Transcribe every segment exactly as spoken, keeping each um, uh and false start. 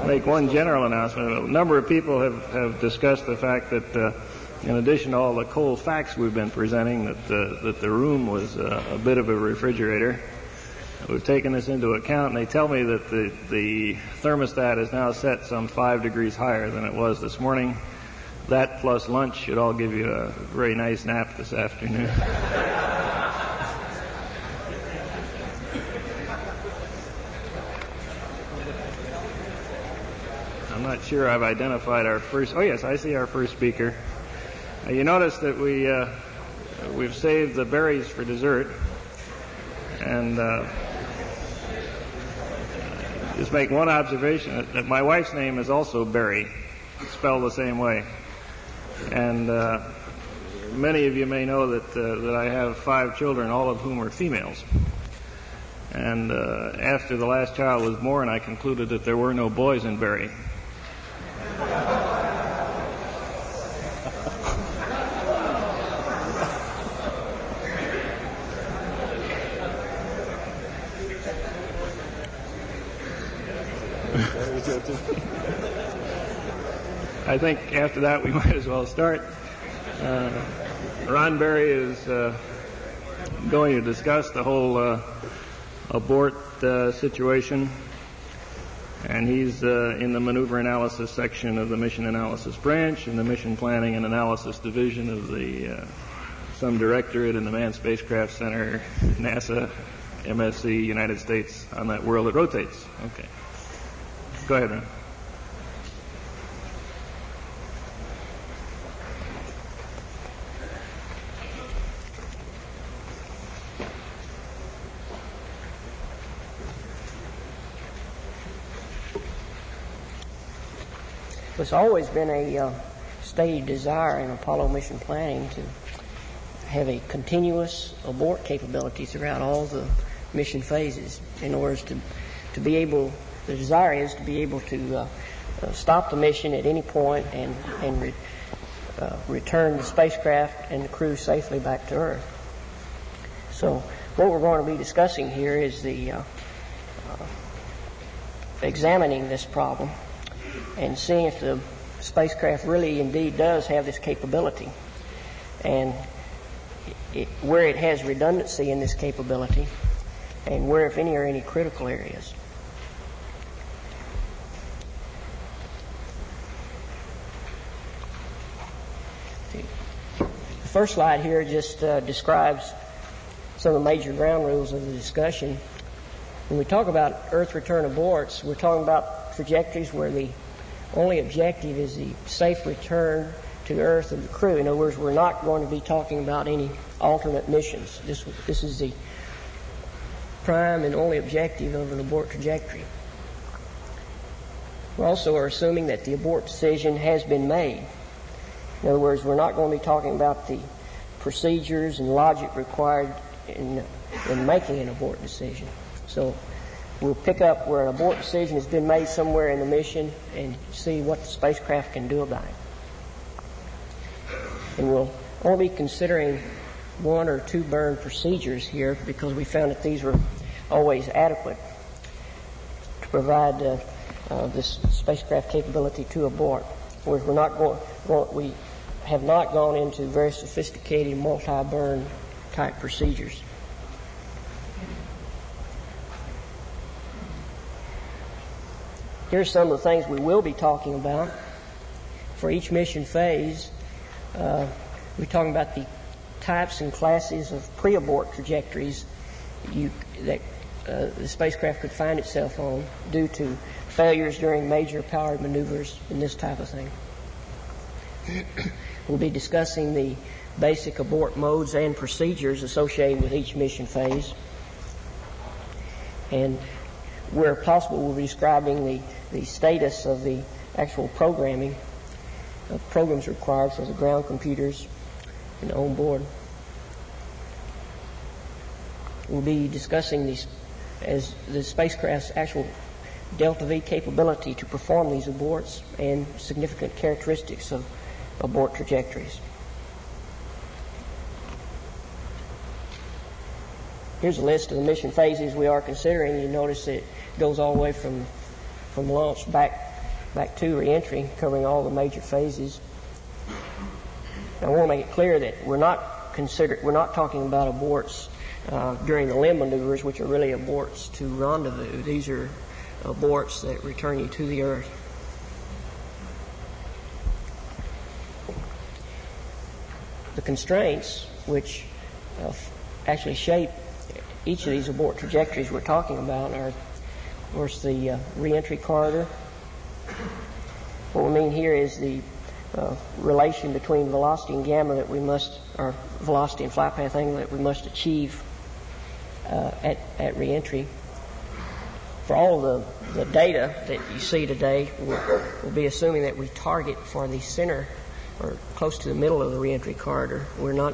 make one general announcement. A number of people have, have discussed the fact that, uh, in addition to all the cold facts we've been presenting, that uh, that the room was uh, a bit of a refrigerator. We've taken this into account, and they tell me that the, the thermostat is now set some five degrees higher than it was this morning. That plus lunch should all give you a very nice nap this afternoon. I'm not sure I've identified our first... Oh, yes, I see our first speaker. Uh, you notice that we, uh, we've saved the berries for dessert. And uh, just make one observation, that, that my wife's name is also Berry, spelled the same way. And uh, many of you may know that, uh, that I have five children, all of whom are females. And uh, after the last child was born, I concluded that there were no boys in Berry. I think after that we might as well start. Uh, Ron Berry is uh, going to discuss the whole uh, abort uh, situation, and he's uh, in the maneuver analysis section of the mission analysis branch and the mission planning and analysis division of the uh, some directorate in the Manned Spacecraft Center, NASA, M S C, United States, on that world that rotates. Okay. Go ahead, Ron. It's always been a uh, stated desire in Apollo mission planning to have a continuous abort capability throughout all the mission phases in order to, to be able, the desire is to be able to uh, uh, stop the mission at any point and, and re, uh, return the spacecraft and the crew safely back to Earth. So what we're going to be discussing here is the uh, uh, examining this problem and seeing if the spacecraft really indeed does have this capability, and it, where it has redundancy in this capability, and where, if any, are any critical areas. The first slide here just uh, describes some of the major ground rules of the discussion. When we talk about Earth return aborts, we're talking about trajectories where the only objective is the safe return to Earth of the crew. In other words, we're not going to be talking about any alternate missions. This, this is the prime and only objective of an abort trajectory. We also are assuming that the abort decision has been made. In other words, we're not going to be talking about the procedures and logic required in, in making an abort decision. So we'll pick up where an abort decision has been made somewhere in the mission and see what the spacecraft can do about it. And we'll only be considering one or two burn procedures here because we found that these were always adequate to provide uh, uh, this spacecraft capability to abort. Whereas we're not going, we have not gone into very sophisticated multi-burn type procedures. Here's some of the things we will be talking about. For each mission phase, uh, we're talking about the types and classes of pre-abort trajectories you, that uh, the spacecraft could find itself on due to failures during major powered maneuvers and this type of thing. We'll be discussing the basic abort modes and procedures associated with each mission phase. And where possible, we'll be describing the, the status of the actual programming of programs required for the ground computers and on board. We'll be discussing these as the spacecraft's actual delta V capability to perform these aborts and significant characteristics of abort trajectories. Here's a list of the mission phases we are considering. You notice it goes all the way from from launch back back to reentry, covering all the major phases. I want to make it clear that we're not consider we're not talking about aborts uh, during the limb maneuvers, which are really aborts to rendezvous. These are aborts that return you to the Earth. The constraints which uh, actually shape each of these abort trajectories we're talking about are, of course, the uh, reentry corridor. What we mean here is the uh, relation between velocity and gamma that we must, or velocity and flight path angle that we must achieve uh, at, at reentry. For all the, the data that you see today, we'll, we'll be assuming that we target for the center or close to the middle of the reentry corridor. We're not,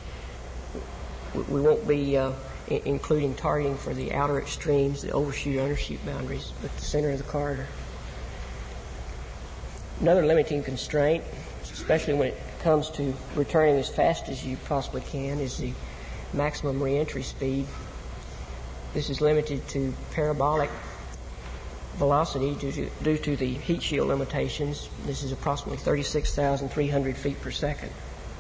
we won't be uh, I- including targeting for the outer extremes, the overshoot, undershoot boundaries, but the center of the corridor. Another limiting constraint, especially when it comes to returning as fast as you possibly can, is the maximum reentry speed. This is limited to parabolic velocity due to, due to the heat shield limitations. This is approximately thirty-six thousand three hundred feet per second.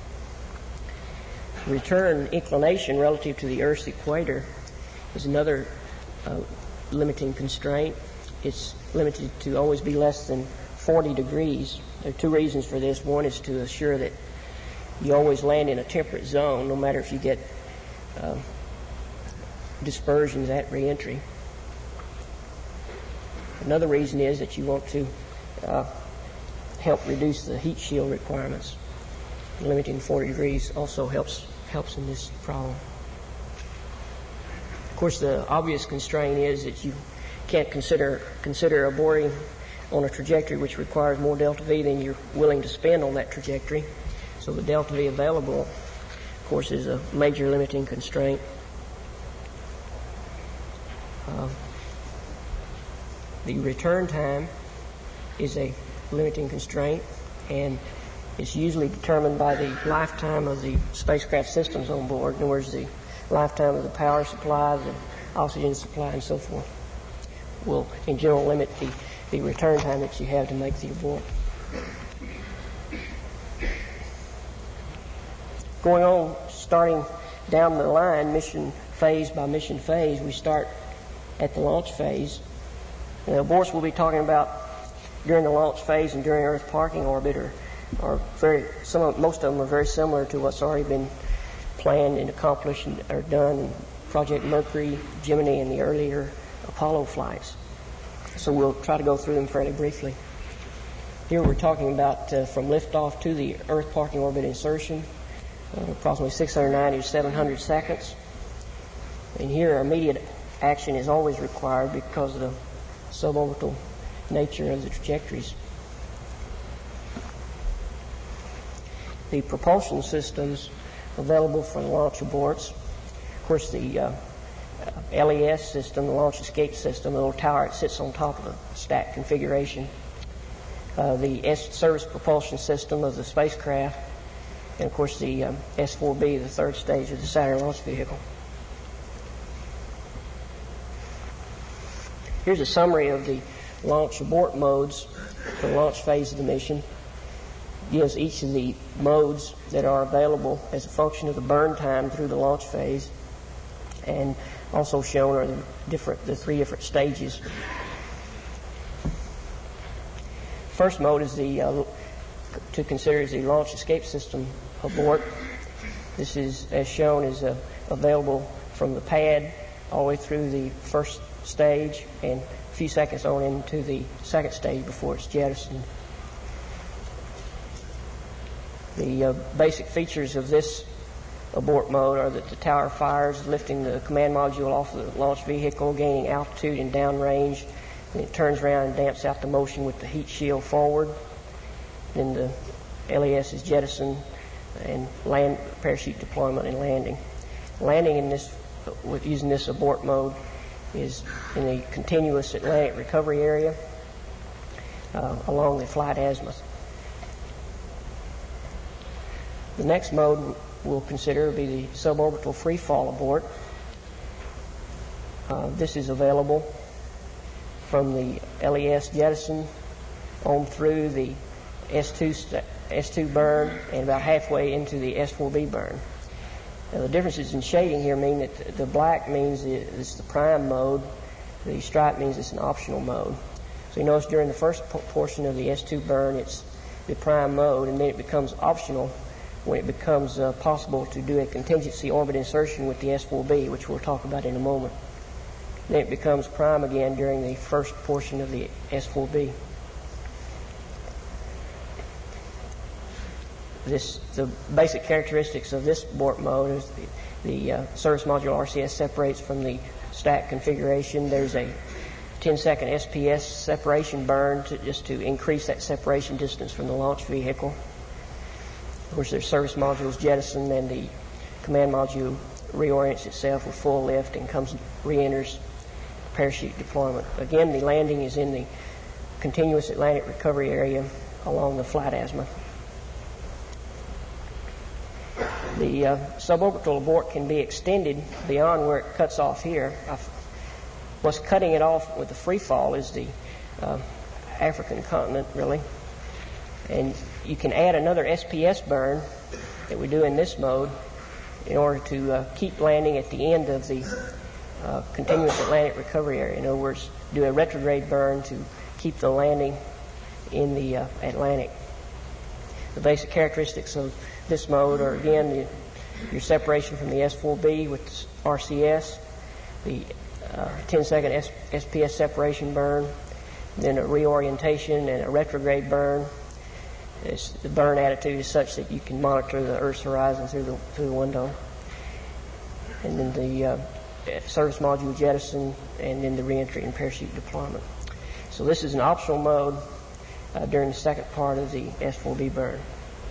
Return inclination relative to the Earth's equator is another uh, limiting constraint. It's limited to always be less than forty degrees. There are two reasons for this. One is to assure that you always land in a temperate zone, no matter if you get uh, dispersions at reentry. Another reason is that you want to uh, help reduce the heat shield requirements. Limiting forty degrees also helps helps in this problem. Of course, the obvious constraint is that you can't consider consider aborting on a trajectory which requires more delta V than you're willing to spend on that trajectory. So the delta V available, of course, is a major limiting constraint. Uh, the return time is a limiting constraint, and it's usually determined by the lifetime of the spacecraft systems on board. In other words, the lifetime of the power supply, the oxygen supply, and so forth will, in general, limit the, the return time that you have to make the abort. Going on, starting down the line, mission phase by mission phase, we start at the launch phase. The aborts we'll be talking about during the launch phase and during Earth parking orbit are, are very, some of, most of them are very similar to what's already been planned and accomplished and are done in Project Mercury, Gemini, and the earlier Apollo flights. So we'll try to go through them fairly briefly. Here we're talking about uh, from liftoff to the Earth parking orbit insertion, uh, approximately six hundred ninety to seven hundred seconds. And here immediate action is always required because of the suborbital nature of the trajectories. The propulsion systems available for the launch aborts, of course, the uh, L E S system, the launch escape system, the little tower that sits on top of the stack configuration, uh, the S service propulsion system of the spacecraft, and of course the um, S four B, the third stage of the Saturn launch vehicle. Here's a summary of the launch abort modes for the launch phase of the mission. Gives each of the modes that are available as a function of the burn time through the launch phase, and also shown are the different, the three different stages. First mode is the uh, to consider is the launch escape system abort. This is, as shown, is uh, available from the pad all the way through the first stage and a few seconds on into the second stage before it's jettisoned. The uh, basic features of this abort mode are that the tower fires, lifting the command module off the launch vehicle, gaining altitude and downrange. Then it turns around and damps out the motion with the heat shield forward. Then the L E S is jettisoned and land parachute deployment and landing. Landing in this, with using this abort mode, is in the continuous Atlantic recovery area uh, along the flight azimuth. The next mode we'll consider will be the suborbital free fall abort. Uh, this is available from the L E S jettison on through the S two, st- S two burn and about halfway into the S four B burn. Now, the differences in shading here mean that the black means it's the prime mode, the stripe means it's an optional mode. So you notice during the first po- portion of the S two burn, it's the prime mode, and then it becomes optional when it becomes uh, possible to do a contingency orbit insertion with the S four B, which we'll talk about in a moment. Then it becomes prime again during the first portion of the S four B. This, the basic characteristics of this abort mode is the, the uh, service module R C S separates from the stack configuration. There's a ten second S P S separation burn to, just to increase that separation distance from the launch vehicle. Of course, there's service modules jettisoned, and the command module reorients itself with full lift and comes re-enters parachute deployment. Again, the landing is in the continuous Atlantic recovery area along the flight azimuth. The uh, suborbital abort can be extended beyond where it cuts off here. I've, what's cutting it off with the free fall is the uh, African continent, really. And you can add another S P S burn that we do in this mode in order to uh, keep landing at the end of the uh, continuous Atlantic recovery area. In other words, do a retrograde burn to keep the landing in the uh, Atlantic. The basic characteristics of this mode are, again, the, your separation from the S four B with R C S, the uh, ten second S- SPS separation burn, then a reorientation and a retrograde burn. It's, the burn attitude is such that you can monitor the Earth's horizon through the through the window. And then the uh, service module jettison, and then the reentry and parachute deployment. So this is an optional mode uh, during the second part of the S four B burn.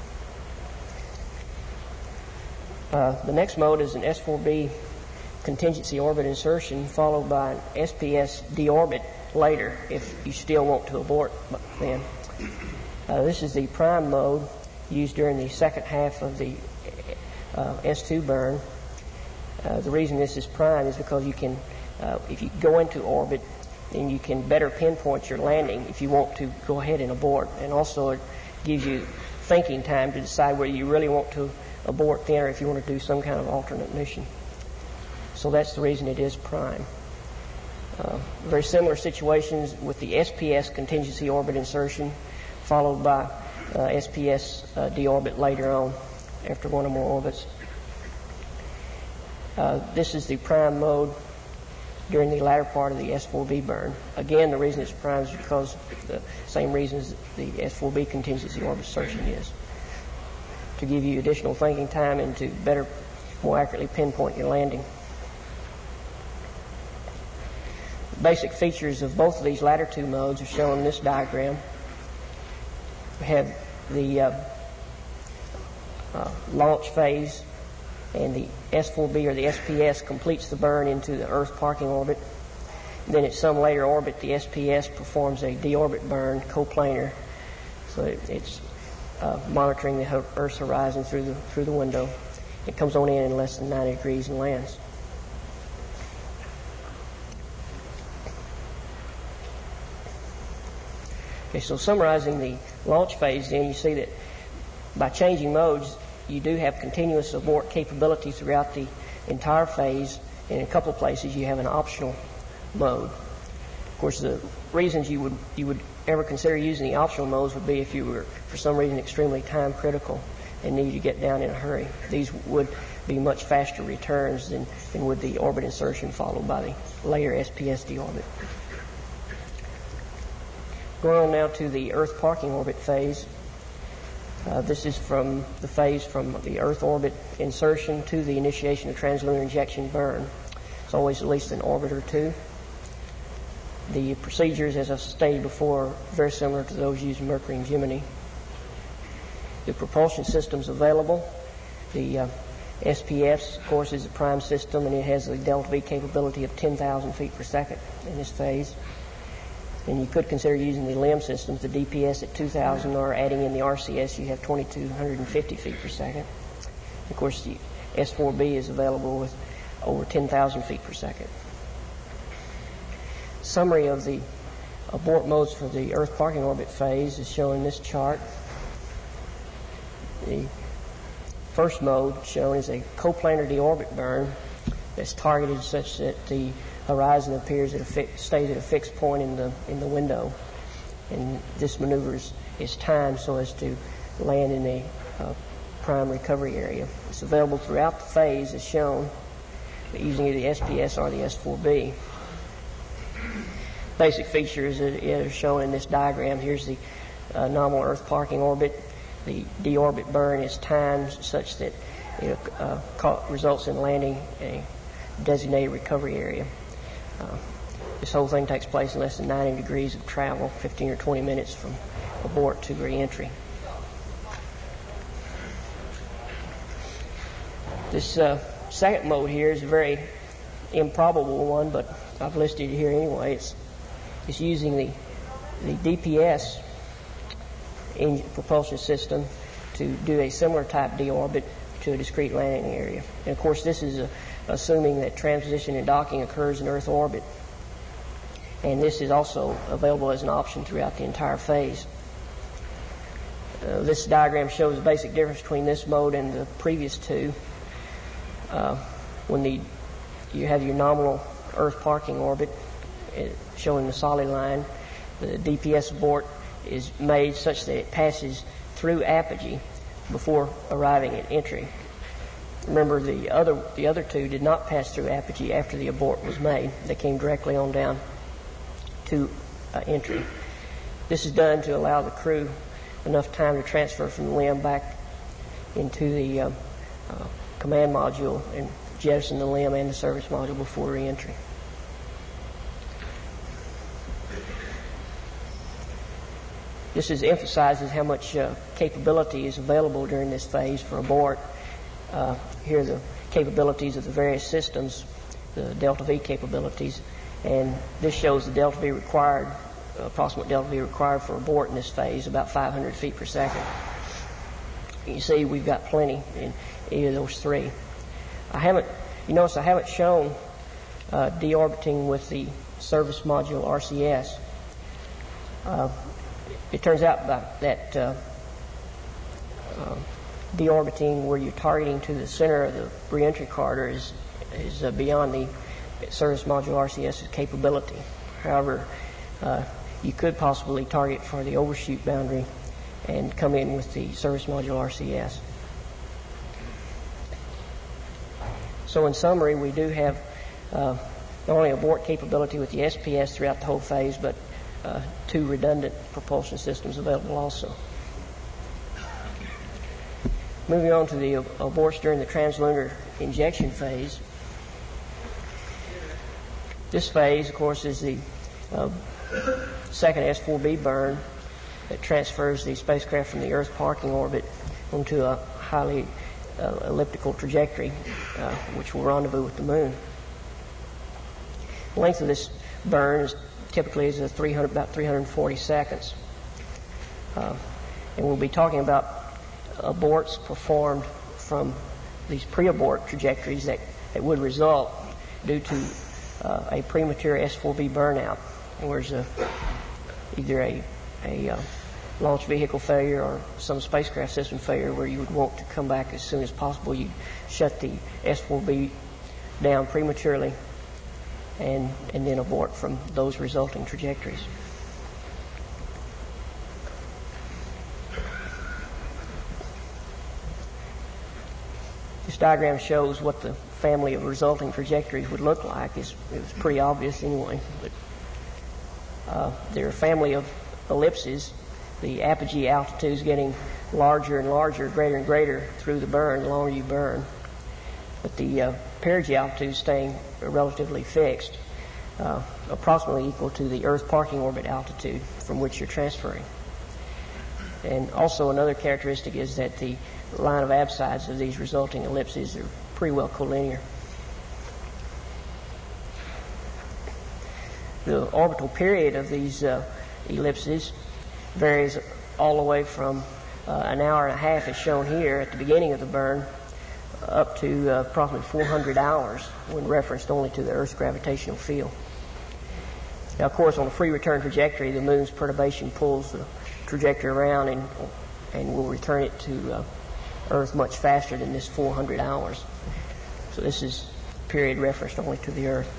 Uh, the next mode is an S four B contingency orbit insertion, followed by an S P S deorbit later if you still want to abort then. Uh, this is the prime mode used during the second half of the uh, S two burn. Uh, the reason this is prime is because you can, uh, if you go into orbit, then you can better pinpoint your landing if you want to go ahead and abort. And also it gives you thinking time to decide whether you really want to abort then or if you want to do some kind of alternate mission. So that's the reason it is prime. Uh, very similar situations with the S P S contingency orbit insertion, followed by uh, S P S uh, deorbit later on after one or more orbits. Uh, this is the prime mode during the latter part of the S four B burn. Again, the reason it's prime is because the same reasons the S four B contingency orbit insertion is, to give you additional thinking time and to better, more accurately pinpoint your landing. Basic features of both of these latter two modes are shown in this diagram. We have the uh, uh, launch phase, and the S four B or the S P S completes the burn into the Earth parking orbit. And then at some later orbit, the S P S performs a deorbit burn, coplanar, so it, it's uh, monitoring the Earth's horizon through the through the window. It comes on in in less than ninety degrees and lands. Okay, so summarizing the launch phase, then you see that by changing modes, you do have continuous abort capability throughout the entire phase. In a couple of places, you have an optional mode. Of course, the reasons you would you would ever consider using the optional modes would be if you were, for some reason, extremely time critical and needed to get down in a hurry. These would be much faster returns than, than would the orbit insertion followed by the later S P S deorbit. Going on now to the Earth parking orbit phase. Uh, this is from the phase from the Earth orbit insertion to the initiation of translunar injection burn. It's always at least an orbit or two. The procedures, as I stated before, are very similar to those used in Mercury and Gemini. The propulsion systems available. The uh, S P S, of course, is a prime system, and it has a delta V capability of ten thousand feet per second in this phase. And you could consider using the L I M systems, the D P S at two thousand, or adding in the R C S, you have two thousand two hundred fifty feet per second. Of course, the S four B is available with over ten thousand feet per second. Summary of the abort modes for the Earth parking orbit phase is shown in this chart. The first mode shown is a coplanar deorbit burn that's targeted such that the horizon appears at a fi- stays at a fixed point in the in the window, and this maneuver is, is timed so as to land in a uh, prime recovery area. It's available throughout the phase as shown using either the S P S or the S four B. Basic features are shown in this diagram. Here's the uh, nominal Earth parking orbit. The deorbit burn is timed such that it uh, ca- results in landing a designated recovery area. Uh, this whole thing takes place in less than ninety degrees of travel, fifteen or twenty minutes from abort to re-entry. This uh, second mode here is a very improbable one, but I've listed it here anyway. It's, it's using the, the D P S engine propulsion system to do a similar type deorbit to a discrete landing area. And of course, this is a, assuming that transition and docking occurs in Earth orbit. And this is also available as an option throughout the entire phase. Uh, this diagram shows the basic difference between this mode and the previous two. Uh, when the you have your nominal Earth parking orbit uh, showing the solid line, the D P S abort is made such that it passes through apogee before arriving at entry. Remember, the other the other two did not pass through apogee after the abort was made. They came directly on down to uh, entry. This is done to allow the crew enough time to transfer from the limb back into the uh, uh, command module and jettison the limb and the service module before re-entry. This is emphasizes how much uh, capability is available during this phase for abort. Uh, here are the capabilities of the various systems, the delta V capabilities, and this shows the delta V required, uh, approximate delta V required for abort in this phase, about five hundred feet per second. You see we've got plenty in either of those three. I haven't, you notice I haven't shown uh, deorbiting with the service module R C S. Uh, it turns out that, that uh, uh, deorbiting where you're targeting to the center of the re-entry corridor is, is uh, beyond the service module RCS's capability. However, uh, you could possibly target for the overshoot boundary and come in with the service module R C S. So in summary, we do have uh, not only abort capability with the S P S throughout the whole phase, but uh, two redundant propulsion systems available also. Moving on to the aborts during the translunar injection phase. This phase, of course, is the uh, second S four B burn that transfers the spacecraft from the Earth parking orbit onto a highly uh, elliptical trajectory, uh, which will rendezvous with the moon. The length of this burn is typically is a three hundred, about three hundred forty seconds. Uh, and we'll be talking about aborts performed from these pre-abort trajectories that, that would result due to uh, a premature S four B burnout, where there's a, either a, a uh, launch vehicle failure or some spacecraft system failure where you would want to come back as soon as possible. You shut the S four B down prematurely and, and then abort from those resulting trajectories. This diagram shows what the family of resulting trajectories would look like. It's, it was pretty obvious anyway. But uh, they're a family of ellipses. The apogee altitude is getting larger and larger, greater and greater through the burn, the longer you burn. But the uh, perigee altitude is staying relatively fixed, uh, approximately equal to the Earth parking orbit altitude from which you're transferring. And also another characteristic is that the line of abscides of these resulting ellipses are pretty well collinear. The orbital period of these uh, ellipses varies all the way from uh, an hour and a half, as shown here at the beginning of the burn, up to uh, approximately four hundred hours when referenced only to the Earth's gravitational field. Now, of course, on the free return trajectory, the moon's perturbation pulls the trajectory around and and will return it to uh, Earth much faster than this four hundred hours. So this is a period referenced only to the Earth.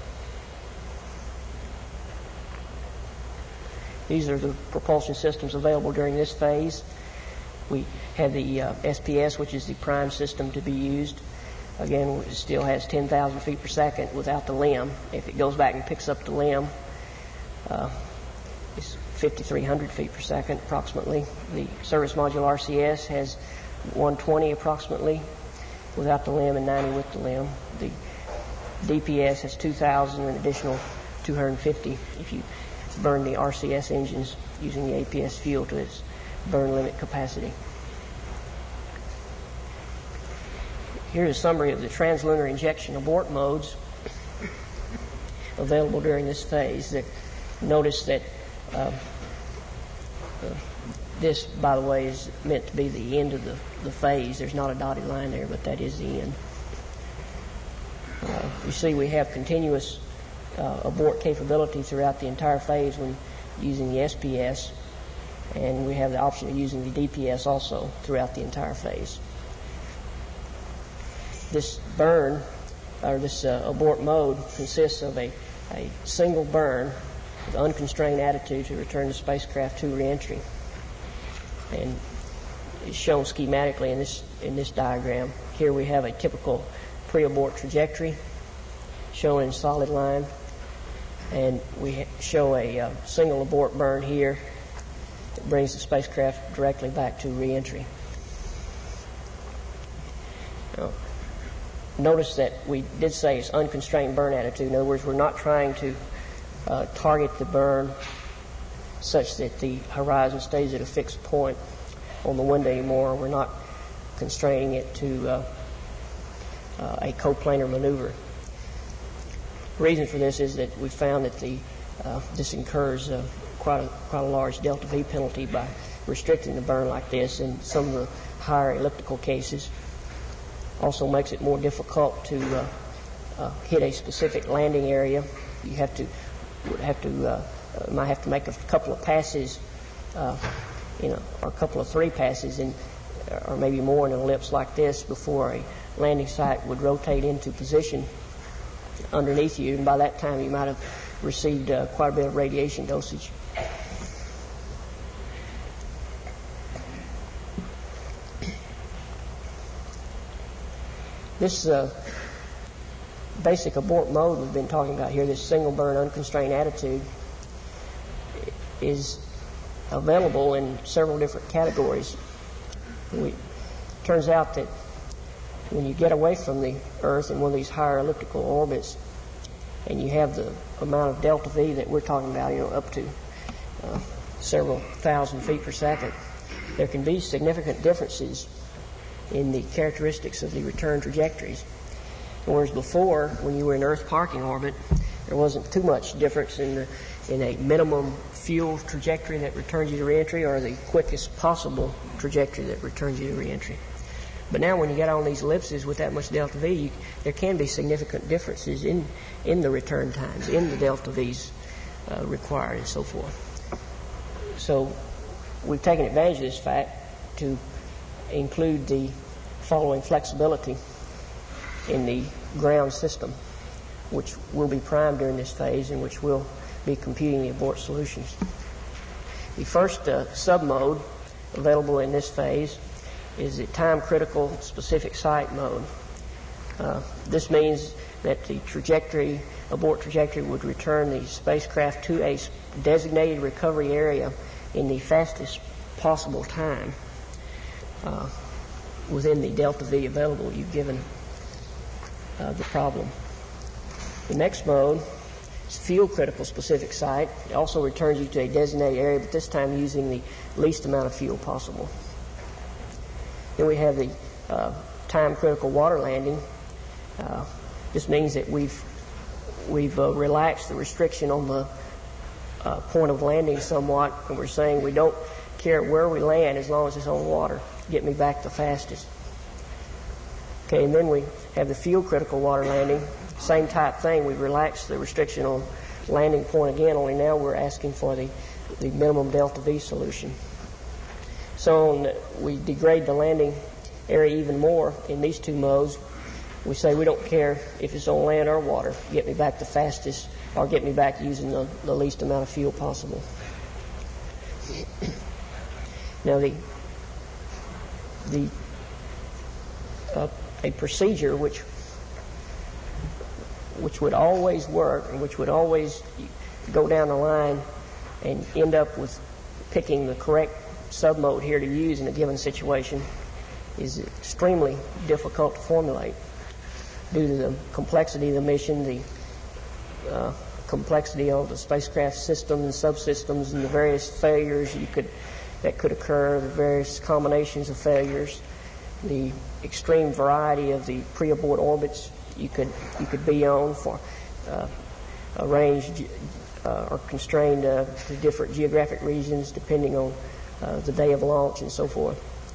These are the propulsion systems available during this phase. We have the uh, S P S, which is the prime system to be used. Again, it still has ten thousand feet per second without the limb. If it goes back and picks up the limb, uh, it's fifty-three hundred feet per second approximately. The service module R C S has one twenty approximately without the limb and ninety with the limb. The D P S has two thousand, an additional two hundred fifty if you burn the R C S engines using the A P S fuel to its burn limit capacity. Here's a summary of the translunar injection abort modes available during this phase. That, notice that uh, uh, this, by the way, is meant to be the end of the, the phase. There's not a dotted line there, but that is the end. Uh, you see we have continuous uh, abort capability throughout the entire phase when using the S P S, and we have the option of using the D P S also throughout the entire phase. This burn, or this uh, abort mode, consists of a, a single burn with unconstrained attitude to return the spacecraft to reentry. And it's shown schematically in this in this diagram. Here we have a typical pre-abort trajectory shown in solid line, and we ha- show a uh, single abort burn here that brings the spacecraft directly back to reentry. Now, notice that we did say it's unconstrained burn attitude. In other words, we're not trying to uh, target the burn such that the horizon stays at a fixed point on the window anymore. We're not constraining it to uh, uh, a coplanar maneuver. The reason for this is that we found that the uh, this incurs uh, quite a quite a large delta V penalty by restricting the burn like this in some of the higher elliptical cases. Also makes it more difficult to uh, uh, hit a specific landing area. You have to would have to uh, uh, might have to make a couple of passes, uh, you know, or a couple of three passes, in, or maybe more in an ellipse like this before a landing site would rotate into position underneath you. And by that time, you might have received uh, quite a bit of radiation dosage. This uh, basic abort mode we've been talking about here, this single burn unconstrained attitude, is available in several different categories. It turns out that when you get away from the Earth in one of these higher elliptical orbits and you have the amount of delta V that we're talking about, you know, up to uh, several thousand feet per second, there can be significant differences in the characteristics of the return trajectories. Whereas before, when you were in Earth parking orbit, there wasn't too much difference in the in a minimum fuel trajectory that returns you to reentry or the quickest possible trajectory that returns you to reentry. But now when you get on these ellipses with that much delta V, you, there can be significant differences in, in the return times, in the delta Vs uh, required and so forth. So we've taken advantage of this fact to include the following flexibility in the ground system, which will be primed during this phase and which will be computing the abort solutions. The first uh, submode available in this phase is the time-critical specific site mode. Uh, this means that the trajectory, abort trajectory, would return the spacecraft to a designated recovery area in the fastest possible time uh, within the delta V available you've given uh, the problem. The next mode is field critical specific site. It also returns you to a designated area, but this time using the least amount of fuel possible. Then we have the uh, time critical water landing. Uh, this means that we've we've uh, relaxed the restriction on the uh, point of landing somewhat, and we're saying we don't care where we land as long as it's on water. Get me back the fastest. Okay, and then we have the field critical water landing. Same type thing. We've relaxed the restriction on landing point again, only now we're asking for the, the minimum delta V solution. So on the, we degrade the landing area even more in these two modes. We say we don't care if it's on land or water. Get me back the fastest, or get me back using the, the least amount of fuel possible. Now the the uh, a procedure which which would always work and which would always go down the line and end up with picking the correct submode here to use in a given situation is extremely difficult to formulate due to the complexity of the mission, the uh, complexity of the spacecraft system and subsystems, and the various failures you could that could occur, the various combinations of failures, the extreme variety of the pre-abort orbits you could you could be on for uh, arranged uh, or constrained uh, to different geographic regions depending on uh, the day of launch and so forth.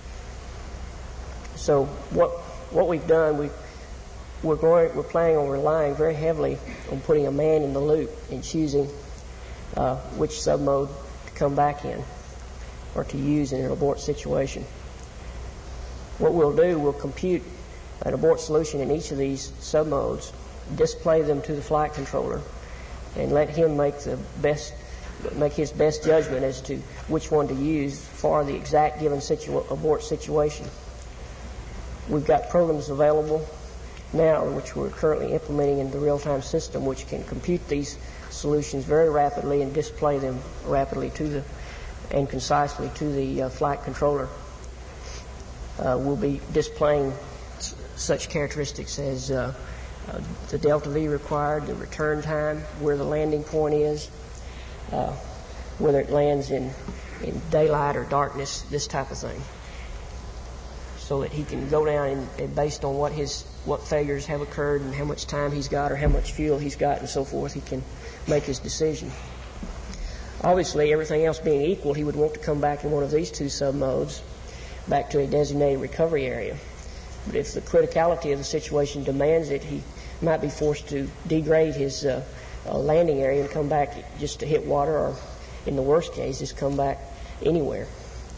So what what we've done, we we're going we're planning on relying very heavily on putting a man in the loop and choosing uh, which submode to come back in or to use in an abort situation. What we'll do, we'll compute an abort solution in each of these submodes, display them to the flight controller, and let him make the best, make his best judgment as to which one to use for the exact given situa- abort situation. We've got programs available now, which we're currently implementing in the real-time system, which can compute these solutions very rapidly and display them rapidly to the and concisely to the uh, flight controller. Uh, we'll be displaying s- such characteristics as uh, uh, the delta V required, the return time, where the landing point is, uh, whether it lands in, in daylight or darkness, this type of thing, so that he can go down and, and based on what his what failures have occurred and how much time he's got or how much fuel he's got and so forth, he can make his decision. Obviously, everything else being equal, he would want to come back in one of these two submodes back to a designated recovery area. But if the criticality of the situation demands it, he might be forced to degrade his uh, uh, landing area and come back just to hit water, or in the worst case, just come back anywhere.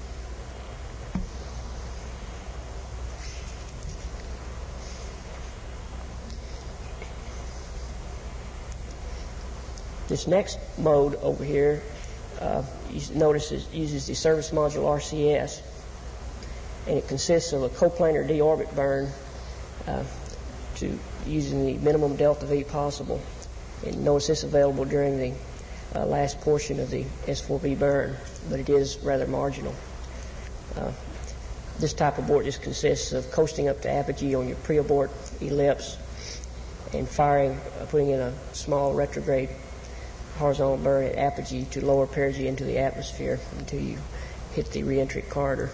This next mode over here, uh, you notice it uses the service module R C S, and it consists of a coplanar deorbit burn uh, to using the minimum delta V possible. And notice it's available during the uh, last portion of the S four B burn, but it is rather marginal. Uh, this type of abort just consists of coasting up to apogee on your pre-abort ellipse and firing, uh, putting in a small retrograde horizontal burn at apogee to lower perigee into the atmosphere until you hit the reentry corridor.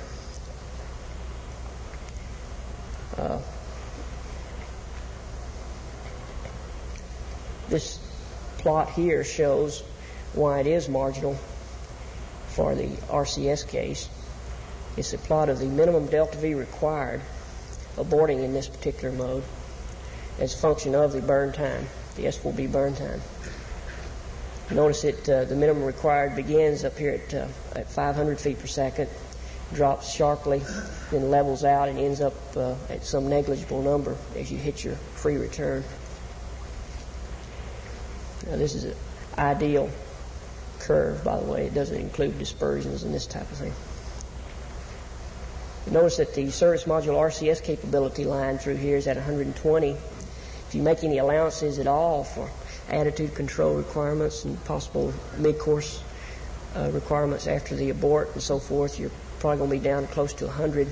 Uh, this plot here shows why it is marginal for the R C S case. It's a plot of the minimum delta V required aborting in this particular mode as a function of the burn time, the S four B burn time. Notice that uh, the minimum required begins up here at, uh, at five hundred feet per second, drops sharply, then levels out and ends up uh, at some negligible number as you hit your free return. Now, this is an ideal curve, by the way. It doesn't include dispersions and this type of thing. Notice that the service module R C S capability line through here is at one hundred twenty. If you make any allowances at all for attitude control requirements and possible mid-course uh, requirements after the abort and so forth, you're probably going to be down close to one hundred.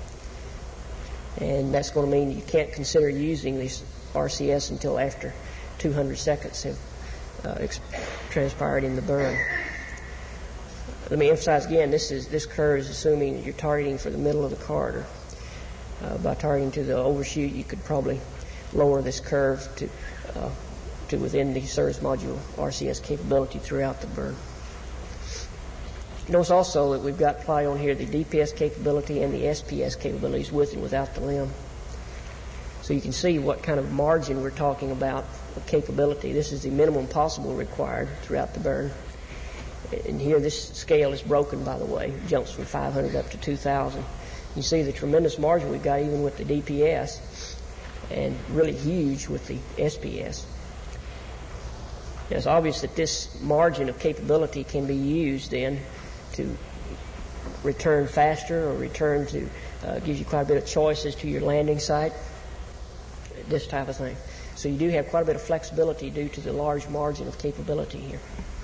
And that's going to mean you can't consider using this R C S until after two hundred seconds have uh, ex- transpired in the burn. Let me emphasize again, this is this curve is assuming that you're targeting for the middle of the corridor. Uh, by targeting to the overshoot, you could probably lower this curve to uh, to within the service module R C S capability throughout the burn. Notice also that we've got plotted on here the D P S capability and the S P S capabilities with and without the limb. So you can see what kind of margin we're talking about of capability. This is the minimum possible required throughout the burn. And here this scale is broken, by the way. It jumps from five hundred up to two thousand. You see the tremendous margin we've got even with the D P S, and really huge with the S P S. It's obvious that this margin of capability can be used then to return faster or return to, uh, gives you quite a bit of choice as to your landing site, this type of thing. So you do have quite a bit of flexibility due to the large margin of capability here.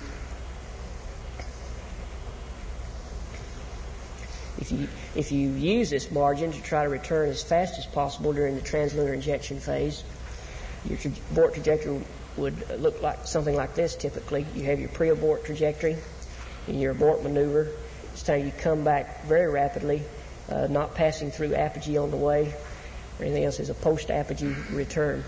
If you, if you use this margin to try to return as fast as possible during the translunar injection phase, your tra- abort trajectory would look like something like this typically. You have your pre-abort trajectory and your abort maneuver. It's time you come back very rapidly, uh, not passing through apogee on the way or anything else, as a post-apogee return.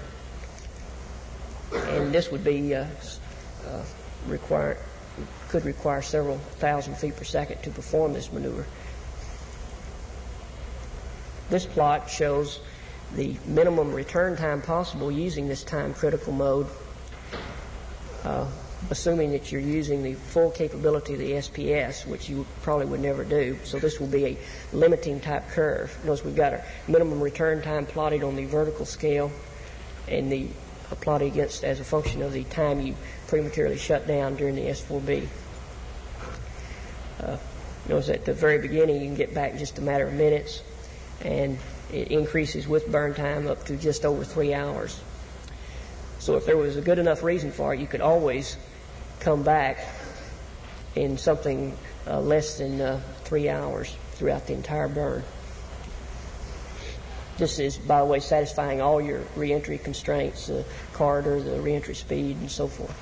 And this would be uh, uh, require, could require several thousand feet per second to perform this maneuver. This plot shows the minimum return time possible using this time critical mode, uh, assuming that you're using the full capability of the S P S, which you probably would never do. So this will be a limiting type curve. Notice we've got our minimum return time plotted on the vertical scale and the uh, plotted against as a function of the time you prematurely shut down during the S four B. Uh, notice at the very beginning you can get back in just a matter of minutes, and it increases with burn time up to just over three hours. So if there was a good enough reason for it, you could always come back in something uh, less than uh, three hours throughout the entire burn. This is, by the way, satisfying all your reentry constraints, the corridor, the reentry speed, and so forth.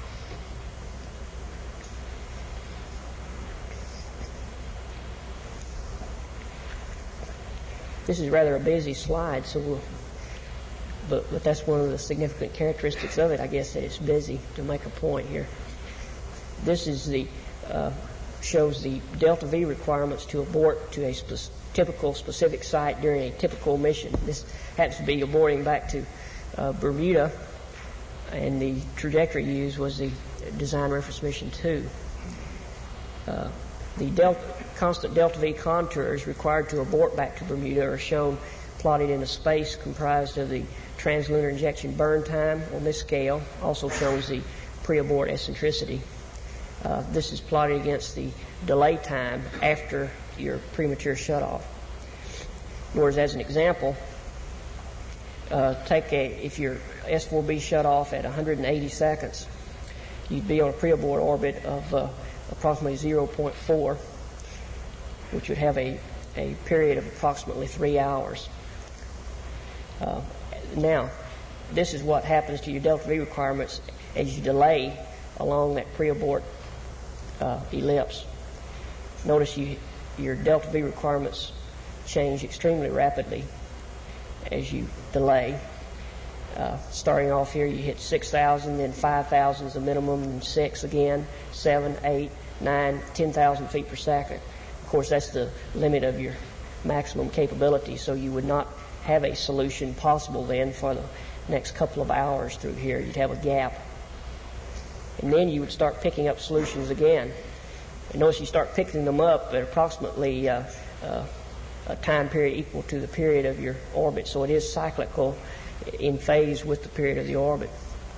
This is rather a busy slide, so we'll, but, but that's one of the significant characteristics of it, I guess, that it's busy, to make a point here. This is the uh, shows the delta V requirements to abort to a spe- typical specific site during a typical mission. This happens to be aborting back to uh, Bermuda, and the trajectory used was the design reference mission two. Uh, the delta constant delta V contours required to abort back to Bermuda are shown plotted in a space comprised of the translunar injection burn time on this scale. Also shows the pre-abort eccentricity. Uh, this is plotted against the delay time after your premature shutoff. Whereas, as an example, uh, take a if your S four B shut off at one hundred eighty seconds, you'd be on a pre-abort orbit of uh, approximately zero point four, which would have a, a period of approximately three hours. Uh, now, this is what happens to your delta V requirements as you delay along that pre-abort uh, ellipse. Notice you, your delta V requirements change extremely rapidly as you delay. Uh, starting off here, you hit six thousand, then five thousand is the minimum, and six again, seven, eight, nine, ten thousand feet per second. Of course, that's the limit of your maximum capability, so you would not have a solution possible then for the next couple of hours through here. You'd have a gap. And then you would start picking up solutions again. And notice you start picking them up at approximately uh, uh, a time period equal to the period of your orbit. So it is cyclical in phase with the period of the orbit.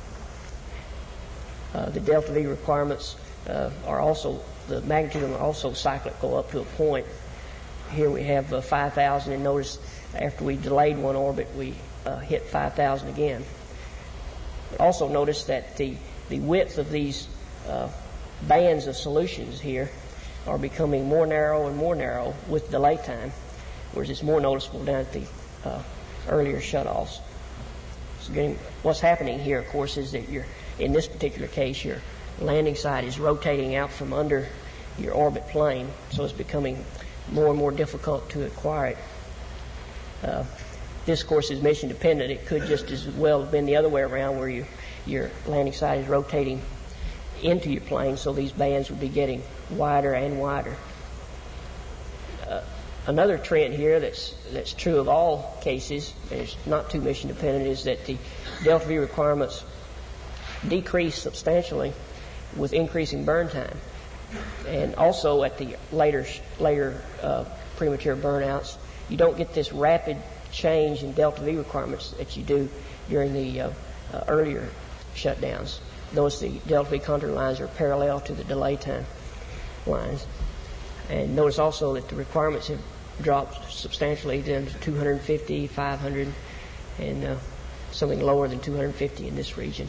Uh, the delta V requirements uh, are also, the magnitude of them are also cyclical up to a point. Here we have uh, five thousand, and notice after we delayed one orbit, we uh, hit five thousand again. Also notice that the, the width of these uh, bands of solutions here are becoming more narrow and more narrow with delay time, whereas it's more noticeable down at the uh, earlier shutoffs. So getting, what's happening here, of course, is that you're, in this particular case, your landing site is rotating out from under your orbit plane, so it's becoming more and more difficult to acquire it. Uh, this, of course, is mission dependent. It could just as well have been the other way around, where you, your landing site is rotating into your plane, so these bands would be getting wider and wider. Uh, another trend here that's that's true of all cases, and it's not too mission dependent, is that the delta V requirements decrease substantially with increasing burn time. And also at the later later uh, premature burnouts, you don't get this rapid change in delta V requirements that you do during the uh, uh, earlier shutdowns. Notice the delta V contour lines are parallel to the delay time lines. And notice also that the requirements have dropped substantially down to two hundred fifty, five hundred, and uh, something lower than two hundred fifty in this region.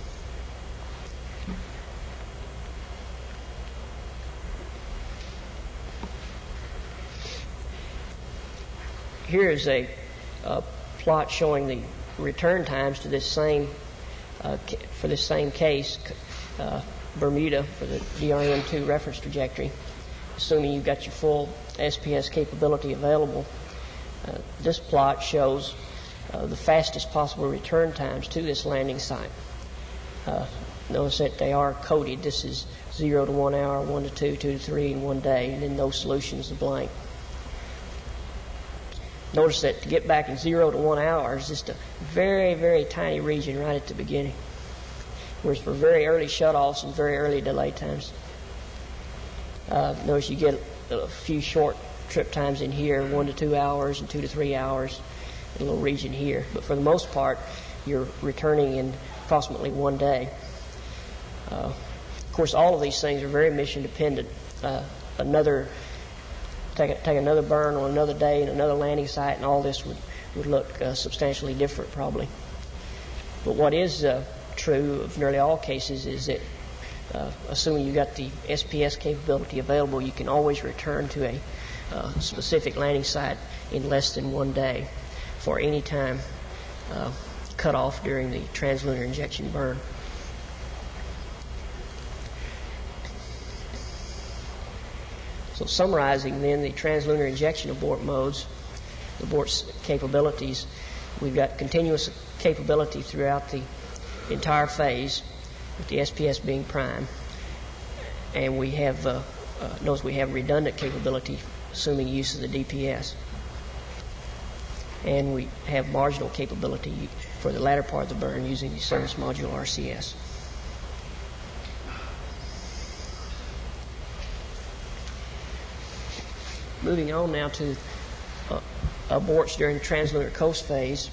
Here is a uh, plot showing the return times to this same uh, ca- for this same case, uh, Bermuda, for the D R M two reference trajectory, assuming you've got your full S P S capability available. Uh, this plot shows uh, the fastest possible return times to this landing site. Uh, notice that they are coded. This is zero to one hour, one to two, two to three, and one day, and then no solutions are blank. Notice that to get back in zero to one hour is just a very, very tiny region right at the beginning, whereas for very early shutoffs and very early delay times. Uh, notice you get a few short trip times in here, one to two hours and two to three hours, in a little region here. But for the most part, you're returning in approximately one day. Uh, of course, all of these things are very mission dependent. Uh, another Take, a, take another burn on another day and another landing site, and all this would, would look uh, substantially different probably. But what is uh, true of nearly all cases is that uh, assuming you got the S P S capability available, you can always return to a uh, specific landing site in less than one day for any time uh, cut off during the translunar injection burn. So summarizing then the translunar injection abort modes, the abort capabilities, we've got continuous capability throughout the entire phase, with the S P S being prime. And we have, uh, uh, notice we have redundant capability, assuming use of the D P S. And we have marginal capability for the latter part of the burn using the service module R C S. Moving on now to uh, aborts during the translunar coast phase.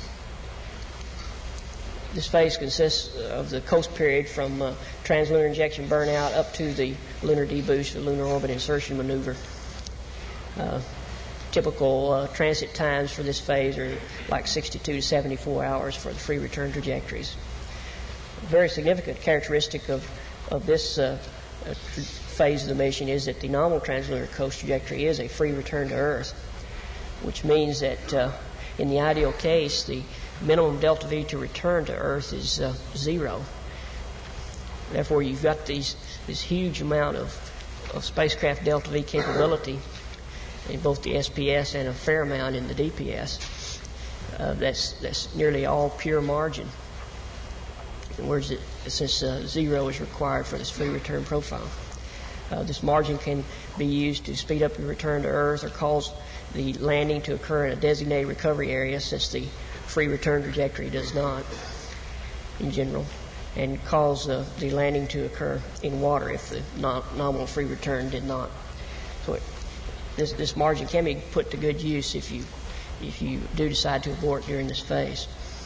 This phase consists of the coast period from uh, translunar injection burnout up to the lunar deboost, the lunar orbit insertion maneuver. Uh, typical uh, transit times for this phase are like sixty-two to seventy-four hours for the free return trajectories. A very significant characteristic of, of this uh, uh, phase of the mission is that the nominal translunar coast trajectory is a free return to Earth, which means that uh, in the ideal case, the minimum delta V to return to Earth is uh, zero. Therefore, you've got these this huge amount of, of spacecraft delta V capability in both the S P S and a fair amount in the D P S. Uh, that's that's nearly all pure margin. In words, it, since uh, zero is required for this free return profile. Uh, this margin can be used to speed up your return to Earth or cause the landing to occur in a designated recovery area, since the free return trajectory does not in general, and cause uh, the landing to occur in water if the no- nominal free return did not. So it, this, this margin can be put to good use if you, if you do decide to abort during this phase.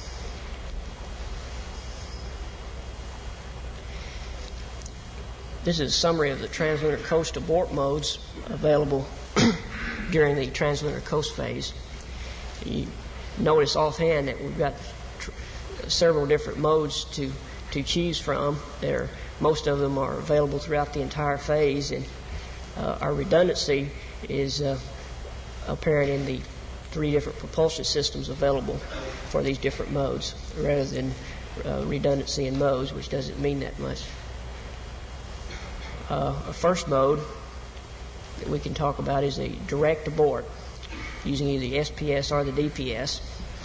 This is a summary of the translunar coast abort modes available during the translunar coast phase. You notice offhand that we've got tr- several different modes to, to choose from. There, most of them are available throughout the entire phase, and uh, our redundancy is uh, apparent in the three different propulsion systems available for these different modes, rather than uh, redundancy in modes, which doesn't mean that much. Uh, a first mode that we can talk about is a direct abort using either the S P S or the D P S.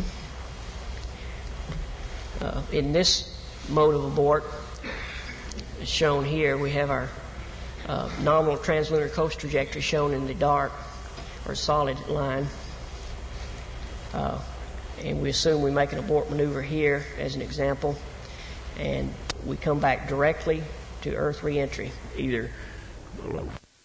Uh, in this mode of abort, as shown here, we have our uh, nominal translunar coast trajectory shown in the dark or solid line. Uh, and we assume we make an abort maneuver here as an example, and we come back directly to Earth reentry, either uh,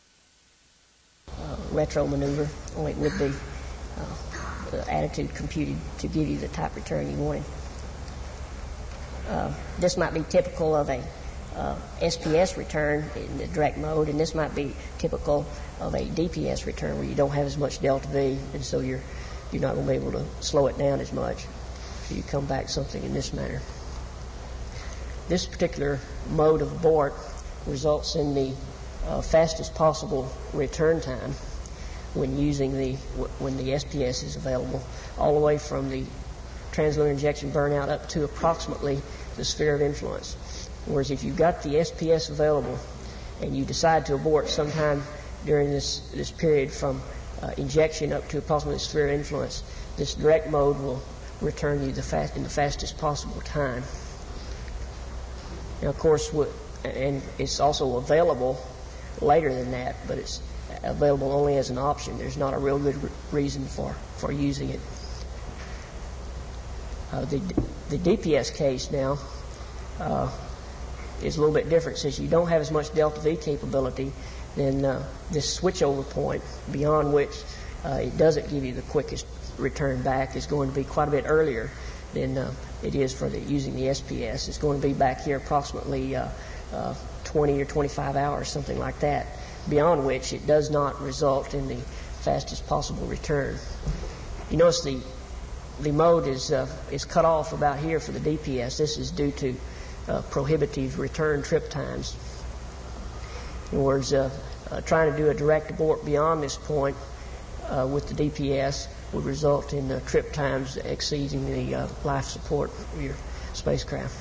retro maneuver, only it would be uh, the attitude computed to give you the type return you wanted. Uh, this might be typical of a uh, S P S return in the direct mode, and this might be typical of a D P S return where you don't have as much delta V, and so you're you're not going to be able to slow it down as much. So you come back something in this manner. This particular mode of abort results in the uh, fastest possible return time when using the when the S P S is available, all the way from the translunar injection burnout up to approximately the sphere of influence. Whereas if you've got the S P S available and you decide to abort sometime during this, this period from uh, injection up to approximately the sphere of influence, this direct mode will return you the fast, in the fastest possible time. Now, of course, what, and it's also available later than that, but it's available only as an option. There's not a real good re- reason for, for using it. Uh, the, the D P S case now uh, is a little bit different. Since you don't have as much delta V capability, then uh, this switchover point beyond which uh, it doesn't give you the quickest return back is going to be quite a bit earlier than uh, it is for the, using the S P S. It's going to be back here approximately uh, uh, twenty or twenty-five hours, something like that, beyond which it does not result in the fastest possible return. You notice the the mode is uh, is cut off about here for the D P S. This is due to uh, prohibitive return trip times. In other words, uh, uh, trying to do a direct abort beyond this point uh, with the D P S would result in uh, trip times exceeding the uh, life support of your spacecraft.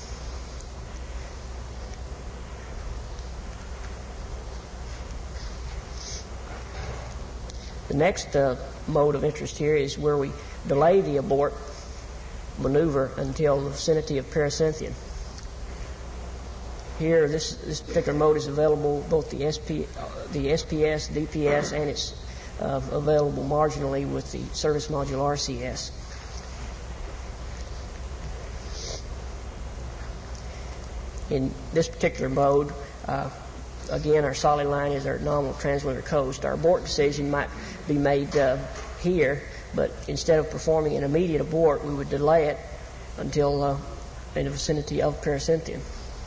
The next uh, mode of interest here is where we delay the abort maneuver until the vicinity of pericynthion. Here, this this particular mode is available, both the S P, the S P S, D P S, and it's uh, available marginally with the service module R C S. In this particular mode, uh, again, our solid line is our nominal translunar coast. Our abort decision might be made uh, here, but instead of performing an immediate abort, we would delay it until uh, in the vicinity of pericynthion.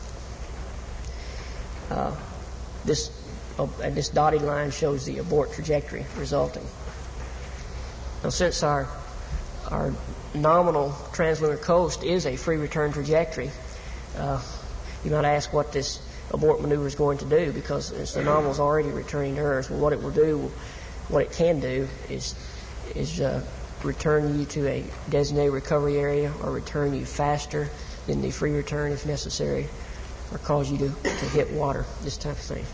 Uh, this uh, and this dotted line shows the abort trajectory resulting. Now, since our our nominal translunar coast is a free return trajectory, uh, you might ask what this abort maneuver is going to do, because it's the nominal is already returning to Earth. Well, what it will do, what it can do, is is uh, return you to a designated recovery area, or return you faster than the free return if necessary, or cause you to, to hit water, this type of thing.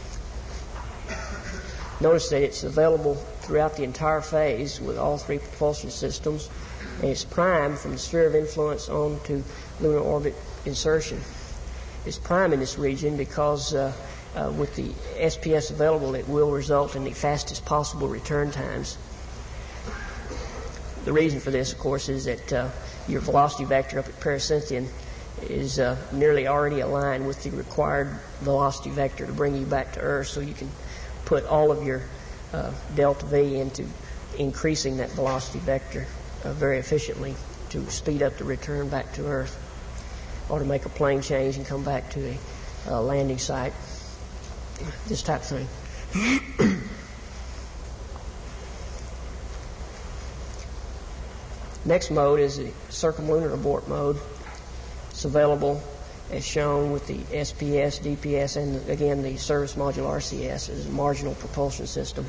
Notice that it's available throughout the entire phase with all three propulsion systems, and it's primed from the sphere of influence on to lunar orbit insertion. It's prime in this region because uh, uh, with the S P S available, it will result in the fastest possible return times. The reason for this, of course, is that uh, your velocity vector up at pericynthion is uh, nearly already aligned with the required velocity vector to bring you back to Earth, so you can put all of your uh, delta V into increasing that velocity vector uh, very efficiently to speed up the return back to Earth, or to make a plane change and come back to a uh, landing site, this type of thing. Next mode is the circumlunar abort mode. It's available as shown with the S P S, D P S, and again the service module R C S as a marginal propulsion system.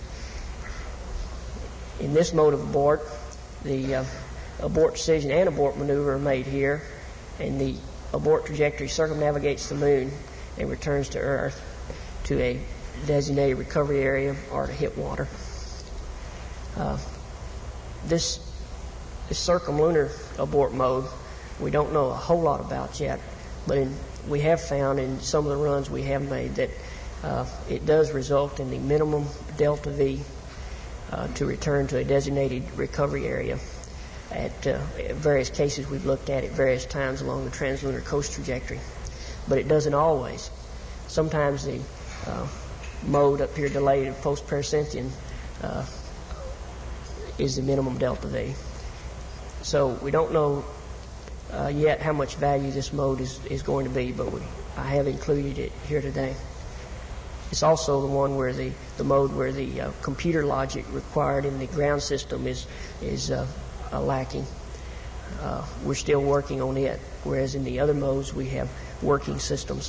In this mode of abort, the uh, abort decision and abort maneuver are made here, and the abort trajectory circumnavigates the moon and returns to Earth to a designated recovery area or to hit water. Uh, this, this circumlunar abort mode we don't know a whole lot about yet, but in, we have found in some of the runs we have made that uh, it does result in the minimum delta V uh, to return to a designated recovery area. at uh, various cases we've looked at at various times along the translunar coast trajectory. But it doesn't always. Sometimes the uh, mode up here delayed of post-pericynthian uh, is the minimum delta V. So we don't know uh, yet how much value this mode is, is going to be, but we, I have included it here today. It's also the one where the, the mode where the uh, computer logic required in the ground system is, is uh, uh, lacking. Uh, we're still working on it, whereas in the other modes we have working systems.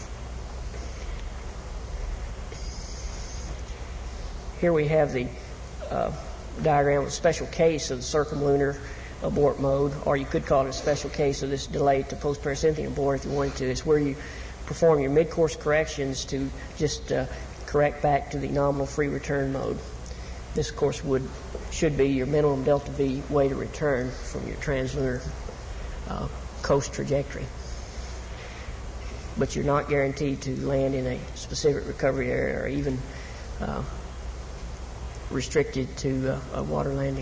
Here we have the uh, diagram of a special case of the circumlunar abort mode, or you could call it a special case of this delay to post-pericynthian abort if you wanted to. It's where you perform your mid-course corrections to just uh, correct back to the nominal free return mode. This, of course, would should be your minimum delta V way to return from your translunar uh, coast trajectory. But you're not guaranteed to land in a specific recovery area or even uh, restricted to uh, a water landing.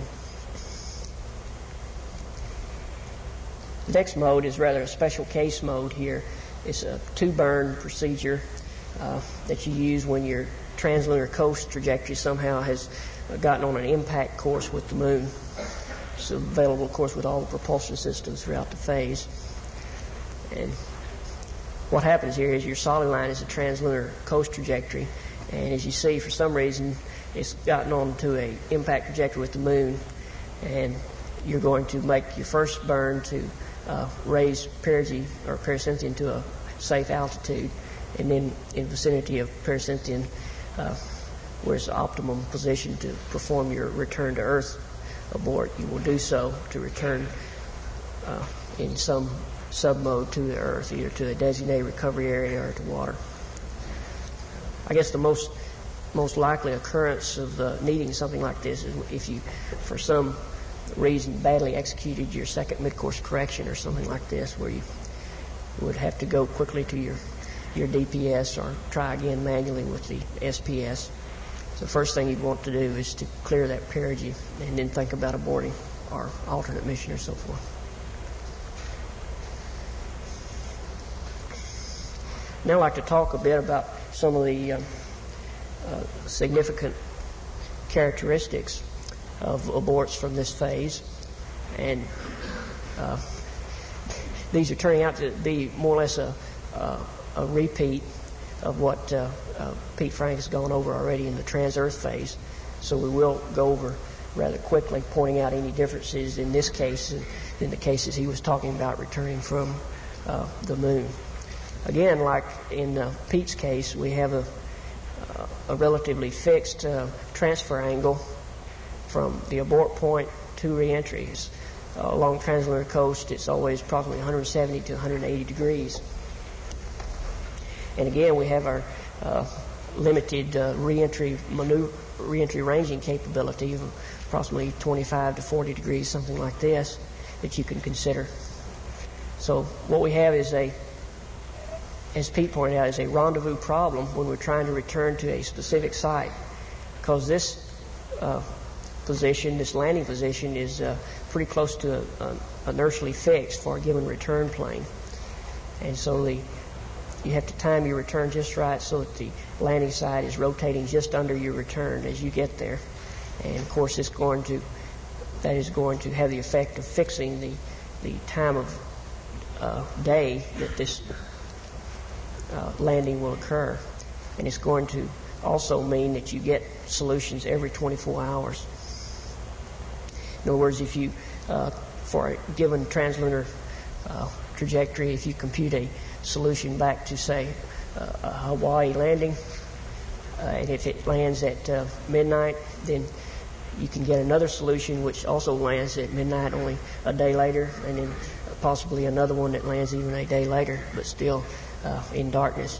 The next mode is rather a special case mode here. It's a two-burn procedure uh, that you use when your translunar coast trajectory somehow has gotten on an impact course with the moon. It's available, of course, with all the propulsion systems throughout the phase. And what happens here is your solid line is a translunar coast trajectory, and as you see, for some reason, it's gotten onto a impact trajectory with the moon, and you're going to make your first burn to uh, raise perigee or pericynthian to a safe altitude, and then in vicinity of pericynthian, uh, where it's the optimum position to perform your return to Earth abort, you will do so to return uh, in some submode to the Earth, either to a designated recovery area or to water. I guess the most most likely occurrence of uh, needing something like this is if you, for some reason, badly executed your second mid-course correction or something like this, where you would have to go quickly to your, your D P S or try again manually with the S P S. So the first thing you'd want to do is to clear that perigee and then think about aborting or alternate mission or so forth. Now I'd like to talk a bit about some of the uh, uh, significant characteristics of aborts from this phase. And uh, these are turning out to be more or less a, uh, a repeat of what uh, uh, Pete Frank has gone over already in the trans-Earth phase. So we will go over rather quickly, pointing out any differences in this case than the cases he was talking about returning from uh, the moon. Again, like in uh, Pete's case, we have a, uh, a relatively fixed uh, transfer angle from the abort point to reentries. Uh, along translunar coast, it's always approximately one hundred seventy to one hundred eighty degrees. And again, we have our uh, limited uh, reentry maneuver, reentry ranging capability of approximately twenty-five to forty degrees, something like this, that you can consider. So what we have is a, as Pete pointed out, is a rendezvous problem when we're trying to return to a specific site, because this uh, position, this landing position, is uh, pretty close to a, a, inertially fixed for a given return plane. And so the you have to time your return just right so that the landing side is rotating just under your return as you get there. And of course, it's going to that is going to have the effect of fixing the the time of uh, day that this uh, landing will occur, and it's going to also mean that you get solutions every twenty-four hours. In other words, if you uh, for a given translunar uh, trajectory, if you compute a solution back to, say, uh, a Hawaii landing, uh, and if it lands at uh, midnight, then you can get another solution which also lands at midnight only a day later, and then possibly another one that lands even a day later, but still uh, in darkness.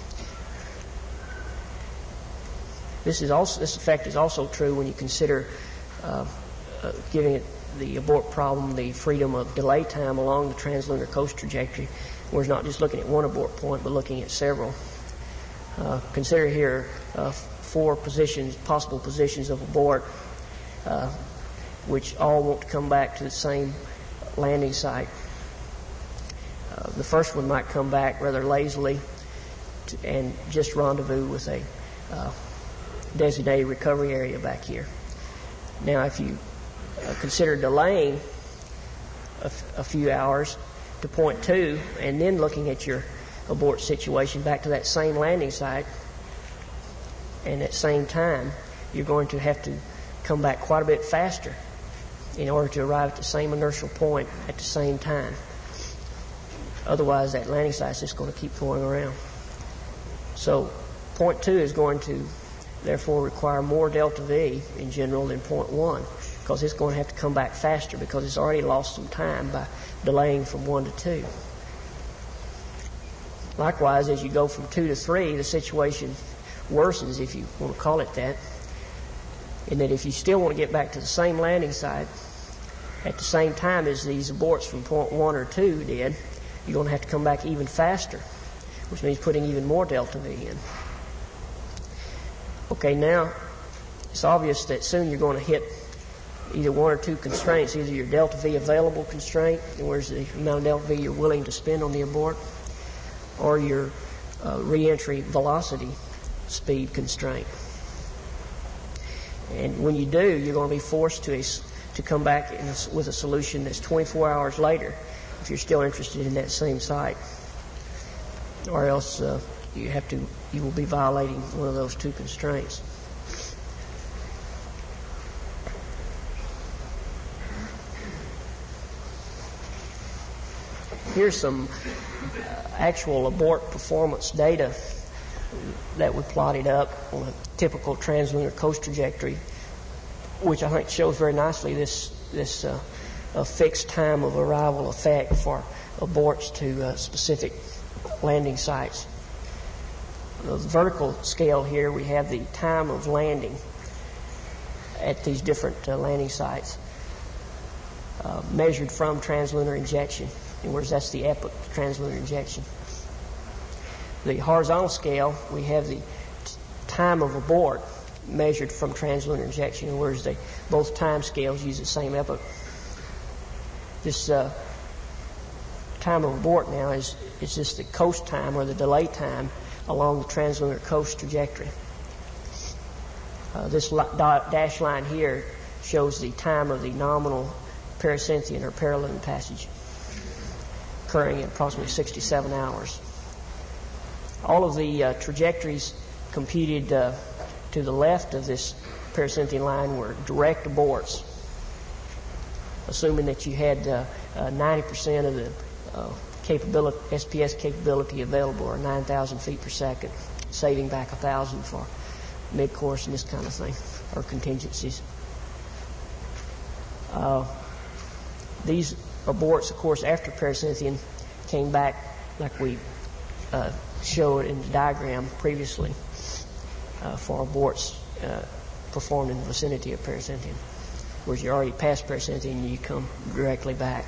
This is also this effect is also true when you consider uh, uh, giving it the abort problem the freedom of delay time along the translunar coast trajectory. We're not just looking at one abort point, but looking at several. Uh, consider here uh, four positions, possible positions of abort. Uh, which all want to come back to the same landing site. Uh, the first one might come back rather lazily to, and just rendezvous with a uh, designated recovery area back here. Now, if you uh, consider delaying a, f- a few hours to point two and then looking at your abort situation back to that same landing site and at same time, you're going to have to come back quite a bit faster in order to arrive at the same inertial point at the same time. Otherwise, that landing site is just going to keep going around. So point two is going to therefore require more delta V in general than point one, because it's going to have to come back faster because it's already lost some time by delaying from one to two. Likewise, as you go from two to three, the situation worsens, if you want to call it that, in that if you still want to get back to the same landing site at the same time as these aborts from point one or two did, you're going to have to come back even faster, which means putting even more delta V in. Okay, now it's obvious that soon you're going to hit either one or two constraints, either your delta V available constraint, where's the amount of delta V you're willing to spend on the abort, or your uh, re-entry velocity speed constraint. And when you do, you're going to be forced to a, to come back in a, with a solution that's twenty-four hours later if you're still interested in that same site, or else uh, you have to you will be violating one of those two constraints. Here's some uh, actual abort performance data that we plotted up on a typical translunar coast trajectory, which I think shows very nicely this this uh, a fixed time of arrival effect for aborts to uh, specific landing sites. The vertical scale here, we have the time of landing at these different uh, landing sites uh, measured from translunar injection. In other words, that's the epoch translunar injection. The horizontal scale, we have the t- time of abort measured from translunar injection. In other words, they, both time scales use the same epoch. This uh, time of abort now is, is just the coast time or the delay time along the translunar coast trajectory. Uh, this li- dot, dash line here shows the time of the nominal pericynthian or parallel passage, occurring in approximately sixty-seven hours. All of the uh, trajectories computed uh, to the left of this pericynthian line were direct aborts, assuming that you had uh, uh, ninety percent of the uh, capability, S P S capability available, or nine thousand feet per second, saving back one thousand for mid-course and this kind of thing, or contingencies. Uh, these aborts, of course, after pericynthian came back like we uh, showed in the diagram previously uh, for aborts uh, performed in the vicinity of pericynthian. Whereas you're already past pericynthian and you come directly back.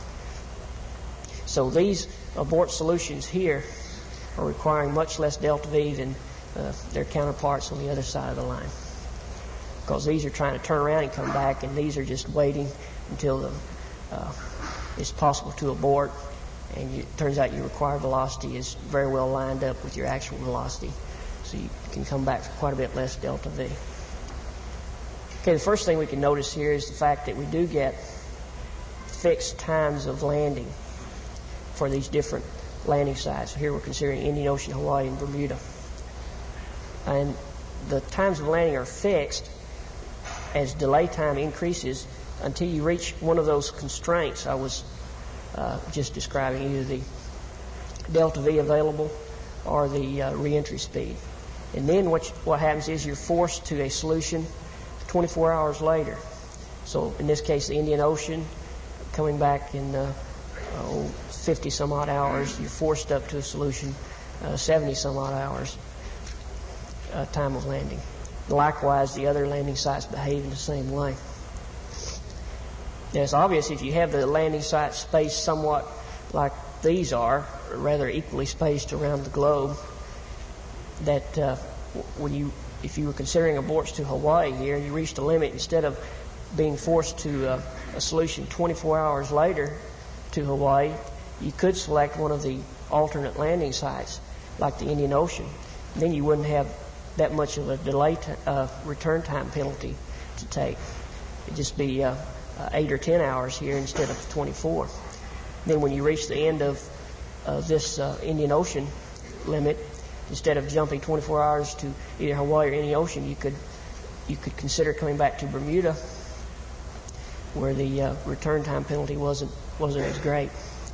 So these abort solutions here are requiring much less delta V than uh, their counterparts on the other side of the line, because these are trying to turn around and come back, and these are just waiting until the, uh, it's possible to abort, and you, it turns out your required velocity is very well lined up with your actual velocity, so you can come back for quite a bit less delta V. Okay, the first thing we can notice here is the fact that we do get fixed times of landing for these different landing sites. So here we're considering Indian Ocean, Hawaii, and Bermuda. And the times of landing are fixed as delay time increases until you reach one of those constraints I was uh, just describing, either the delta V available or the uh, reentry speed. And then what, you, what happens is you're forced to a solution twenty-four hours later. So in this case, the Indian Ocean, coming back in uh, oh, fifty some odd hours, you're forced up to a solution uh, seventy some odd hours uh, time of landing. Likewise, the other landing sites behave in the same way. Now, it's obvious if you have the landing sites spaced somewhat like these are, or rather equally spaced around the globe, that uh, when you, if you were considering aborts to Hawaii here, you reached a limit. Instead of being forced to uh, a solution twenty-four hours later to Hawaii, you could select one of the alternate landing sites, like the Indian Ocean. Then you wouldn't have that much of a delay t- uh, return time penalty to take. It'd just be uh, uh, eight or ten hours here instead of twenty-four. Then when you reach the end of uh, this uh, Indian Ocean limit, instead of jumping twenty-four hours to either Hawaii or Indian Ocean, you could you could consider coming back to Bermuda, where the uh, return time penalty wasn't wasn't as great.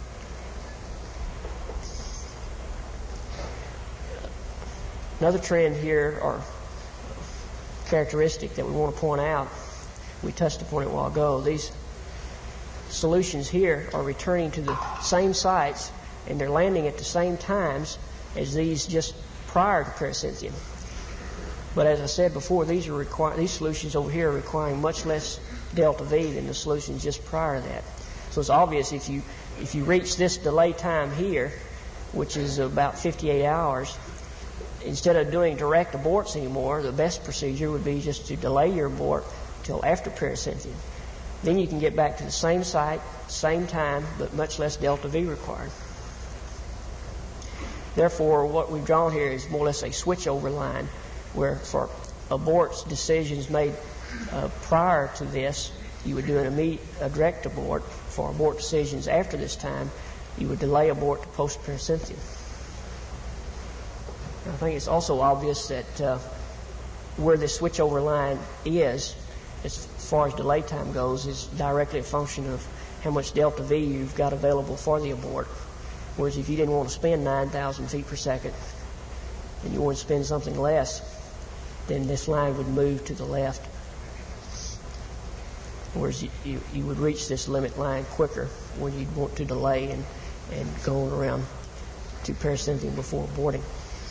Another trend here, or characteristic that we want to point out, we touched upon it a while ago. These solutions here are returning to the same sites, and they're landing at the same times as these just prior to Paracynthian. But as I said before, these are require, these solutions over here are requiring much less delta V than the solutions just prior to that. So it's obvious if you if you reach this delay time here, which is about fifty-eight hours, instead of doing direct aborts anymore, the best procedure would be just to delay your abort till after Paracynthian. Then you can get back to the same site, same time, but much less delta V required. Therefore, what we've drawn here is more or less a switchover line, where for aborts decisions made uh, prior to this, you would do an immediate a direct abort. For abort decisions after this time, you would delay abort to post-Paracynthian. I think it's also obvious that uh, where this switchover line is, as far as delay time goes, is directly a function of how much delta V you've got available for the abort. Whereas if you didn't want to spend nine thousand feet per second and you want to spend something less, then this line would move to the left. Whereas you, you, you would reach this limit line quicker when you'd want to delay and, and go around to Paracynthian before aborting.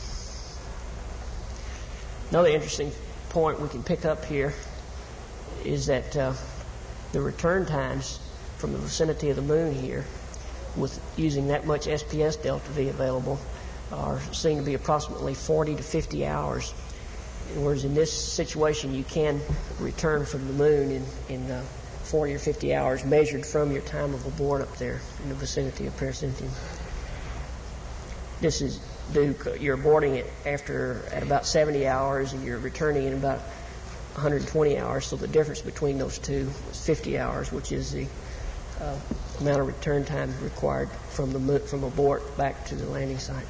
Another interesting point we can pick up here is that uh, the return times from the vicinity of the moon here, with using that much S P S delta V available, are seen to be approximately forty to fifty hours. Whereas in this situation, you can return from the moon in, in uh, forty or fifty hours, measured from your time of abort up there in the vicinity of Paracynthian. This is due, you're aborting it after at about seventy hours, and you're returning in about one hundred twenty hours. So the difference between those two is fifty hours, which is the uh, amount of return time required from the from abort back to the landing site.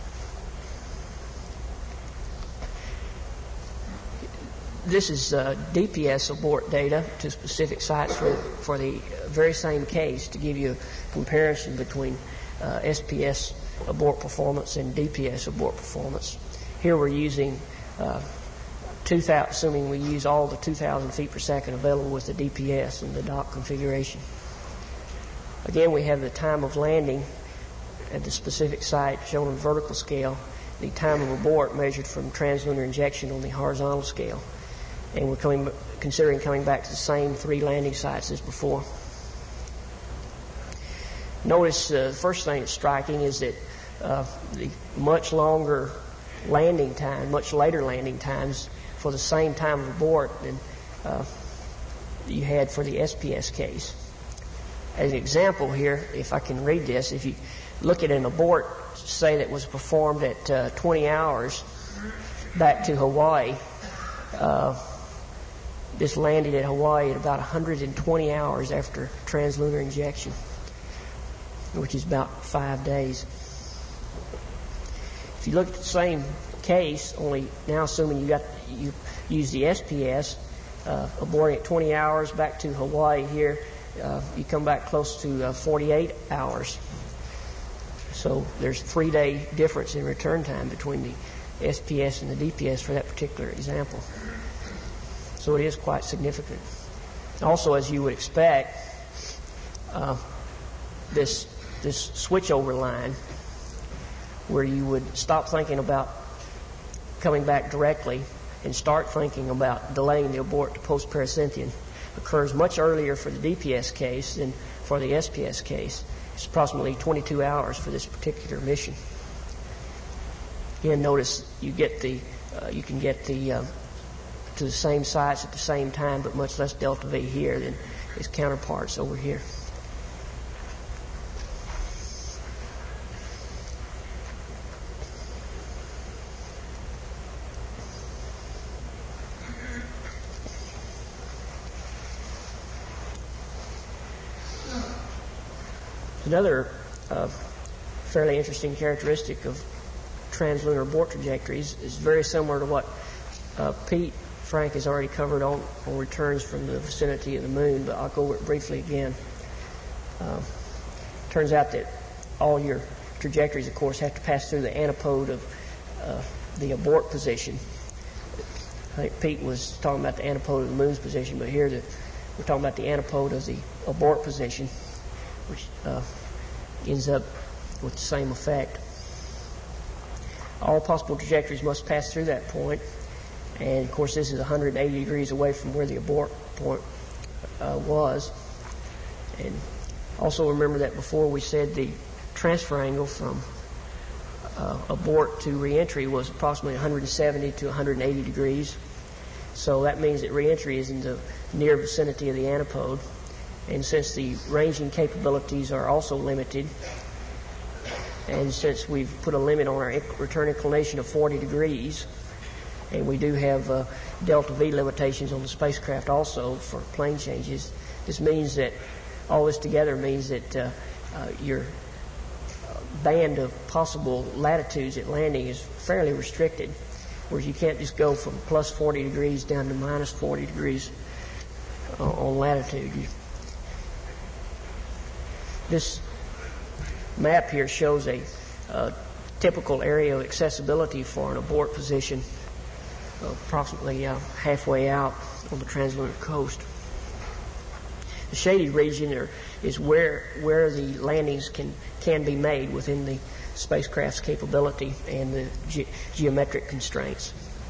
This is uh, D P S abort data to specific sites for, for the very same case, to give you a comparison between uh, S P S abort performance and D P S abort performance. Here we're using, uh, two thousand, assuming we use all the two thousand feet per second available with the D P S in the dock configuration. Again, we have the time of landing at the specific site shown on the vertical scale, the time of abort measured from translunar injection on the horizontal scale. And we're coming, considering coming back to the same three landing sites as before. Notice uh, the first thing that's striking is that uh, the much longer landing time, much later landing times for the same time of abort than uh, you had for the S P S case. As an example here, if I can read this, if you look at an abort, say that was performed at uh, twenty hours back to Hawaii, uh, this landed at Hawaii at about one hundred twenty hours after translunar injection, which is about five days. If you look at the same case, only now assuming you got you use the S P S, uh, aborting at twenty hours back to Hawaii here, uh, you come back close to uh, forty-eight hours. So there's a three-day difference in return time between the S P S and the D P S for that particular example. So it is quite significant. Also, as you would expect, uh, this this switchover line, where you would stop thinking about coming back directly and start thinking about delaying the abort to post-Paracynthian, occurs much earlier for the D P S case than for the S P S case. It's approximately twenty-two hours for this particular mission. Again, notice you get the uh, you can get the uh, to the same sites at the same time, but much less delta V here than its counterparts over here. Another uh, fairly interesting characteristic of translunar abort trajectories is very similar to what uh, Pete Frank has already covered on, on returns from the vicinity of the moon, but I'll go over it briefly again. Uh, turns out that all your trajectories, of course, have to pass through the antipode of uh, the abort position. I think Pete was talking about the antipode of the moon's position, but here the, we're talking about the antipode of the abort position, which uh, ends up with the same effect. All possible trajectories must pass through that point, and of course this is one hundred eighty degrees away from where the abort point uh, was. And also remember that before we said the transfer angle from uh, abort to reentry was approximately one hundred seventy to one hundred eighty degrees. So that means that reentry is in the near vicinity of the antipode. And since the ranging capabilities are also limited, and since we've put a limit on our return inclination of forty degrees, and we do have uh, delta V limitations on the spacecraft also for plane changes, this means that all this together means that uh, uh, your band of possible latitudes at landing is fairly restricted, whereas you can't just go from plus forty degrees down to minus forty degrees uh, on latitude. You, This map here shows a uh, typical area of accessibility for an abort position, uh, approximately uh, halfway out on the translunar coast. The shaded region are, is where where the landings can can be made within the spacecraft's capability and the ge- geometric constraints.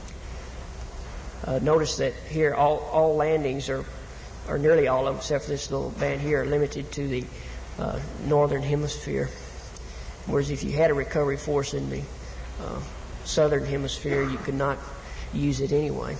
Uh, notice that here all all landings are, or nearly all of them, except for this little band here, are limited to the Uh, northern hemisphere, whereas if you had a recovery force in the uh, southern hemisphere, you could not use it anyway.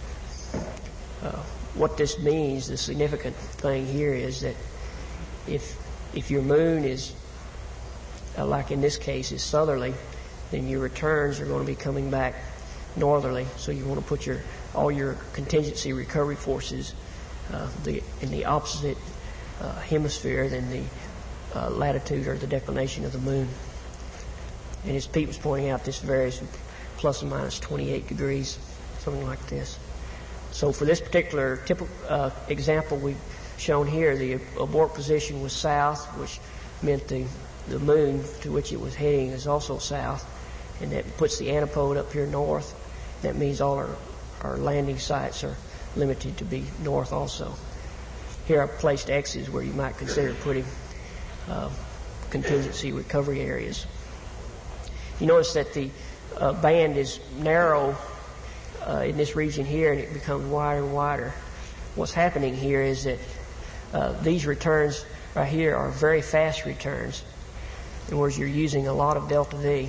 Uh, what this means, the significant thing here is that if if your moon is, uh, like in this case, is southerly, then your returns are going to be coming back northerly. So you want to put your all your contingency recovery forces uh, the in the opposite Uh, hemisphere than the uh, latitude or the declination of the moon. And as Pete was pointing out, this varies from plus or minus twenty-eight degrees, something like this. So for this particular typical uh, example we've shown here, the abort position was south, which meant the, the moon to which it was heading is also south, and that puts the antipode up here north. That means all our, our landing sites are limited to be north also. Here I've placed X's where you might consider putting uh, contingency recovery areas. You notice that the uh, band is narrow uh, in this region here, and it becomes wider and wider. What's happening here is that uh, these returns right here are very fast returns, in words, you're using a lot of delta V,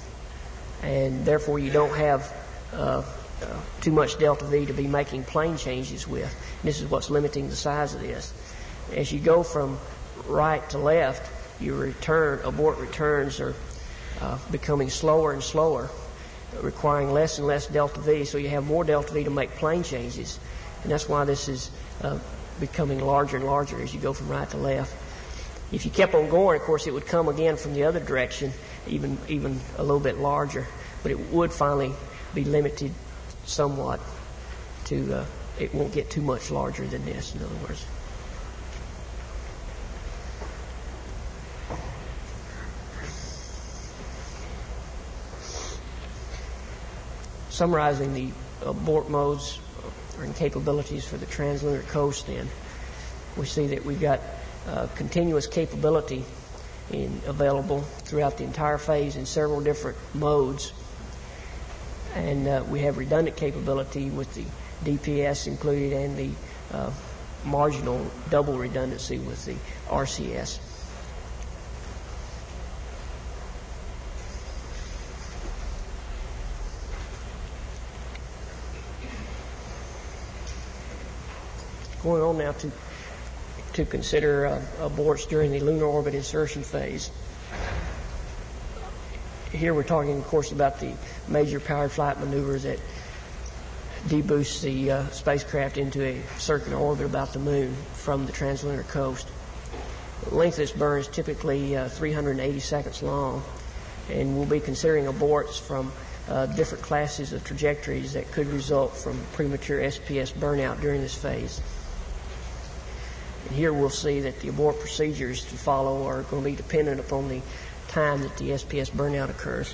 and therefore you don't have uh, Uh, too much delta V to be making plane changes with. And this is what's limiting the size of this. As you go from right to left, your return, abort returns are uh, becoming slower and slower, requiring less and less delta V, so you have more delta V to make plane changes. And that's why this is uh, becoming larger and larger as you go from right to left. If you kept on going, of course, it would come again from the other direction, even, even a little bit larger, but it would finally be limited somewhat to, uh, it won't get too much larger than this, in other words. Summarizing the abort modes and capabilities for the translunar coast, then, we see that we've got uh, continuous capability in, available throughout the entire phase in several different modes. And uh, we have redundant capability with the D P S included and the uh, marginal double redundancy with the R C S. Going on now to to consider uh, aborts during the lunar orbit insertion phase. Here we're talking, of course, about the major powered flight maneuvers that deboost the uh, spacecraft into a circular orbit about the moon from the translunar coast. The length of this burn is typically uh, three hundred eighty seconds long, and we'll be considering aborts from uh, different classes of trajectories that could result from premature S P S burnout during this phase. And here we'll see that the abort procedures to follow are going to be dependent upon the time that the S P S burnout occurs.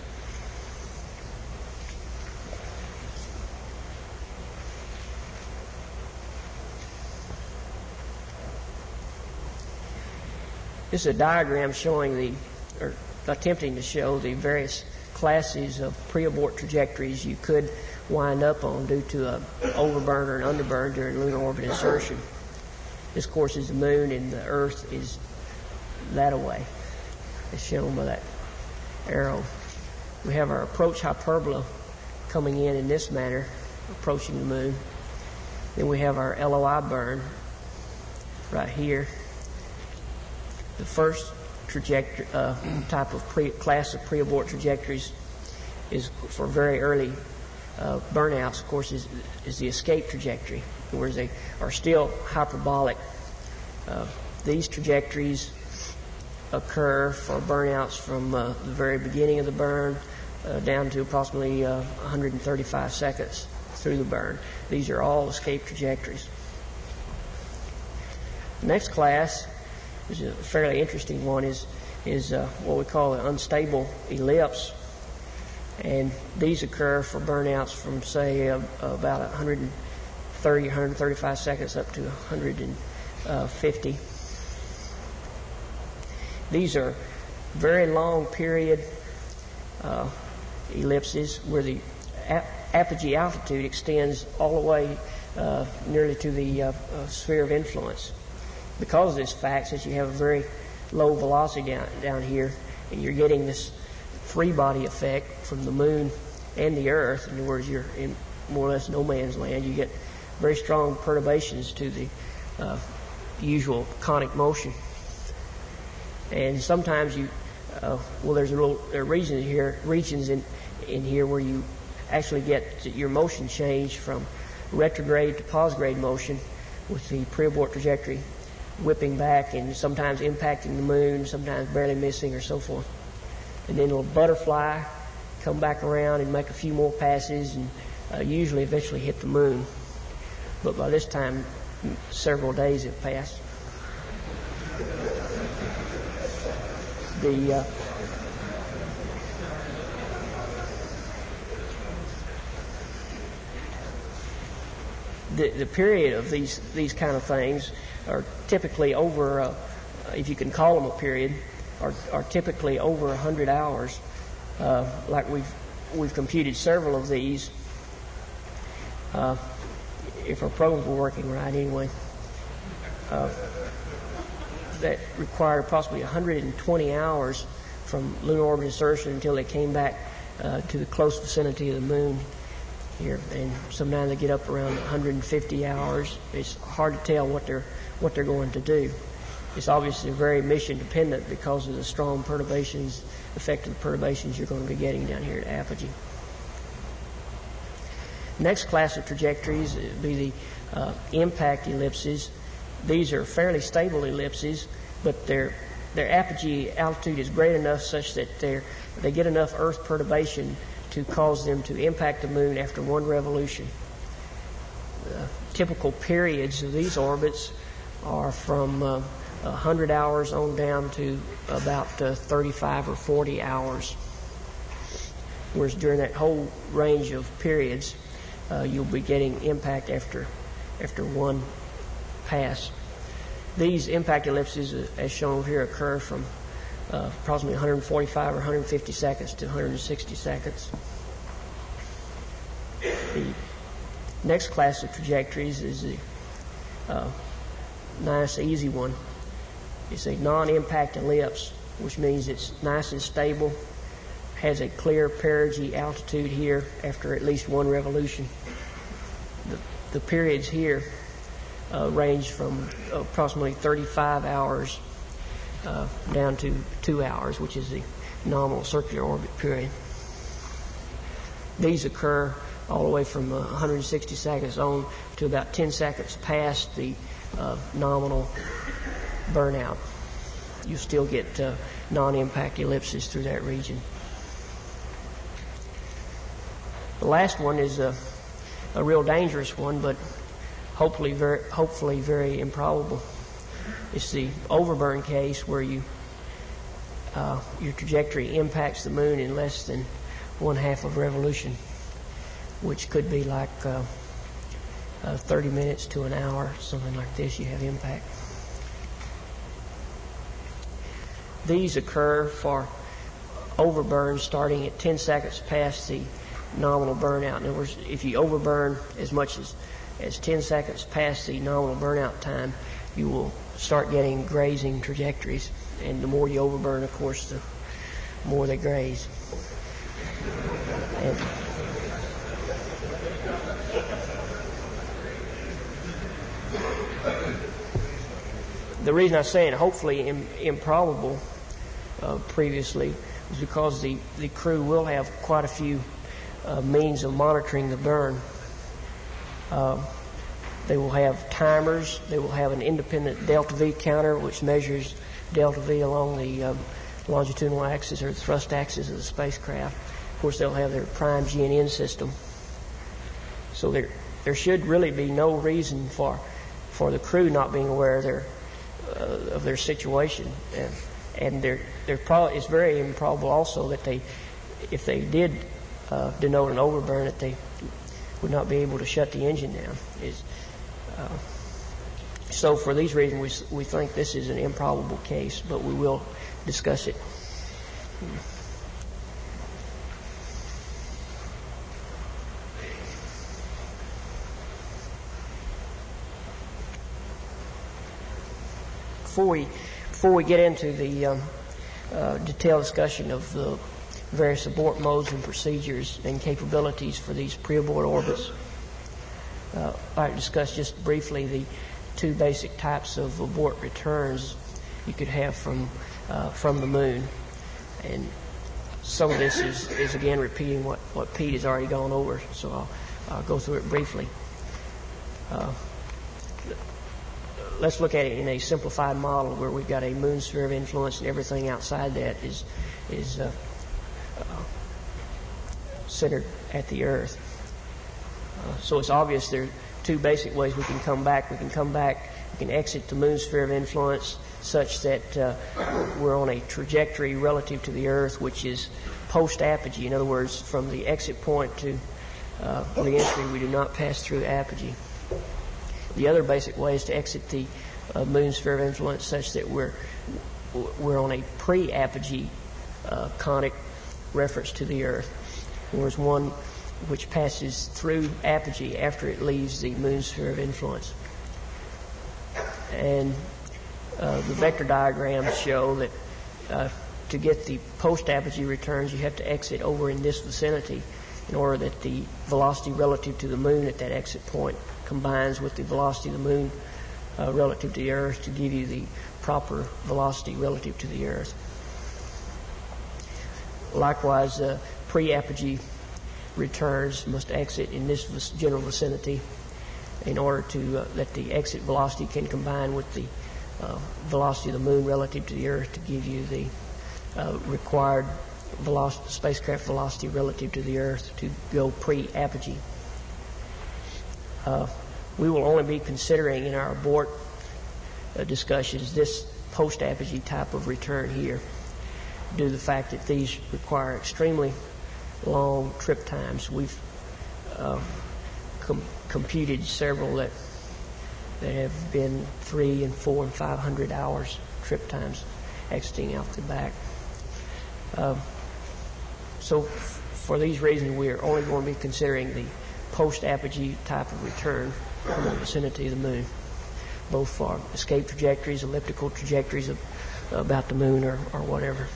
This is a diagram showing the, or attempting to show the various classes of pre-abort trajectories you could wind up on due to a overburn or an underburn during lunar orbit insertion. This, of course, is the moon, and the Earth is that away, as shown by that arrow. We have our approach hyperbola coming in in this manner, approaching the moon. Then we have our L O I burn right here. The first trajectory uh, type of pre, class of pre-abort trajectories is for very early uh, burnouts, of course, is, is the escape trajectory, whereas they are still hyperbolic. Uh, these trajectories occur for burnouts from uh, the very beginning of the burn uh, down to approximately uh, one hundred thirty-five seconds through the burn. These are all escape trajectories. The next class is a fairly interesting one, is is uh, what we call an unstable ellipse, and these occur for burnouts from, say, uh, about one hundred thirty, one hundred thirty-five seconds up to one hundred fifty. These are very long period uh, ellipses where the ap- apogee altitude extends all the way uh, nearly to the uh, uh, sphere of influence. Because of this fact, since you have a very low velocity down, down here, and you're getting this free body effect from the moon and the Earth, in other words, you're in more or less no man's land, you get very strong perturbations to the uh, usual conic motion. And sometimes you, uh, well, there's a little there are regions here, regions in in here where you actually get your motion change from retrograde to posgrade motion with the pre-abort trajectory whipping back and sometimes impacting the moon, sometimes barely missing, or so forth. And then it'll butterfly, come back around and make a few more passes, and uh, usually eventually hit the moon. But by this time, several days have passed. The uh, the the period of these these kind of things are typically over, uh, if you can call them a period, are, are typically over one hundred hours. Uh, like we've we've computed several of these, uh, if our programs were working right anyway, uh, that required approximately one hundred twenty hours from lunar orbit insertion until they came back uh, to the close vicinity of the moon here. And sometimes they get up around one hundred fifty hours. It's hard to tell what they're what they're going to do. It's obviously very mission dependent because of the strong perturbations, effect of the perturbations you're going to be getting down here at apogee. Next class of trajectories would be the uh, impact ellipses. These are fairly stable ellipses, but their their apogee altitude is great enough such that they they get enough Earth perturbation to cause them to impact the moon after one revolution. The typical periods of these orbits are from uh, one hundred hours on down to about uh, thirty-five or forty hours. Whereas during that whole range of periods, uh, you'll be getting impact after after one pass. These impact ellipses, uh, as shown here, occur from uh, approximately one hundred forty-five or one hundred fifty seconds to one hundred sixty seconds. The next class of trajectories is the uh, nice, easy one. It's a non-impact ellipse, which means it's nice and stable, has a clear perigee altitude here after at least one revolution. The, the periods here uh, range from approximately thirty-five hours uh, down to two hours, which is the nominal circular orbit period. These occur all the way from uh, one hundred sixty seconds on to about ten seconds past the uh, nominal burnout. You still get uh, non-impact ellipses through that region. The last one is a, a real dangerous one, but hopefully very, hopefully very improbable. It's the overburn case where you uh, your trajectory impacts the moon in less than one half of a revolution, which could be like uh, uh, thirty minutes to an hour, something like this. You have impact. These occur for overburn starting at ten seconds past the nominal burnout. In other words, if you overburn as much as, as ten seconds past the nominal burnout time, you will start getting grazing trajectories. And the more you overburn, of course, the more they graze. And the reason I'm saying hopefully im- improbable uh, previously is because the, the crew will have quite a few uh, means of monitoring the burn. Uh, they will have timers. They will have an independent delta V counter, which measures delta V along the um, longitudinal axis or the thrust axis of the spacecraft. Of course, they'll have their prime G N N system. So there there should really be no reason for for the crew not being aware of their uh, of their situation, and and they're they're probably it's very improbable also that they, if they did uh, denote an overburn, that they would not be able to shut the engine down. Is uh, so for these reasons we we think this is an improbable case, but we will discuss it. Before we, before we get into the um, uh, detailed discussion of the various abort modes and procedures and capabilities for these pre-abort orbits, uh, I'd like to discuss just briefly the two basic types of abort returns you could have from uh, from the moon. And some of this is, is again repeating what, what Pete has already gone over, so I'll, I'll go through it briefly. Uh, Let's look at it in a simplified model where we've got a moon sphere of influence and everything outside that is is uh, uh, centered at the Earth. Uh, so it's obvious there are two basic ways we can come back. We can come back, we can exit the moon sphere of influence such that uh, we're on a trajectory relative to the Earth which is post-apogee. In other words, from the exit point to uh, re-entry, we do not pass through apogee. The other basic way is to exit the uh, moon sphere of influence such that we're we're on a pre-apogee uh, conic reference to the Earth. There's one which passes through apogee after it leaves the moon sphere of influence. And uh, the vector diagrams show that uh, to get the post-apogee returns, you have to exit over in this vicinity in order that the velocity relative to the moon at that exit point combines with the velocity of the moon uh, relative to the Earth to give you the proper velocity relative to the Earth. Likewise, uh, pre-apogee returns must exit in this general vicinity in order to uh, that the exit velocity can combine with the uh, velocity of the moon relative to the Earth to give you the uh, required velocity, spacecraft velocity relative to the Earth to go pre-apogee. Uh, we will only be considering in our abort uh, discussions this post-apogee type of return here, due to the fact that these require extremely long trip times. We've uh, com- computed several that that have been three and four and five hundred hours trip times exiting out the back. Uh, so f- for these reasons, we are only going to be considering the post-apogee type of return from the vicinity of the moon, both for escape trajectories, elliptical trajectories of, about the moon or, or whatever.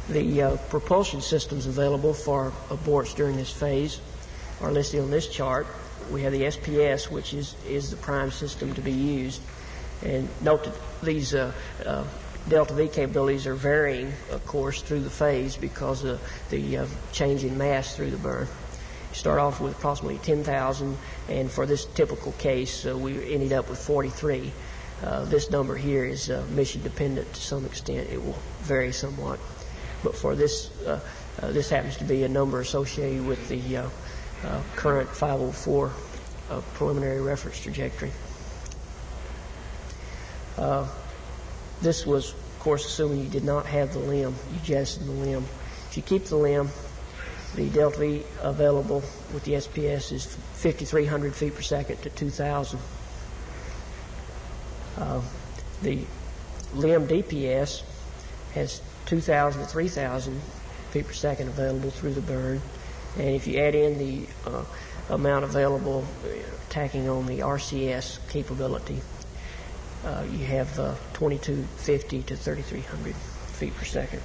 The uh, propulsion systems available for aborts during this phase are listed on this chart. We have the S P S, which is, is the prime system to be used. And note that these uh, uh, delta V capabilities are varying, of course, through the phase because of the uh, change in mass through the burn. You start off with approximately ten thousand, and for this typical case, uh, we ended up with forty-three. Uh, this number here is uh, mission dependent to some extent. It will vary somewhat. But for this, uh, uh, this happens to be a number associated with the uh, uh, current five oh four uh, preliminary reference trajectory. Uh, this was, of course, assuming you did not have the limb. You jettison the limb. If you keep the limb, the delta V available with the S P S is fifty-three hundred feet per second to two thousand. Uh, the limb D P S has two thousand to three thousand feet per second available through the burn. And if you add in the uh, amount available uh, tacking on the R C S capability, uh, you have uh, twenty-two fifty to thirty-three hundred feet per second.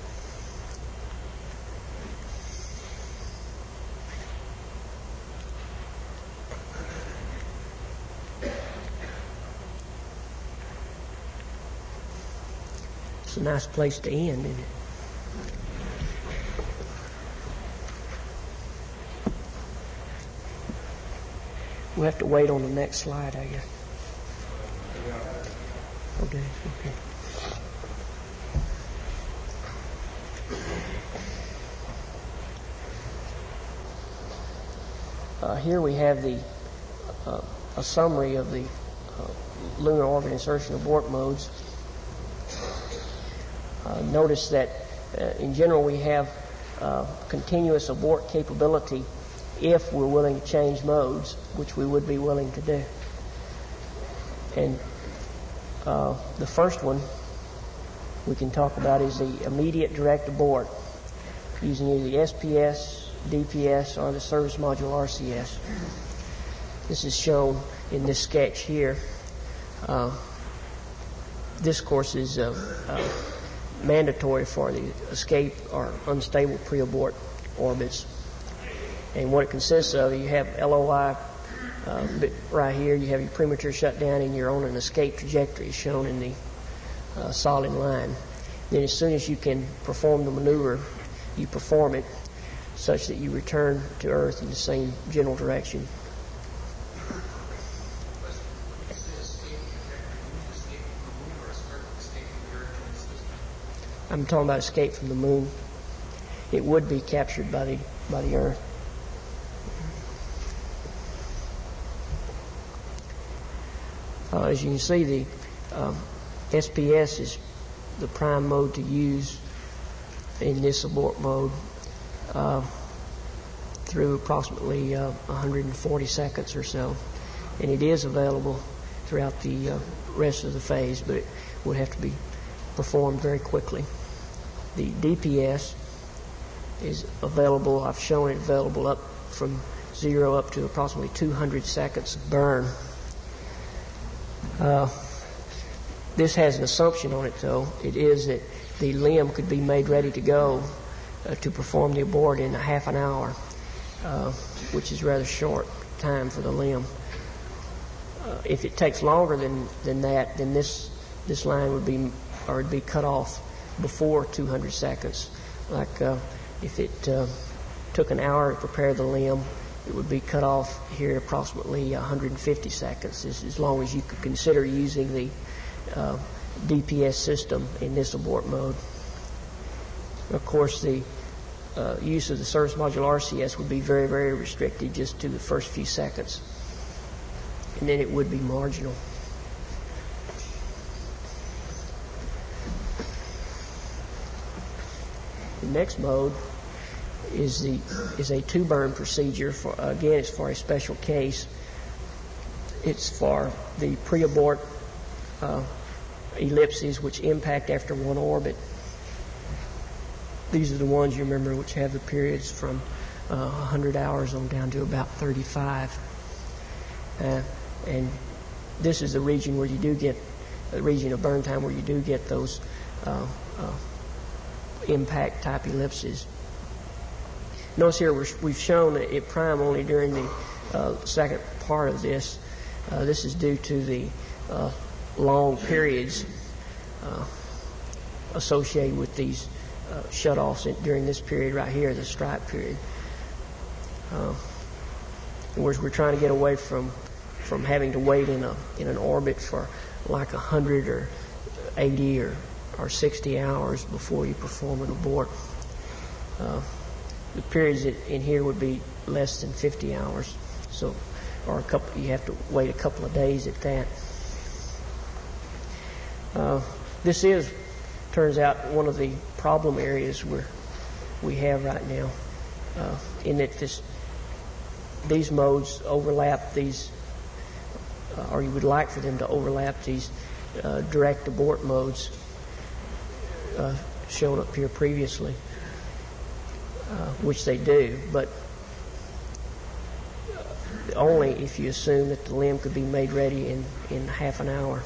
It's a nice place to end, isn't it? We'll have to wait on the next slide, I guess. Okay, okay. Uh, here we have the uh, a summary of the uh, lunar orbit insertion abort modes. Uh, notice that uh, in general we have uh, continuous abort capability if we're willing to change modes, which we would be willing to do. And uh, the first one we can talk about is the immediate direct abort using either the S P S, D P S, or the service module R C S. This is shown in this sketch here. Uh, this, of course, is uh, uh, mandatory for the escape or unstable pre-abort orbits. And what it consists of, you have L O I uh, right here, you have your premature shutdown, and you're on an escape trajectory shown in the uh, solid line. Then as soon as you can perform the maneuver, you perform it such that you return to Earth in the same general direction. I'm talking about escape from the moon. It would be captured by the by the Earth. Uh, as you can see, the um, S P S is the prime mode to use in this abort mode uh, through approximately uh, one hundred forty seconds or so. And it is available throughout the uh, rest of the phase, but it would have to be performed very quickly. The D P S is available, I've shown it available up from zero up to approximately two hundred seconds of burn. Uh, this has an assumption on it, though. It is that the limb could be made ready to go uh, to perform the abort in a half an hour, uh, which is rather short time for the limb. Uh, if it takes longer than, than that, then this this line would be or would be cut off before two hundred seconds. Like uh, if it uh, took an hour to prepare the limb, it would be cut off here approximately one hundred fifty seconds, as, as long as you could consider using the uh, D P S system in this abort mode. Of course, the uh, use of the service module R C S would be very, very restricted just to the first few seconds, and then it would be marginal. The next mode is the is a two burn procedure. For again, it's for a special case. It's for the pre-abort uh, ellipses which impact after one orbit. These are the ones you remember which have the periods from uh, one hundred hours on down to about thirty-five. Uh, and this is the region where you do get a region of burn time where you do get those uh, uh, impact type ellipses. Notice here we're, we've shown that it prime only during the uh, second part of this. Uh, this is due to the uh, long periods uh, associated with these uh, shutoffs in, during this period right here, the stripe period. Uh, in words, we're trying to get away from from having to wait in a in an orbit for like a hundred or eighty or or sixty hours before you perform an abort. Uh, the periods in here would be less than fifty hours, so or a couple. You have to wait a couple of days at that. Uh, this is, turns out, one of the problem areas where we have right now, uh, in that this these modes overlap these, uh, or you would like for them to overlap these uh, direct abort modes uh, shown up here previously, uh, which they do, but only if you assume that the limb could be made ready in, in half an hour.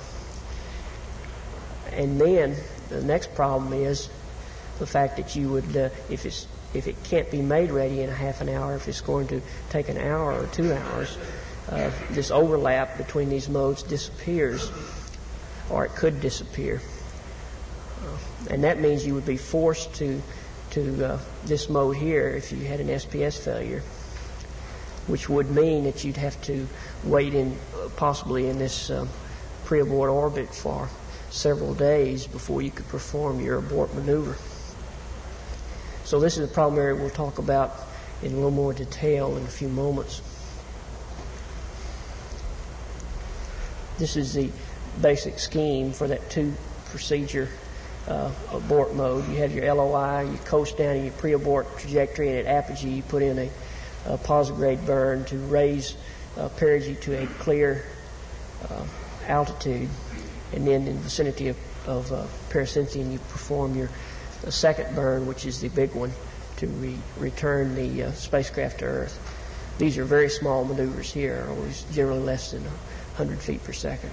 And then the next problem is the fact that you would, uh, if it's if it can't be made ready in a half an hour, if it's going to take an hour or two hours, uh, this overlap between these modes disappears, or it could disappear. Uh, and that means you would be forced to to uh, this mode here if you had an S P S failure, which would mean that you'd have to wait in uh, possibly in this uh, pre-abort orbit for several days before you could perform your abort maneuver. So this is a problem area we'll talk about in a little more detail in a few moments. This is the basic scheme for that two-procedure uh, abort mode. You have your L O I, you coast down in your pre-abort trajectory, and at apogee you put in a, a posigrade burn to raise uh, perigee to a clear uh, altitude. And then in the vicinity of, of uh, pericynthium, you perform your uh, second burn, which is the big one, to re- return the uh, spacecraft to Earth. These are very small maneuvers here, always generally less than one hundred feet per second.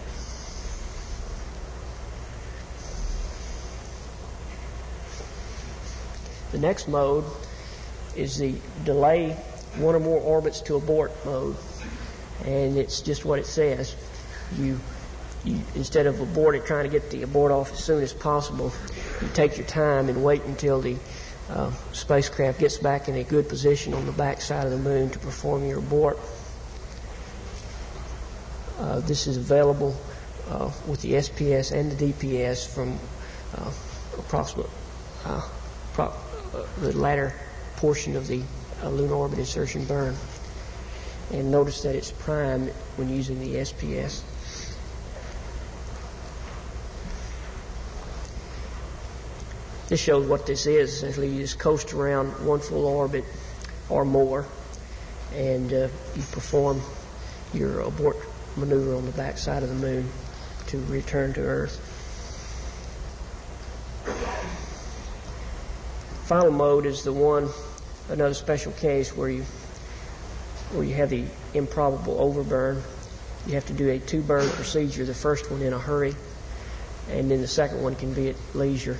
The next mode is the delay one or more orbits to abort mode, and it's just what it says. You You, instead of aborting, trying to get the abort off as soon as possible, you take your time and wait until the uh, spacecraft gets back in a good position on the back side of the moon to perform your abort. Uh, this is available uh, with the S P S and the D P S from uh, approximate uh, pro- uh, the latter portion of the uh, lunar orbit insertion burn. And notice that it's primed when using the S P S. This shows what this is. Essentially, you just coast around one full orbit or more, and uh, you perform your abort maneuver on the back side of the moon to return to Earth. Final mode is the one, another special case where you where you have the improbable overburn. You have to do a two-burn procedure. The first one in a hurry, and then the second one can be at leisure.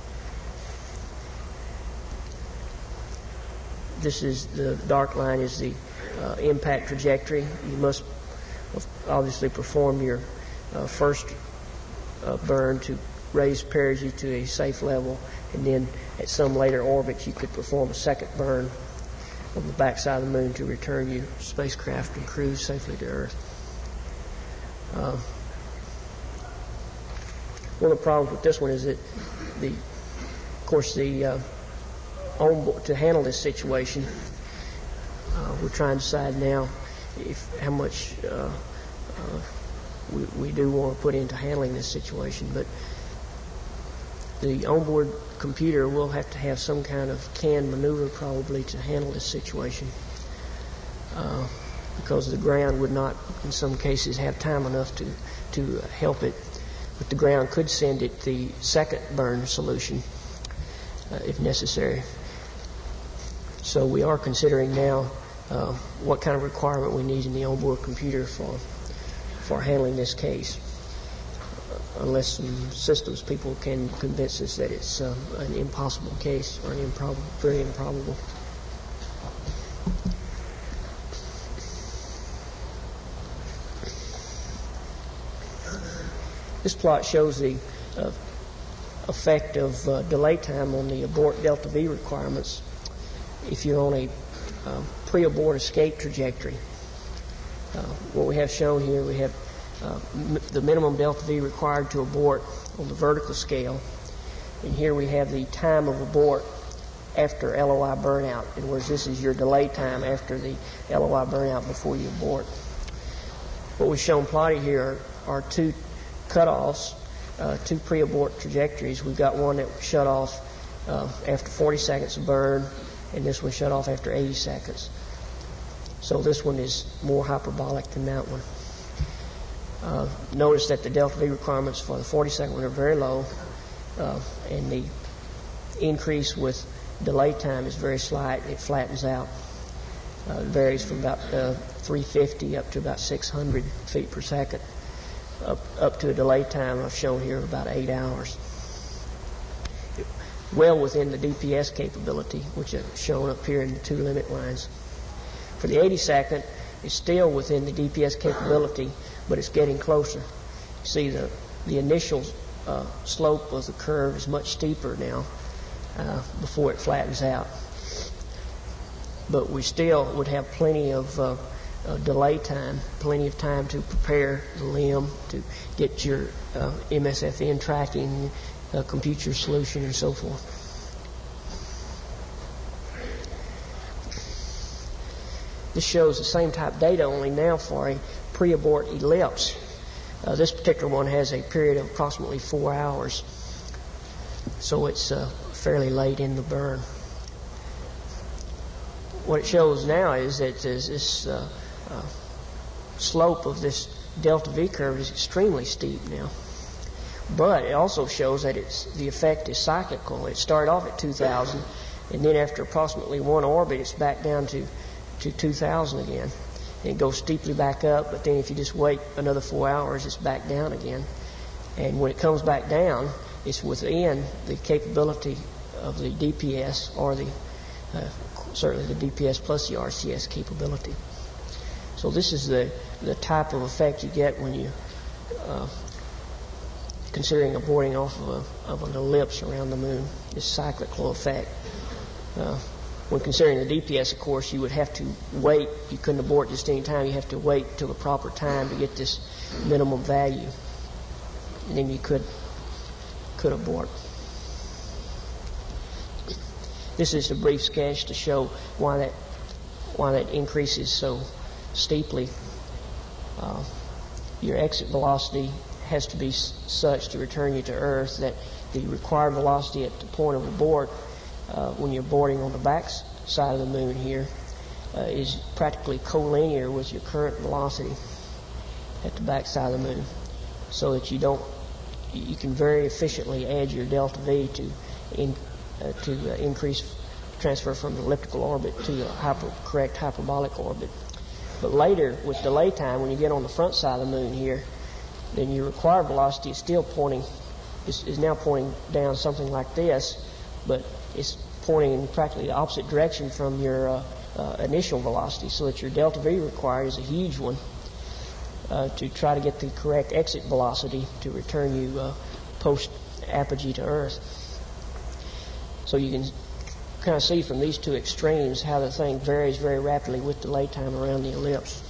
This is the dark line is the uh, impact trajectory. You must obviously perform your uh, first uh, burn to raise perigee to a safe level, and then at some later orbit you could perform a second burn on the backside of the moon to return your spacecraft and crew safely to Earth. Uh, one of the problems with this one is that the, of course, the uh, on board, to handle this situation, uh, we're trying to decide now if how much uh, uh, we, we do want to put into handling this situation. But the onboard computer will have to have some kind of canned maneuver probably to handle this situation, uh, because the ground would not, in some cases, have time enough to to help it. But the ground could send it the second burn solution uh, if necessary. So we are considering now uh, what kind of requirement we need in the onboard computer for for handling this case. unless some systems people can convince us that it's uh, an impossible case or an improbable, very improbable. This plot shows the uh, effect of uh, delay time on the abort delta V requirements if you're on a uh, pre-abort escape trajectory. Uh, what we have shown here, we have uh, m- the minimum delta V required to abort on the vertical scale, and here we have the time of abort after L O I burnout, and whereas this is your delay time after the L O I burnout before you abort. What we've shown plotted here are, are two cutoffs, uh, two pre-abort trajectories. We've got one that shut off uh, after forty seconds of burn, and this one shut off after eighty seconds. So this one is more hyperbolic than that one. Uh, notice that the delta V requirements for the forty second one are very low, uh, and the increase with delay time is very slight. It flattens out. Uh, it varies from about uh, three fifty up to about six hundred feet per second, up, up to a delay time I've shown here of about eight hours. Well within the D P S capability, which is shown up here in the two limit lines. For the eighty second, it's still within the D P S capability, but it's getting closer. You see the, the initial uh, slope of the curve is much steeper now uh, before it flattens out. But we still would have plenty of uh, uh, delay time, plenty of time to prepare the limb, to get your uh, M S F N tracking, uh, compute your solution, and so forth. This shows the same type data, only now for a pre-abort ellipse. Uh, this particular one has a period of approximately four hours, so it's uh, fairly late in the burn. What it shows now is that this, this uh, uh, slope of this delta V curve is extremely steep now. But it also shows that it's, the effect is cyclical. It started off at two thousand, and then after approximately one orbit, it's back down to, to two thousand again. And it goes steeply back up, but then if you just wait another four hours, it's back down again. And when it comes back down, it's within the capability of the D P S or the uh, certainly the D P S plus the R C S capability. So this is the, the type of effect you get when you uh, considering aborting off of, a, of an ellipse around the moon, this cyclical effect. Uh, when considering the D P S, of course, you would have to wait. You couldn't abort just any time. You have to wait till the proper time to get this minimum value, and then you could could abort. This is a brief sketch to show why that why that increases so steeply. Uh, your exit velocity has to be s- such to return you to Earth that the required velocity at the point of abort, uh, when you're boarding on the back side of the moon here, uh, is practically collinear with your current velocity at the back side of the moon, so that you don't you can very efficiently add your delta V to in, uh, to uh, increase transfer from the elliptical orbit to the hyper, correct hyperbolic orbit. But later, with delay time, when you get on the front side of the moon here, then your required velocity is still pointing, is, is now pointing down something like this, but it's pointing in practically the opposite direction from your uh, uh, initial velocity, so that your delta V required is a huge one uh, to try to get the correct exit velocity to return you uh, post-apogee to Earth. So you can kind of see from these two extremes how the thing varies very rapidly with delay time around the ellipse.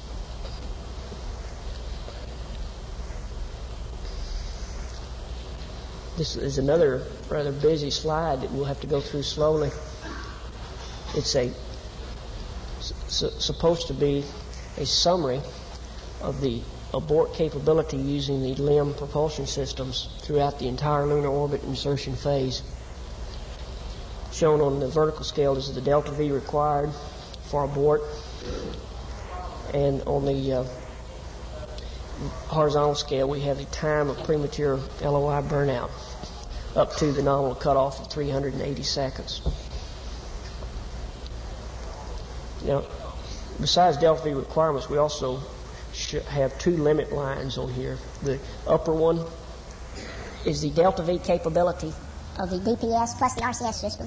This is another rather busy slide that we'll have to go through slowly. It's a su- supposed to be a summary of the abort capability using the L I M propulsion systems throughout the entire lunar orbit insertion phase. Shown on the vertical scale is the delta V required for abort, and on the uh, horizontal scale we have the time of premature L O I burnout up to the nominal cutoff of three hundred eighty seconds. Now, besides delta V requirements, we also sh- have two limit lines on here. The upper one is the delta V capability of the D P S plus the R C S systems.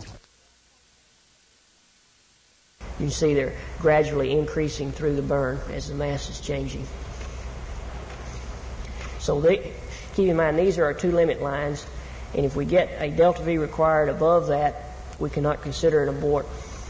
You can see they're gradually increasing through the burn as the mass is changing. So they, keep in mind, these are our two limit lines, and if we get a delta V required above that, we cannot consider an abort.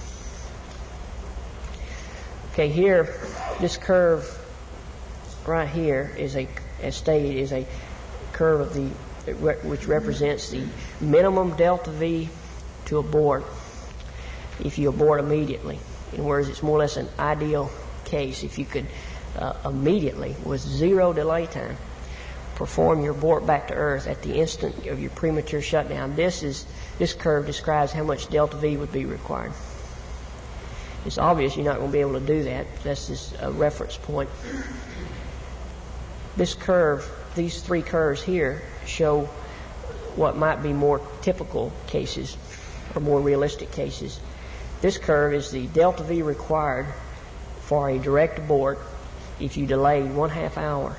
Okay, here, this curve right here is a, as stated, is a curve of the, which represents the minimum delta V to abort if you abort immediately. In other words, it's more or less an ideal case. If you could uh, immediately, with zero delay time, perform your abort back to Earth at the instant of your premature shutdown, this is this curve describes how much delta V would be required. It's obvious you're not going to be able to do that. That's just a reference point. This curve, these three curves here, show what might be more typical cases or more realistic cases. This curve is the delta V required for a direct abort if you delay one half hour.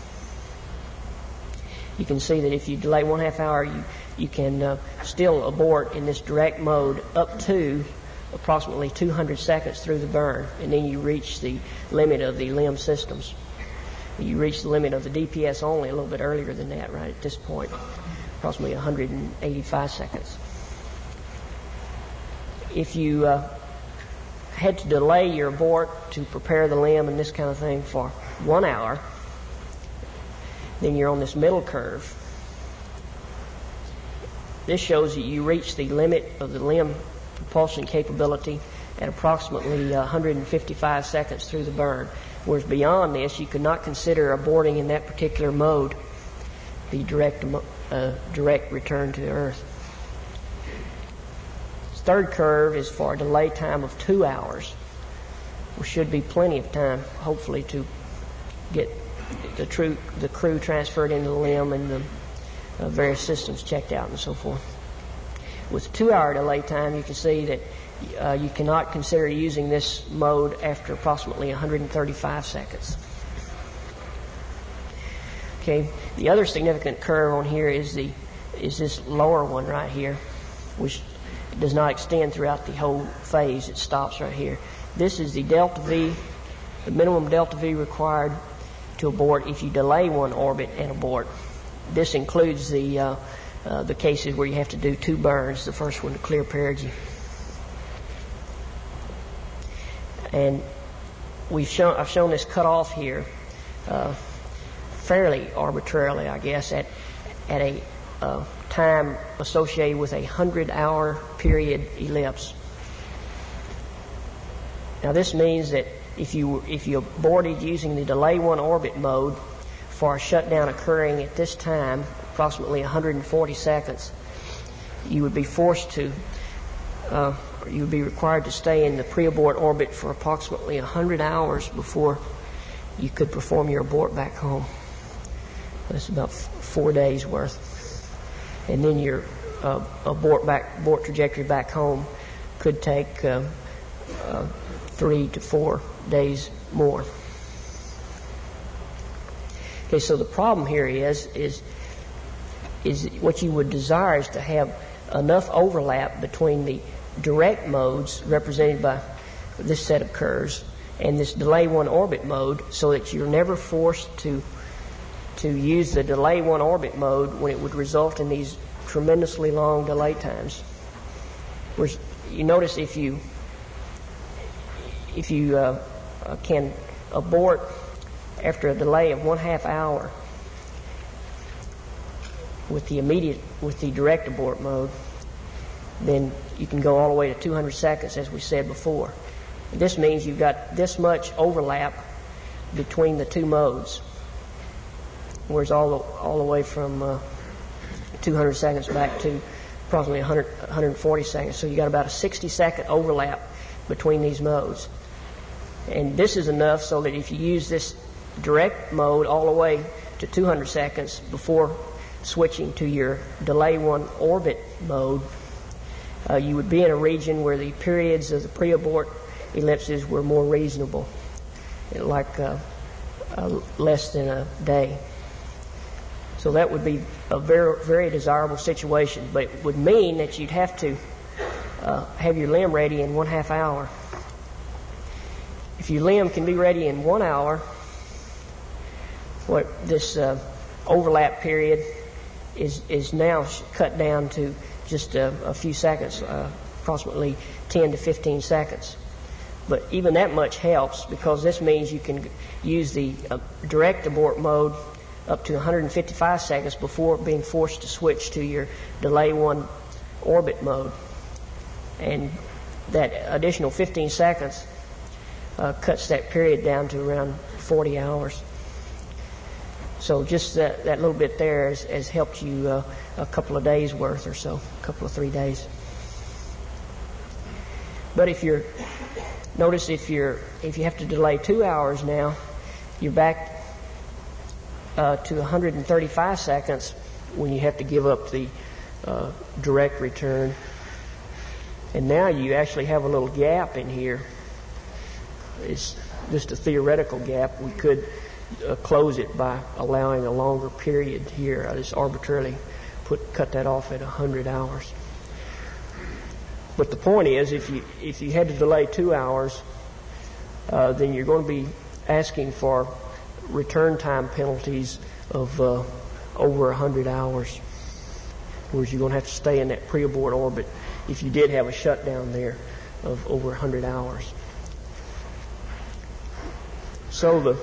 You can see that if you delay one half hour, you, you can uh, still abort in this direct mode up to approximately two hundred seconds through the burn, and then you reach the limit of the limb systems. You reach the limit of the D P S only a little bit earlier than that, right at this point, approximately one hundred eighty-five seconds. If you uh, had to delay your abort to prepare the limb and this kind of thing for one hour, then you're on this middle curve. This shows that you reach the limit of the limb propulsion capability at approximately uh, one hundred fifty-five seconds through the burn. Whereas beyond this, you could not consider aborting in that particular mode the direct, uh, direct return to Earth. This third curve is for a delay time of two hours. There should be plenty of time, hopefully, to get the, true, the crew transferred into the limb and the uh, various systems checked out and so forth. With two-hour delay time, you can see that uh, you cannot consider using this mode after approximately one hundred thirty-five seconds. Okay, the other significant curve on here is the is this lower one right here, which does not extend throughout the whole phase. It stops right here. This is the delta V, the minimum delta V required to abort if you delay one orbit and abort. This includes the uh, uh, the cases where you have to do two burns, the first one to clear perigee. And we've shown, I've shown this cutoff here uh, fairly arbitrarily, I guess, at, at a uh, time associated with a hundred-hour period ellipse. Now this means that if you if you aborted using the delay one orbit mode for a shutdown occurring at this time, approximately one hundred forty seconds, you would be forced to, uh, you would be required to stay in the pre-abort orbit for approximately one hundred hours before you could perform your abort back home. That's about f- four days worth. And then your uh, abort back abort trajectory back home could take uh, uh, three to four days more. Okay, so the problem here is is is what you would desire is to have enough overlap between the direct modes represented by this set of curves and this delay one orbit mode, so that you're never forced to to use the delay one orbit mode when it would result in these tremendously long delay times. Whereas you notice if you if you uh, can abort after a delay of one half hour with the immediate with the direct abort mode, then you can go all the way to two hundred seconds, as we said before. This means you've got this much overlap between the two modes, whereas all the, all the way from uh, two hundred seconds back to approximately one hundred, one hundred forty seconds. So you got about a sixty second overlap between these modes. And this is enough so that if you use this direct mode all the way to two hundred seconds before switching to your delay one orbit mode, uh, you would be in a region where the periods of the pre-abort ellipses were more reasonable, like uh, uh, less than a day. So So that would be a very, very desirable situation, but it would mean that you'd have to uh, have your limb ready in one half hour. If your limb can be ready in one hour, what this uh, overlap period is is now cut down to just a, a few seconds, uh, approximately ten to fifteen seconds. But even that much helps, because this means you can use the uh, direct abort mode up to one hundred fifty-five seconds before being forced to switch to your delay one orbit mode. And that additional fifteen seconds uh, cuts that period down to around forty hours. So just that, that little bit there has, has helped you uh, a couple of days worth or so, a couple of three days. But if you're, notice if you're, if you have to delay two hours now, you're back uh, to one hundred thirty-five seconds when you have to give up the uh, direct return. And now you actually have a little gap in here. It's just a theoretical gap. We could uh, close it by allowing a longer period here. I just arbitrarily put cut that off at one hundred hours. But the point is, if you if you had to delay two hours, uh, then you're going to be asking for return time penalties of uh, over one hundred hours, whereas you're going to have to stay in that pre-abort orbit if you did have a shutdown there of over one hundred hours. So the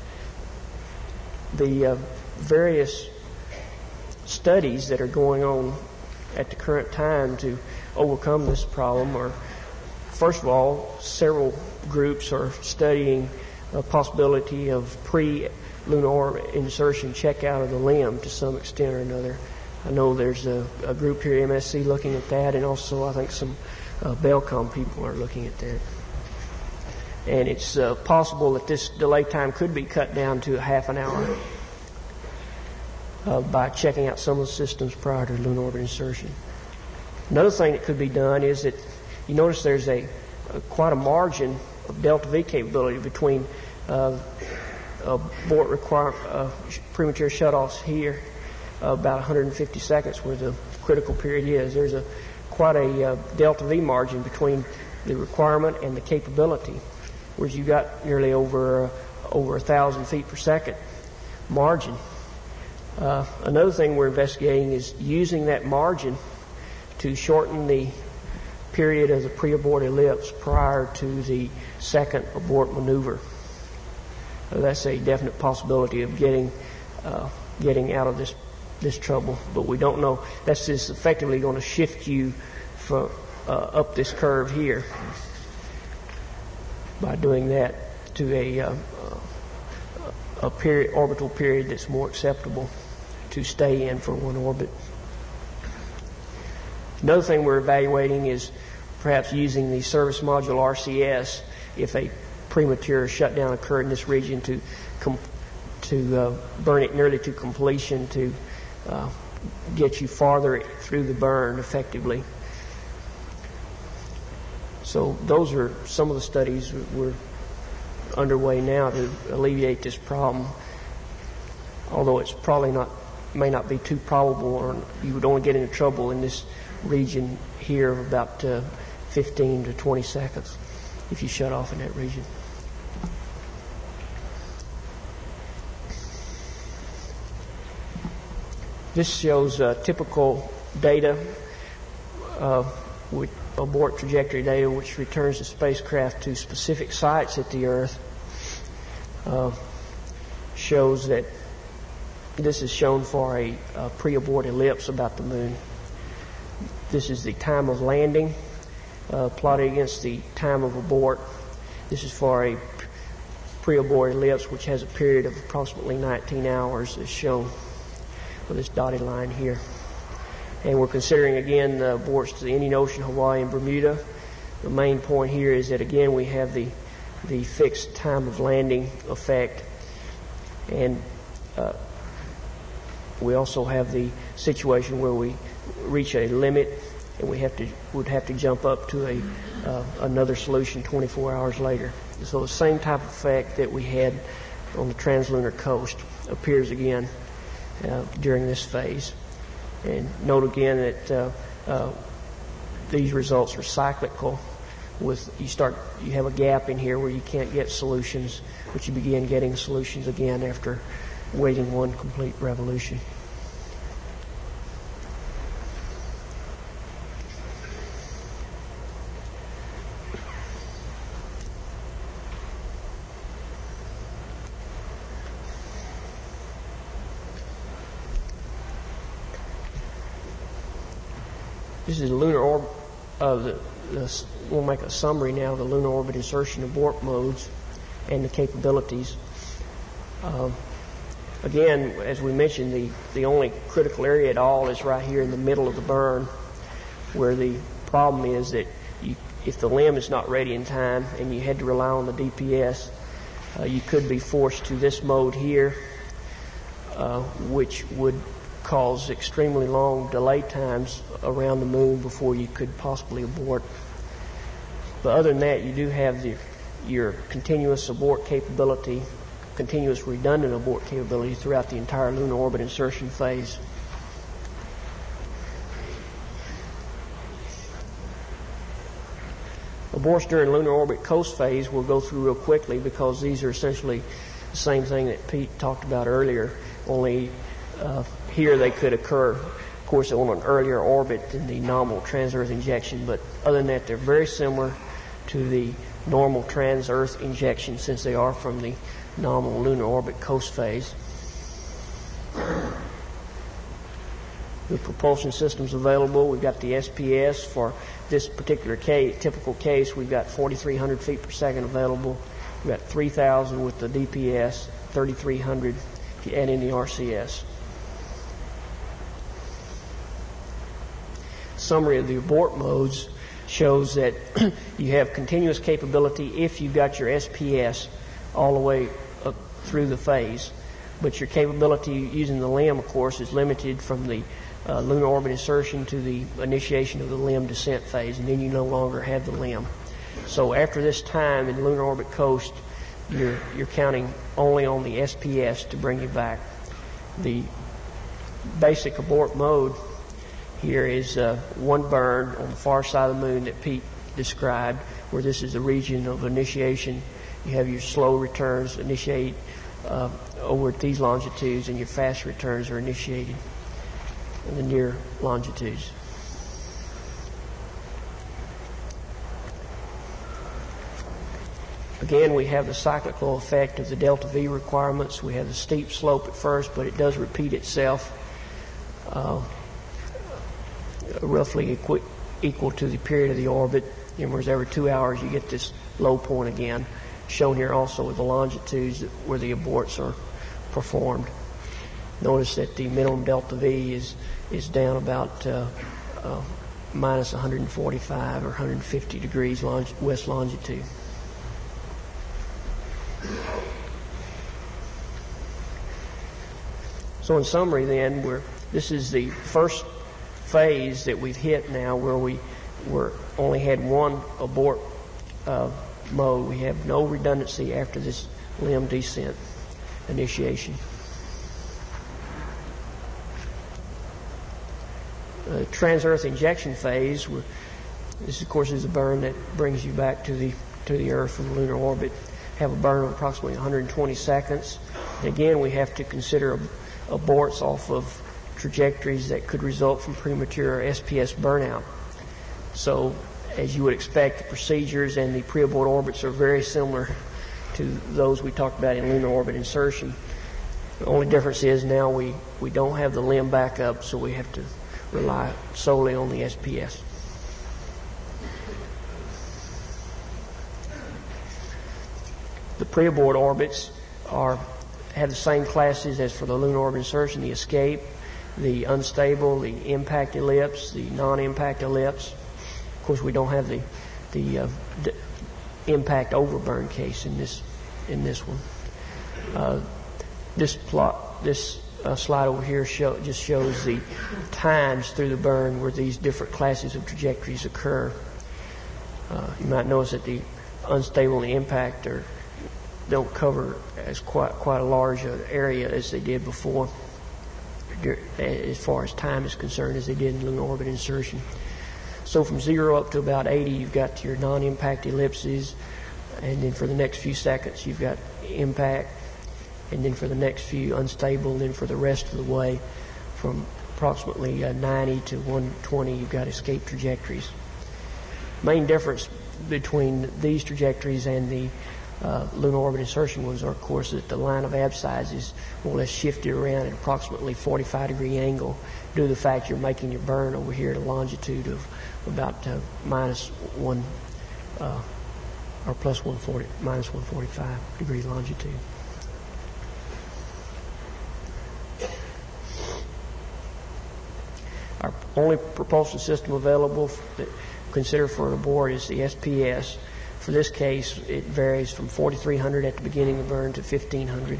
the uh, various studies that are going on at the current time to overcome this problem are, first of all, several groups are studying a possibility of pre-lunar insertion checkout of the limb to some extent or another. I know there's a, a group here at M S C looking at that, and also I think some uh, Belcom people are looking at that. And it's uh, possible that this delay time could be cut down to a half an hour uh, by checking out some of the systems prior to lunar orbit insertion. Another thing that could be done is that you notice there's a, a quite a margin of delta V capability between uh, abort require uh, premature shutoffs here, uh, about one hundred fifty seconds where the critical period is. There's a quite a uh, delta V margin between the requirement and the capability, whereas you got nearly over uh, over a thousand feet per second margin. Uh, another thing we're investigating is using that margin to shorten the period of the pre-abort ellipse prior to the second abort maneuver. Uh, that's a definite possibility of getting uh, getting out of this this trouble, but we don't know. That's just effectively going to shift you from uh, up this curve here by doing that to a uh, a period orbital period that's more acceptable to stay in for one orbit. Another thing we're evaluating is perhaps using the service module R C S if a premature shutdown occurred in this region to com- to uh, burn it nearly to completion to uh, get you farther through the burn effectively. So those are some of the studies we're underway now to alleviate this problem, although it's probably not may not be too probable, or you would only get into trouble in this region here of about uh, fifteen to twenty seconds if you shut off in that region. This shows uh, typical data uh, with abort trajectory data, which returns the spacecraft to specific sites at the Earth. Uh, shows that this is shown for a, a pre-abort ellipse about the Moon. This is the time of landing uh, plotted against the time of abort. This is for a pre-abort ellipse, which has a period of approximately nineteen hours, as shown with this dotted line here. And we're considering again the aborts to the Indian Ocean, Hawaii, and Bermuda. The main point here is that again we have the the fixed time of landing effect, and uh, we also have the situation where we reach a limit and we have to would have to jump up to a uh, another solution twenty-four hours later. So the same type of effect that we had on the translunar coast appears again uh, during this phase. And note again that uh, uh, these results are cyclical. With you start, you have a gap in here where you can't get solutions, but you begin getting solutions again after waiting one complete revolution. This is the lunar orbit. Uh, the, the, we'll make a summary now of the lunar orbit insertion abort modes and the capabilities. Uh, again, as we mentioned, the, the only critical area at all is right here in the middle of the burn, where the problem is that you, if the limb is not ready in time and you had to rely on the D P S, uh, you could be forced to this mode here, uh, which would cause extremely long delay times around the moon before you could possibly abort. But other than that, you do have the, your continuous abort capability, continuous redundant abort capability throughout the entire lunar orbit insertion phase. Aborts during lunar orbit coast phase we'll go through real quickly because these are essentially the same thing that Pete talked about earlier, only uh, here they could occur, of course, on an earlier orbit than the nominal trans-Earth injection, but other than that, they're very similar to the normal trans-Earth injection since they are from the nominal lunar orbit coast phase. The propulsion systems available, we've got the S P S. For this particular case, typical case, we've got forty-three hundred feet per second available. We've got three thousand with the D P S, thirty-three hundred if you add in the R C S. Summary of the abort modes shows that you have continuous capability if you've got your S P S all the way up through the phase, but your capability using the limb, of course, is limited from the uh, lunar orbit insertion to the initiation of the limb descent phase, and then you no longer have the limb. So after this time in lunar orbit coast, you're, you're counting only on the S P S to bring you back. The basic abort mode here is uh, one burn on the far side of the moon that Pete described, where this is the region of initiation. You have your slow returns initiate uh, over at these longitudes, and your fast returns are initiated in the near longitudes. Again, we have the cyclical effect of the delta V requirements. We have the steep slope at first, but it does repeat itself. Uh, roughly equi- equal to the period of the orbit. In other words, every two hours you get this low point again, shown here also with the longitudes where the aborts are performed. Notice that the minimum delta V is is down about uh, uh, minus one hundred forty-five or one hundred fifty degrees long- west longitude. So in summary then, we're, this is the first phase that we've hit now where we were only had one abort uh, mode. We have no redundancy after this limb descent initiation. Uh, trans-Earth injection phase, we're, this of course is a burn that brings you back to the to the Earth from the lunar orbit. Have a burn of approximately one hundred twenty seconds. And again, we have to consider aborts off of trajectories that could result from premature S P S burnout. So, as you would expect, the procedures and the pre-abort orbits are very similar to those we talked about in lunar orbit insertion. The only difference is now we, we don't have the limb backup, so we have to rely solely on the S P S. The pre-abort orbits are have the same classes as for the lunar orbit insertion: the escape, the unstable, the impact ellipse, the non-impact ellipse. Of course, we don't have the the, uh, the impact overburn case in this in this one. Uh, this plot, this uh, slide over here show, just shows the times through the burn where these different classes of trajectories occur. Uh, you might notice that the unstable and the impact are, don't cover as quite quite a large area as they did before. as far as time is concerned as they did in lunar orbit insertion. So from zero up to about eighty, you've got your non-impact ellipses, and then for the next few seconds, you've got impact, and then for the next few unstable, and then for the rest of the way, from approximately uh, ninety to one twenty, you've got escape trajectories. Main difference between these trajectories and the uh, lunar orbit insertion ones are, of course, that the line of abscisse is more or less shifted around at approximately forty-five degree angle due to the fact you're making your burn over here at a longitude of about uh, minus one uh, or plus one forty, minus one forty-five degree longitude. Our only propulsion system available that consider for an abort is the S P S. For this case, it varies from forty-three hundred at the beginning of burn to fifteen hundred.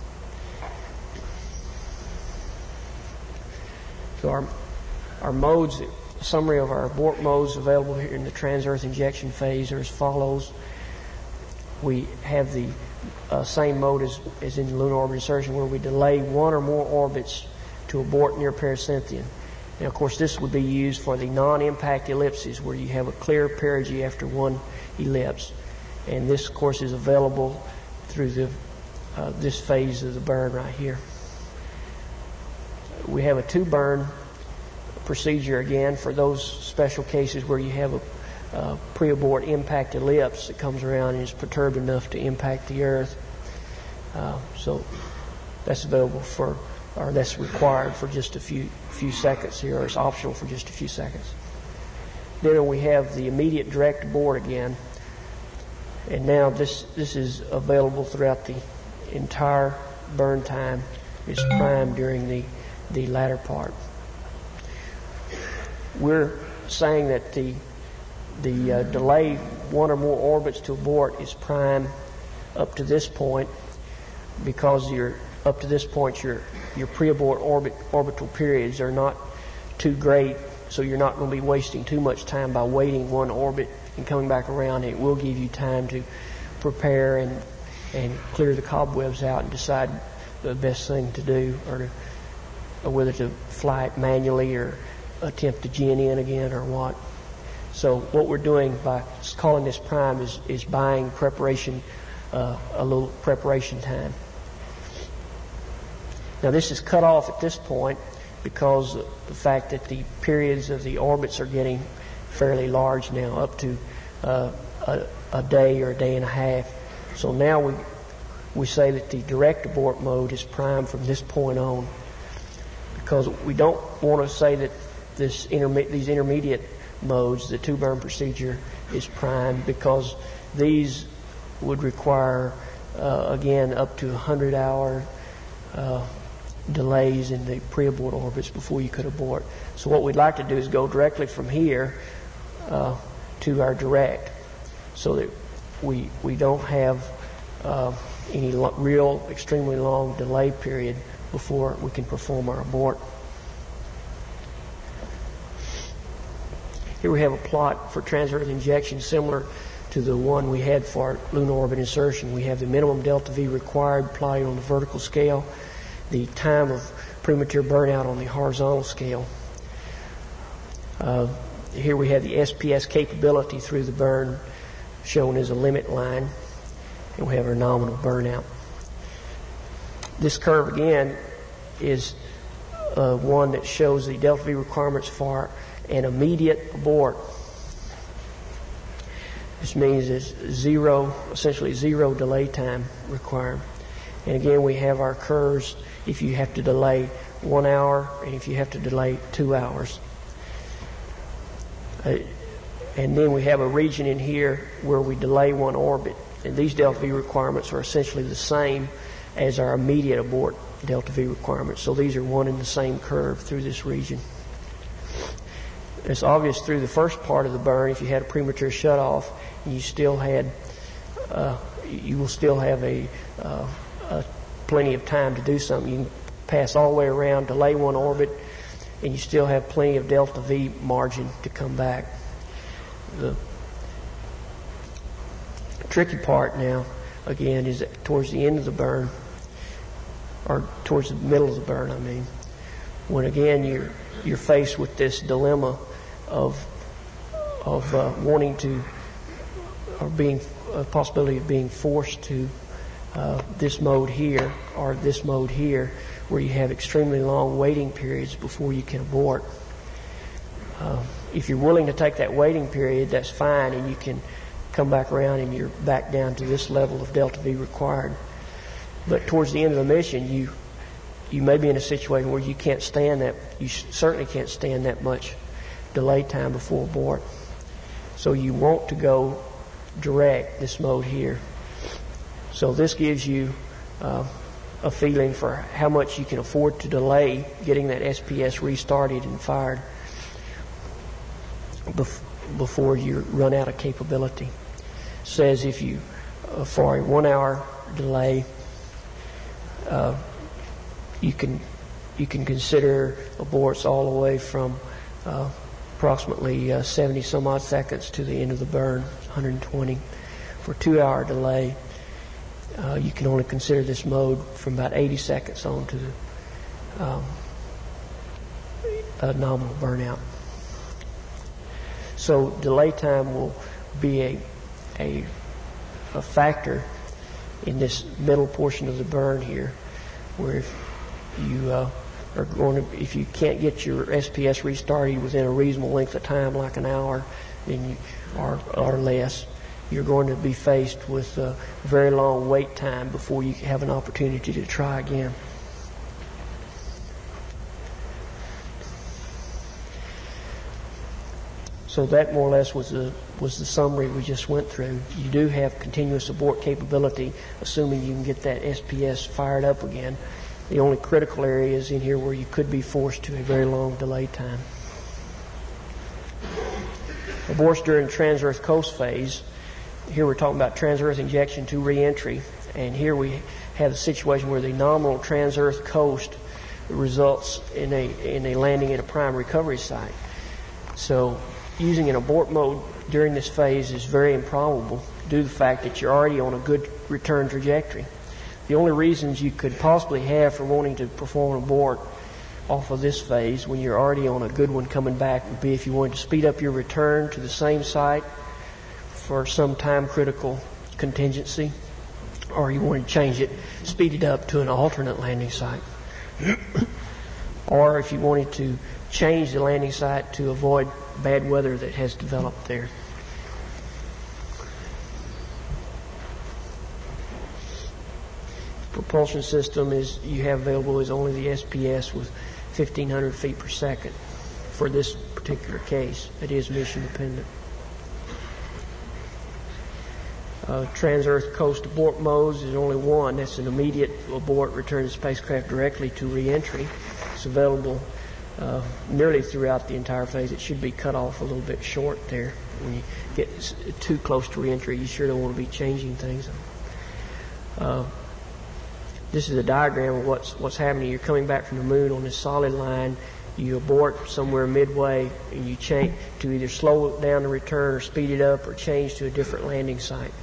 So our, our modes, summary of our abort modes available here in the trans-earth injection phase are as follows. We have the uh, same mode as, as in lunar orbit insertion, where we delay one or more orbits to abort near pericynthion. And of course, this would be used for the non-impact ellipses, where you have a clear perigee after one ellipse. And this, of course, is available through the uh, this phase of the burn right here. We have a two-burn procedure again for those special cases where you have a uh, pre-abort impact ellipse that comes around and is perturbed enough to impact the Earth. Uh, so that's available for, or that's required for just a few few seconds here, or it's optional for just a few seconds. Then we have the immediate direct abort again, and now this this is available throughout the entire burn time. It's primed during the the latter part. We're saying that the the uh, delay one or more orbits to abort is prime up to this point, because you're up to this point your your pre-abort orbit orbital periods are not too great, so you're not going to be wasting too much time by waiting one orbit and coming back around. It will give you time to prepare and and clear the cobwebs out and decide the best thing to do, or to or whether to fly it manually or attempt to gin in again or what. So what we're doing by calling this prime is, is buying preparation, uh, a little preparation time. Now this is cut off at this point because of the fact that the periods of the orbits are getting fairly large now, up to uh, a, a day or a day and a half. So now we we say that the direct abort mode is prime from this point on, because we don't want to say that this interme- these intermediate modes, the two-burn procedure, is prime, because these would require, uh, again, up to one hundred hour uh, delays in the pre-abort orbits before you could abort. So what we'd like to do is go directly from here uh, to our direct, so that we we don't have uh, any lo- real extremely long delay period before we can perform our abort. Here we have a plot for trans-earth injection similar to the one we had for lunar orbit insertion. We have the minimum delta V required plotted on the vertical scale, the time of premature burnout on the horizontal scale. Uh, here we have the S P S capability through the burn shown as a limit line, and we have our nominal burnout. This curve again is uh, one that shows the delta V requirements for an immediate abort. This means it's zero, essentially zero delay time required. And again, we have our curves if you have to delay one hour and if you have to delay two hours. Uh, and then we have a region in here where we delay one orbit. And these delta V requirements are essentially the same as our immediate abort delta V requirements. So these are one and the same curve through this region. It's obvious through the first part of the burn, if you had a premature shutoff, you still had, uh, you will still have a, uh, a plenty of time to do something. You can pass all the way around, delay one orbit, and you still have plenty of delta V margin to come back. The tricky part now, again, is that towards the end of the burn, or towards the middle of the burn, I mean, when again you're you're faced with this dilemma of of uh, wanting to, or being a possibility of being forced to uh, this mode here or this mode here, where you have extremely long waiting periods before you can abort. Uh, if you're willing to take that waiting period, that's fine, and you can come back around and you're back down to this level of delta V required. But towards the end of the mission, you you may be in a situation where you can't stand that, you certainly can't stand that much delay time before abort. So you want to go direct, this mode here. So this gives you uh, a feeling for how much you can afford to delay getting that S P S restarted and fired bef- before you run out of capability. Says if you, uh, for a one hour delay, uh, you can you can consider aborts all the way from uh, approximately uh, seventy some odd seconds to the end of the burn, one hundred twenty. For two hour delay, uh, you can only consider this mode from about eighty seconds on to the um, a nominal burnout. So delay time will be a a, a factor in this middle portion of the burn here, where if you uh, are going to, if you can't get your S P S restarted within a reasonable length of time, like an hour, then you, or or less, you're going to be faced with a very long wait time before you have an opportunity to try again. So that more or less was the was the summary we just went through. You do have continuous abort capability, assuming you can get that S P S fired up again. The only critical area is in here where you could be forced to a very long delay time. Aborts during trans-earth coast phase. Here we're talking about trans-earth injection to re-entry, and here we have a situation where the nominal trans-earth coast results in a in a landing at a prime recovery site. So using an abort mode during this phase is very improbable due to the fact that you're already on a good return trajectory. The only reasons you could possibly have for wanting to perform an abort off of this phase when you're already on a good one coming back would be if you wanted to speed up your return to the same site for some time critical contingency, or you wanted to change it, speed it up to an alternate landing site. Or if you wanted to change the landing site to avoid bad weather that has developed there. Propulsion system is you have available is only the S P S with fifteen hundred feet per second for this particular case. It is mission dependent. Uh, Trans-Earth Coast abort modes is only one. That's an immediate abort, return the spacecraft directly to re-entry. It's available uh, nearly throughout the entire phase. It should be cut off a little bit short there. When you get too close to re-entry, you sure don't want to be changing things. Uh, This is a diagram of what's what's happening. You're coming back from the moon on this solid line. You abort somewhere midway, and you change to either slow down the return or speed it up or change to a different landing site.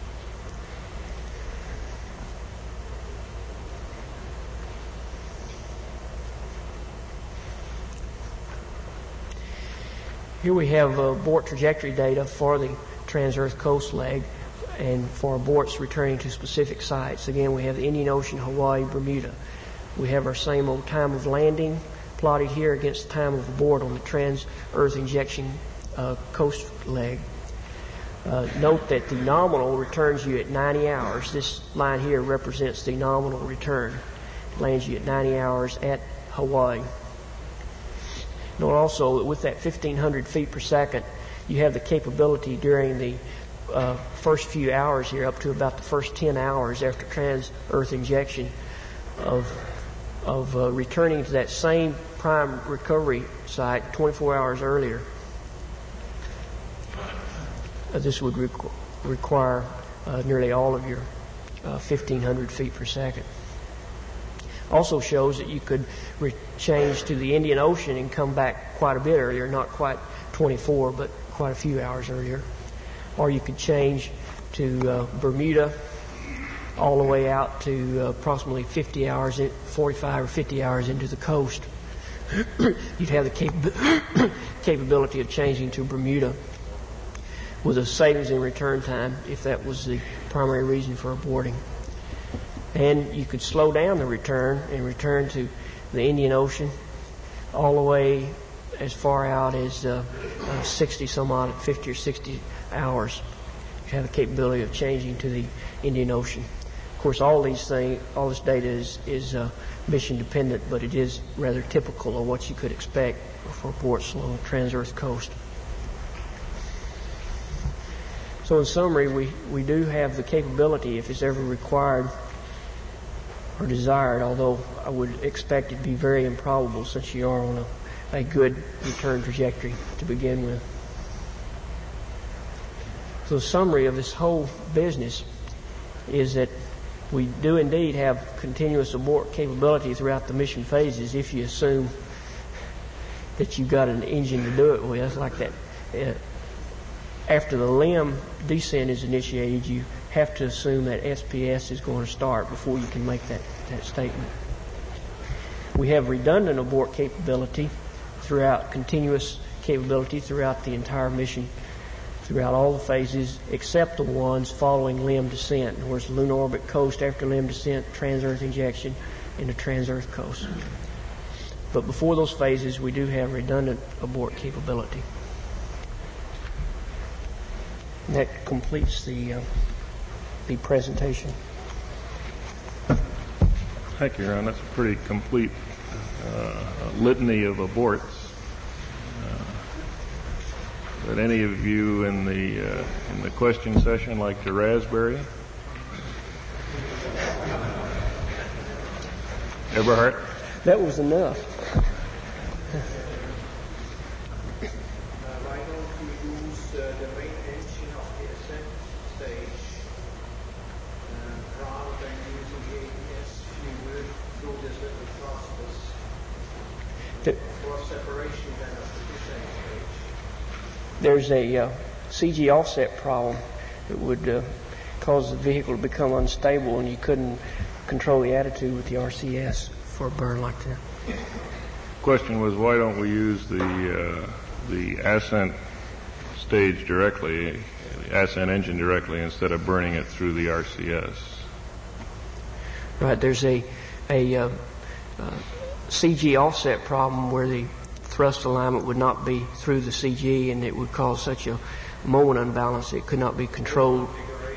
Here we have uh, abort trajectory data for the trans-Earth coast leg, and for aborts returning to specific sites. Again, we have the Indian Ocean, Hawaii, Bermuda. We have our same old time of landing plotted here against the time of abort on the trans-Earth injection uh, coast leg. Uh, note that the nominal returns you at ninety hours. This line here represents the nominal return. It lands you at ninety hours at Hawaii. Note also that with that fifteen hundred feet per second, you have the capability during the Uh, first few hours here, up to about the first ten hours after trans-Earth injection, of of uh, returning to that same prime recovery site twenty-four hours earlier. Uh, this would requ- require uh, nearly all of your uh, fifteen hundred feet per second. Also shows that you could re- change to the Indian Ocean and come back quite a bit earlier, not quite twenty-four, but quite a few hours earlier. Or you could change to uh, Bermuda all the way out to uh, approximately fifty hours, forty-five or fifty hours into the coast you'd have the cap- capability of changing to Bermuda with a savings in return time if that was the primary reason for aborting. And you could slow down the return and return to the Indian Ocean all the way as far out as uh, uh, sixty some odd, fifty or sixty hours. You have the capability of changing to the Indian Ocean. Of course, all these things, all this data is, is uh, mission dependent, but it is rather typical of what you could expect for aborts along the trans-Earth coast. So in summary, we, we do have the capability, if it's ever required or desired, although I would expect it to be very improbable since you are on a, a good return trajectory to begin with. So the summary of this whole business is that we do indeed have continuous abort capability throughout the mission phases if you assume that you've got an engine to do it with, like that. Uh, after the LEM descent is initiated, you have to assume that S P S is going to start before you can make that, that statement. We have redundant abort capability throughout, continuous capability throughout the entire mission, throughout all the phases except the ones following LEM descent, where it's the lunar orbit coast after LEM descent, trans-Earth injection, and the trans-Earth coast. But before those phases, we do have redundant abort capability. And that completes the uh, the presentation. Thank you, Ron. That's a pretty complete uh, litany of aborts. Would any of you in the uh, in the question session like to raspberry? Eberhard? That was enough. Why don't we use uh, the main engine of the ascent stage uh, rather than using the A B S fuel through this little thrusters for separation then of the descent stage? There's a uh, C G offset problem that would uh, cause the vehicle to become unstable, and you couldn't control the attitude with the R C S for a burn like that. Question was, why don't we use the uh, the ascent stage directly, the ascent engine directly, instead of burning it through the R C S? Right. There's a a uh, uh, C G offset problem where the thrust alignment would not be through the C G, and it would cause such a moment unbalance it could not be controlled.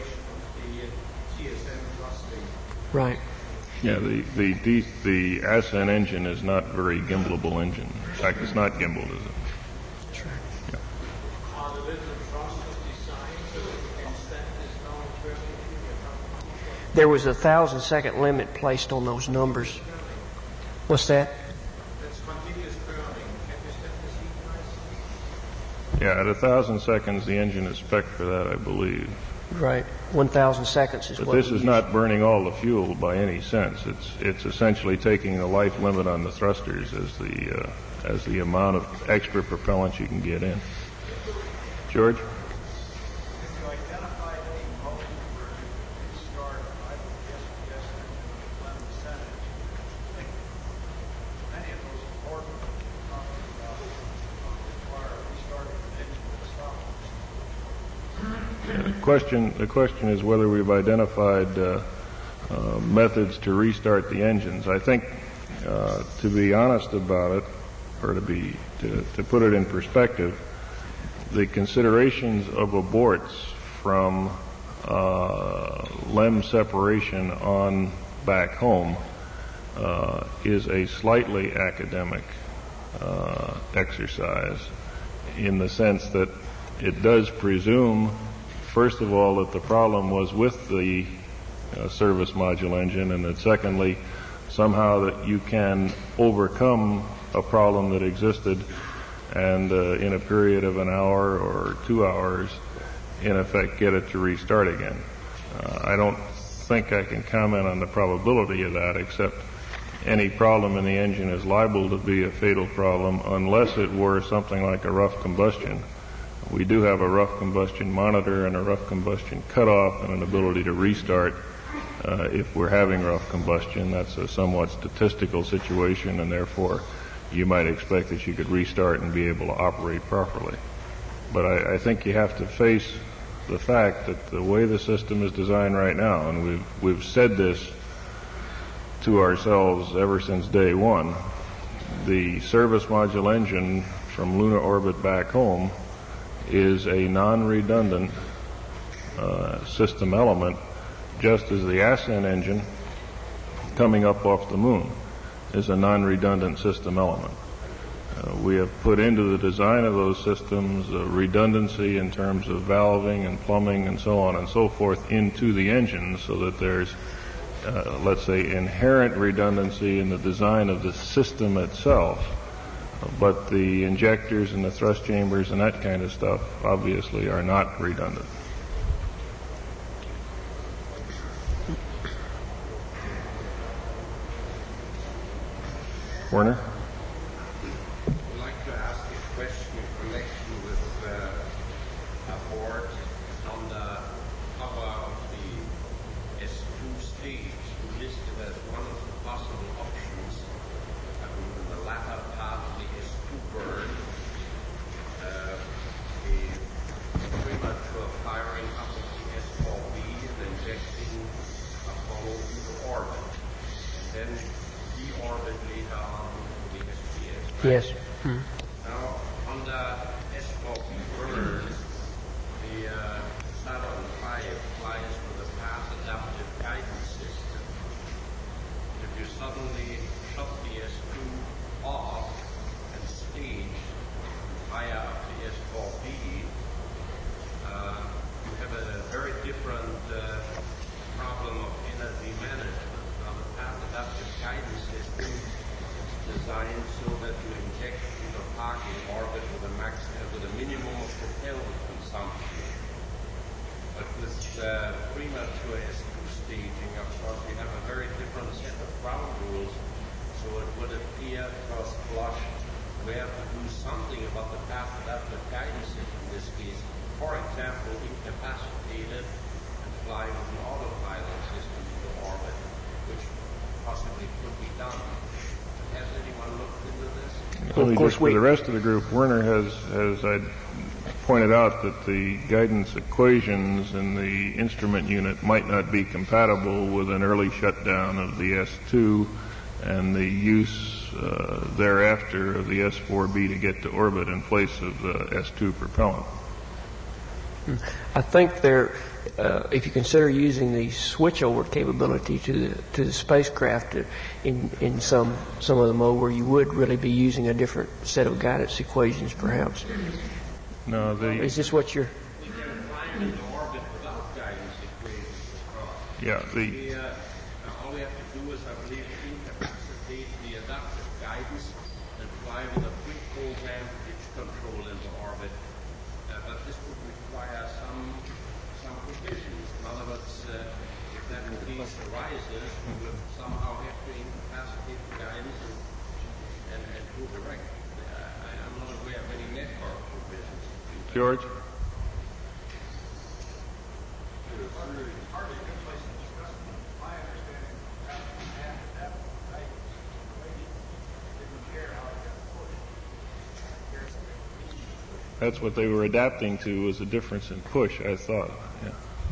Right. Yeah, the the the, the ascent engine is not very gimbalable engine. In fact, it's not gimbaled, is it? That's right. Yeah. Are the little thrusters designed so that you can stand this down turning? There was a thousand second limit placed on those numbers. What's that? That's continuous burning. Can you stand this heat rise? Yeah, at a thousand seconds, the engine is spec'd for that, I believe. Right. One thousand seconds is But what this we is use. not burning all the fuel by any sense. It's it's essentially taking the life limit on the thrusters as the uh, as the amount of extra propellant you can get in. George? The question, the question is whether we've identified uh, uh, methods to restart the engines. I think, uh, to be honest about it, or to be to, to put it in perspective, the considerations of aborts from uh, LEM separation on back home uh, is a slightly academic uh, exercise, in the sense that it does presume, first of all, that the problem was with the uh, service module engine, and that secondly, somehow that you can overcome a problem that existed and uh, in a period of an hour or two hours, in effect, get it to restart again. Uh, I don't think I can comment on the probability of that, except any problem in the engine is liable to be a fatal problem unless it were something like a rough combustion. We do have a rough combustion monitor and a rough combustion cutoff and an ability to restart uh, if we're having rough combustion. That's a somewhat statistical situation, and therefore you might expect that you could restart and be able to operate properly. But I, I think you have to face the fact that the way the system is designed right now, and we've we've said this to ourselves ever since day one, the service module engine from lunar orbit back home is a non-redundant uh, system element, just as the ascent engine coming up off the moon is a non-redundant system element. Uh, we have put into the design of those systems uh, redundancy in terms of valving and plumbing and so on and so forth into the engine, so that there's, uh, let's say, inherent redundancy in the design of the system itself. But the injectors and the thrust chambers and that kind of stuff obviously are not redundant. Werner? I'd like to ask a question in connection with uh, a board on the cover of the S two stage, listed as one of the possible options. I mean, in the latter part of the S two burn, uh, the premature firing up of the S four B and injecting Apollo into orbit, and then deorbit later on to the S P S. Right? Yes. Hmm. Now, on the S four B burn, the uh, Saturn five flies with a path adaptive guidance system. If you suddenly shut the S two off and stage fire up the S four B, uh, you have a very different uh, problem of energy management. Now, the path adaptive guidance system is designed so that you inject into parking orbit with a max uh, with a minimum of propellant consumption. But with uh, premature S two staging, of course, we have a very different set of ground rules. So it would appear first blush we have to do something about the path adaptive guidance system in this case. For example, incapacitated and fly with an autopilot system into orbit, which possibly could be done. Has anyone looked into this? Only Of course just for we- the rest of the group, Werner has, has I pointed out that the guidance equations in the instrument unit might not be compatible with an early shutdown of the S two and the use uh, thereafter of the S four B to get to orbit in place of the S two propellant. I think there, uh, if you consider using the switchover capability to the to the spacecraft uh, in in some some of the mode where you would really be using a different set of guidance equations, perhaps. No, the Is this what you're? We can fly into orbit without guidance equations as well. yeah the We, uh, all we have to do is, I believe, incapacitate the adaptive guidance and fly with a pre-programmed pitch control into orbit. Uh, but this would require some some provisions. In other words, uh, if that case arises, we would somehow have to incapacitate the guidance and, and, and go direct. Uh, I, I'm not aware of any network provisions. George. That's what they were adapting to, was a difference in push, I thought. Yeah.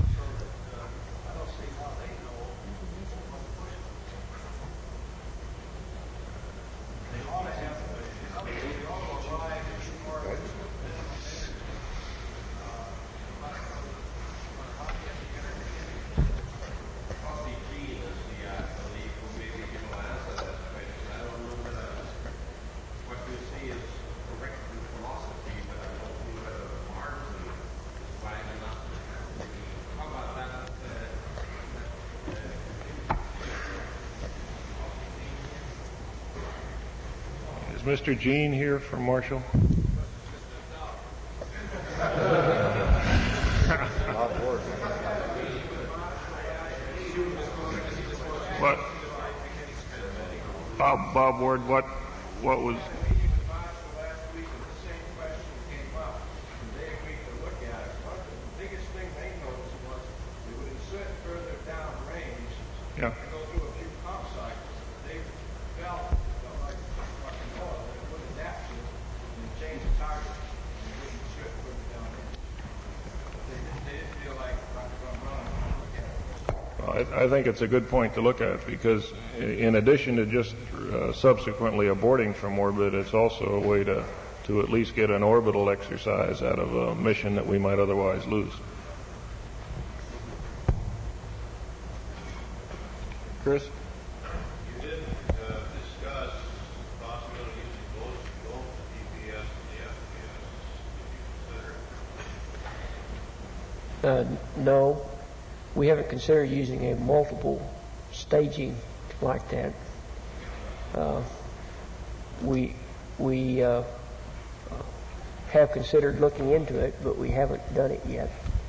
Is Mister Jean here from Marshall? What? Bob, Bob Ward, what, what was? Yeah. Go through a few pump cycles. They felt like fucking oil. I, I think it's a good point to look at, because in addition to just uh, subsequently aborting from orbit, it's also a way to, to at least get an orbital exercise out of a mission that we might otherwise lose. Chris? You didn't uh, discuss the possibility of using both, both the D P S and the F P S. Did you consider it? Uh, no, we haven't considered using a multiple staging like that. Uh, we we uh, have considered looking into it, but we haven't done it yet.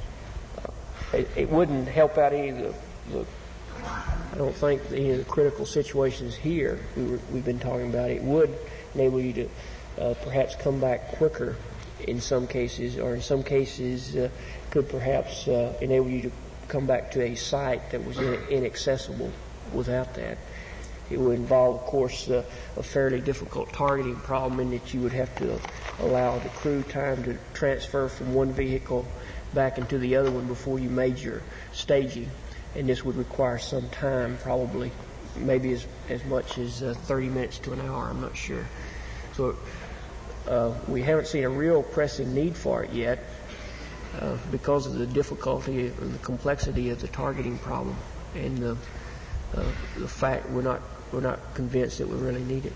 Uh, it, it wouldn't help out any of the, the I don't think any of the critical situations here we were, we've been talking about. It would enable you to uh, perhaps come back quicker in some cases, or in some cases uh, could perhaps uh, enable you to come back to a site that was in, inaccessible without that. It would involve, of course, uh, a fairly difficult targeting problem in that you would have to allow the crew time to transfer from one vehicle back into the other one before you made your staging. And this would require some time, probably maybe as, as much as uh, thirty minutes to an hour, I'm not sure. So uh, we haven't seen a real pressing need for it yet uh, because of the difficulty and the complexity of the targeting problem, and the, uh, the fact we're not, we're not convinced that we really need it.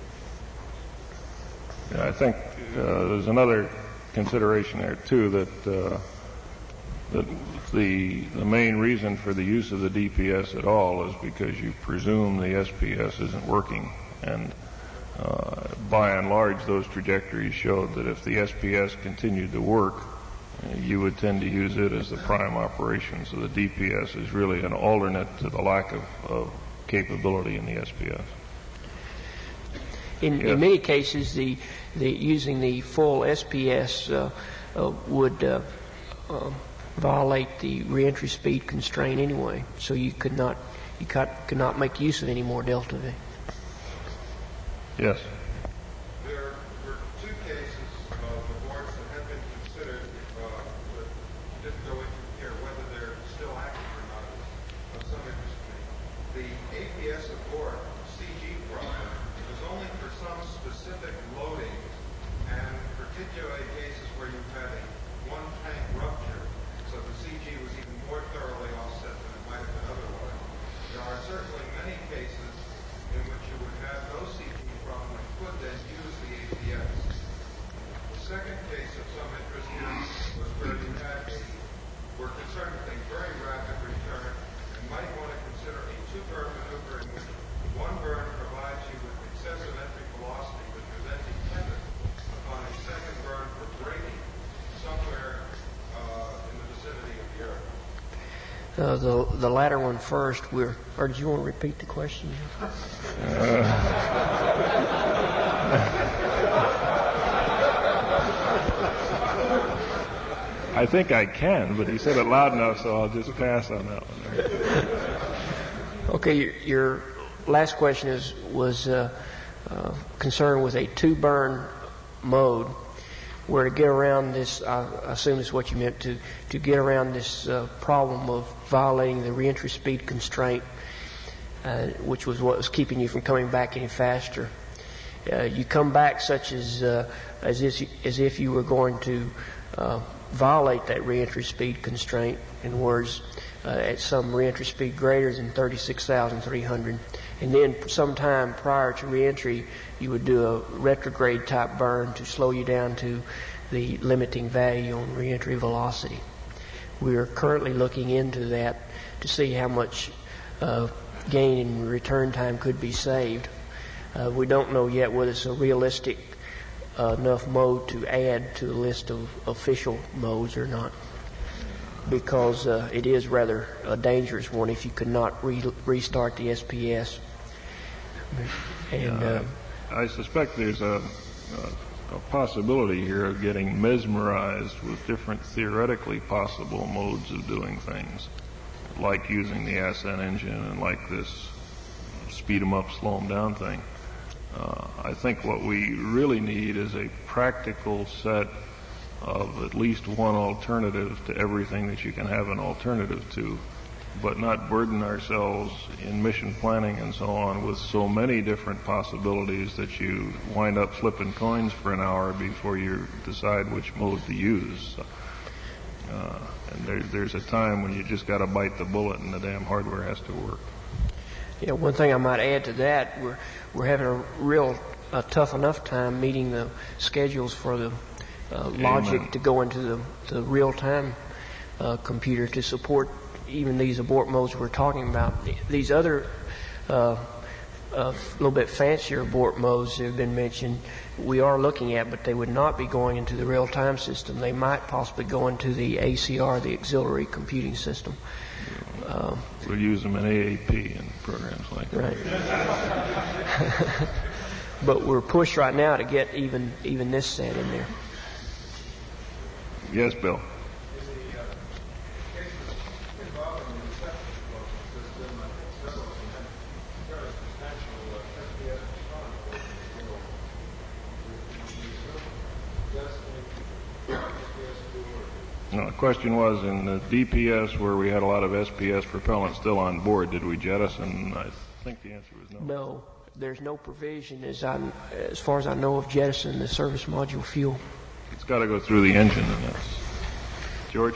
Yeah, I think uh, there's another consideration there, too, that uh, that the the main reason for the use of the D P S at all is because you presume the S P S isn't working, and uh, by and large those trajectories showed that if the S P S continued to work, uh, you would tend to use it as the prime operation. So the D P S is really an alternate to the lack of, of capability in the S P S. In, Yes. in many cases, the, the using the full S P S uh, uh, would uh, uh, violate the reentry speed constraint anyway, so you could not you could, could not make use of any more delta V. Yes. There were two cases of aborts that had been considered, uh, but didn't go into here whether they're still active or not of some interest to me. The A P S abort C G problem was only for some specific loadings, and particularly cases where you had a one tank rupture, so the C G was even more thoroughly offset than it might have been otherwise. There are certainly many cases in which you would have no C G problem and could then use the A P S. The second case of some interest here was where you had a, were concerned with a very rapid return and might want to consider a two-burn maneuver in which one burn provides you with excessive entry velocity, which is then dependent upon a second burn for braking somewhere uh, in the vicinity of Europe. Uh, the the latter one first. We're, or do you want to repeat the question? I think I can, but he said it loud enough, so I'll just pass on that one. Okay, your, your last question is was uh, uh, concerned with a two-burn mode, where to get around this, I assume is what you meant, to, to get around this uh, problem of violating the reentry speed constraint, uh, which was what was keeping you from coming back any faster. Uh, you come back such as uh, as, if, as if you were going to uh, violate that reentry speed constraint, in other words, uh, at some reentry speed greater than thirty-six thousand three hundred. And then sometime prior to reentry, you would do a retrograde type burn to slow you down to the limiting value on reentry velocity. We are currently looking into that to see how much uh, gain in return time could be saved. Uh, we don't know yet whether it's a realistic uh, enough mode to add to the list of official modes or not, because uh, it is rather a dangerous one if you could not re- restart the S P S. And uh, I suspect there's a, a, a possibility here of getting mesmerized with different theoretically possible modes of doing things, like using the Ascent engine and like this speed 'em up, slow 'em down thing. Uh, I think what we really need is a practical set of at least one alternative to everything that you can have an alternative to, but not burden ourselves in mission planning and so on with so many different possibilities that you wind up flipping coins for an hour before you decide which mode to use. Uh, and there, there's a time when you just got to bite the bullet and the damn hardware has to work. Yeah, one thing I might add to that, we're we're having a real a tough enough time meeting the schedules for the uh, logic to go into the, the real-time uh, computer to support even these abort modes we're talking about. These other uh, uh, little bit fancier abort modes that have been mentioned, we are looking at, but they would not be going into the real-time system. They might possibly go into the A C R, the auxiliary computing system. Um, we'll use them in A A P and programs like that. Right. But we're pushed right now to get even even this set in there. Yes, Bill. No, the question was, in the D P S where we had a lot of S P S propellant still on board, did we jettison? I think the answer was no. No, there's no provision, as I, as far as I know, of jettison the service module fuel. It's got to go through the engine, and that's George.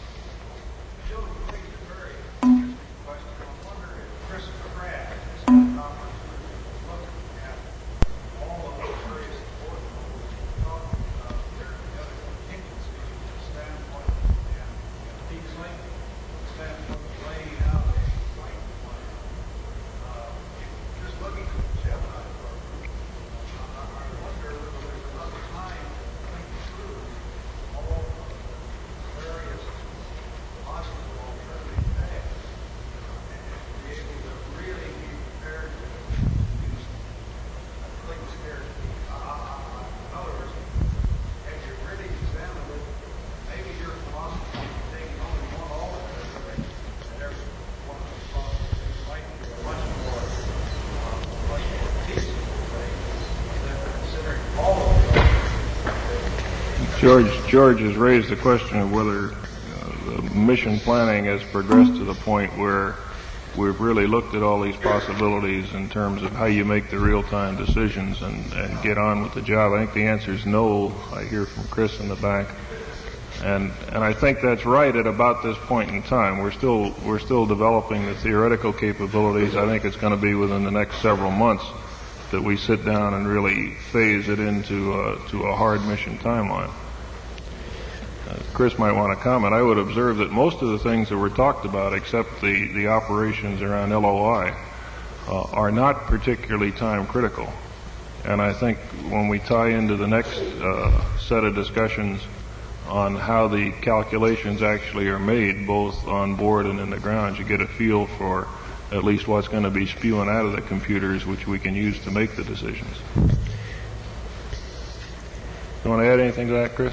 George, George has raised the question of whether uh, the mission planning has progressed to the point where we've really looked at all these possibilities in terms of how you make the real-time decisions and, and get on with the job. I think the answer is no. I hear from Chris in the back. And, and I think that's right at about this point in time. We're still, we're still developing the theoretical capabilities. I think it's going to be within the next several months that we sit down and really phase it into uh, to a hard mission timeline. Uh, Chris might want to comment. I would observe that most of the things that were talked about, except the, the operations around L O I, uh, are not particularly time critical. And I think when we tie into the next uh, set of discussions on how the calculations actually are made, both on board and in the ground, you get a feel for at least what's going to be spewing out of the computers, which we can use to make the decisions. You want to add anything to that, Chris?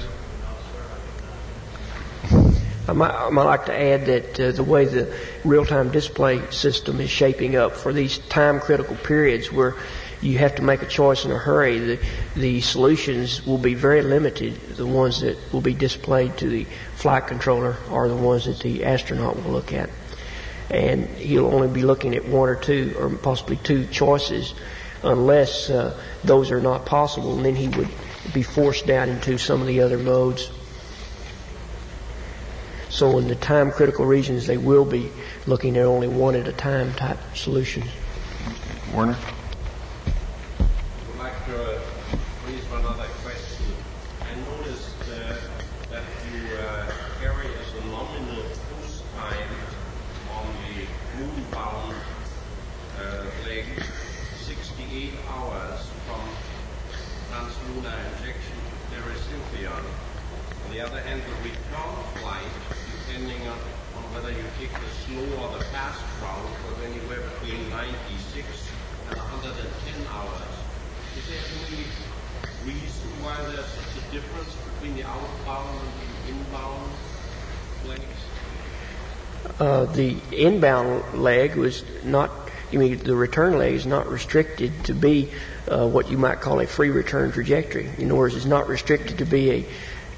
I might, I might like to add that uh, the way the real-time display system is shaping up for these time-critical periods where you have to make a choice in a hurry, the, the solutions will be very limited. The ones that will be displayed to the flight controller are the ones that the astronaut will look at. And he'll only be looking at one or two, or possibly two choices, unless uh, those are not possible, and then he would be forced down into some of the other modes. So in the time-critical regions, they will be looking at only one at a time type solutions. Werner? I would like to uh, raise one other question. I noticed uh, that you uh, carry as a nominal cruise time on the moon-bound uh, leg sixty-eight hours from translunar injection to perisynthion. On the other hand, the return flight, depending on, on whether you take the slow or the fast route, was anywhere between ninety-six and one hundred ten hours. Is there any reason why there's such a difference between the outbound and the inbound legs? Uh, the inbound leg was not, I mean, the return leg is not restricted to be uh, what you might call a free return trajectory. In other words, it's not restricted to be a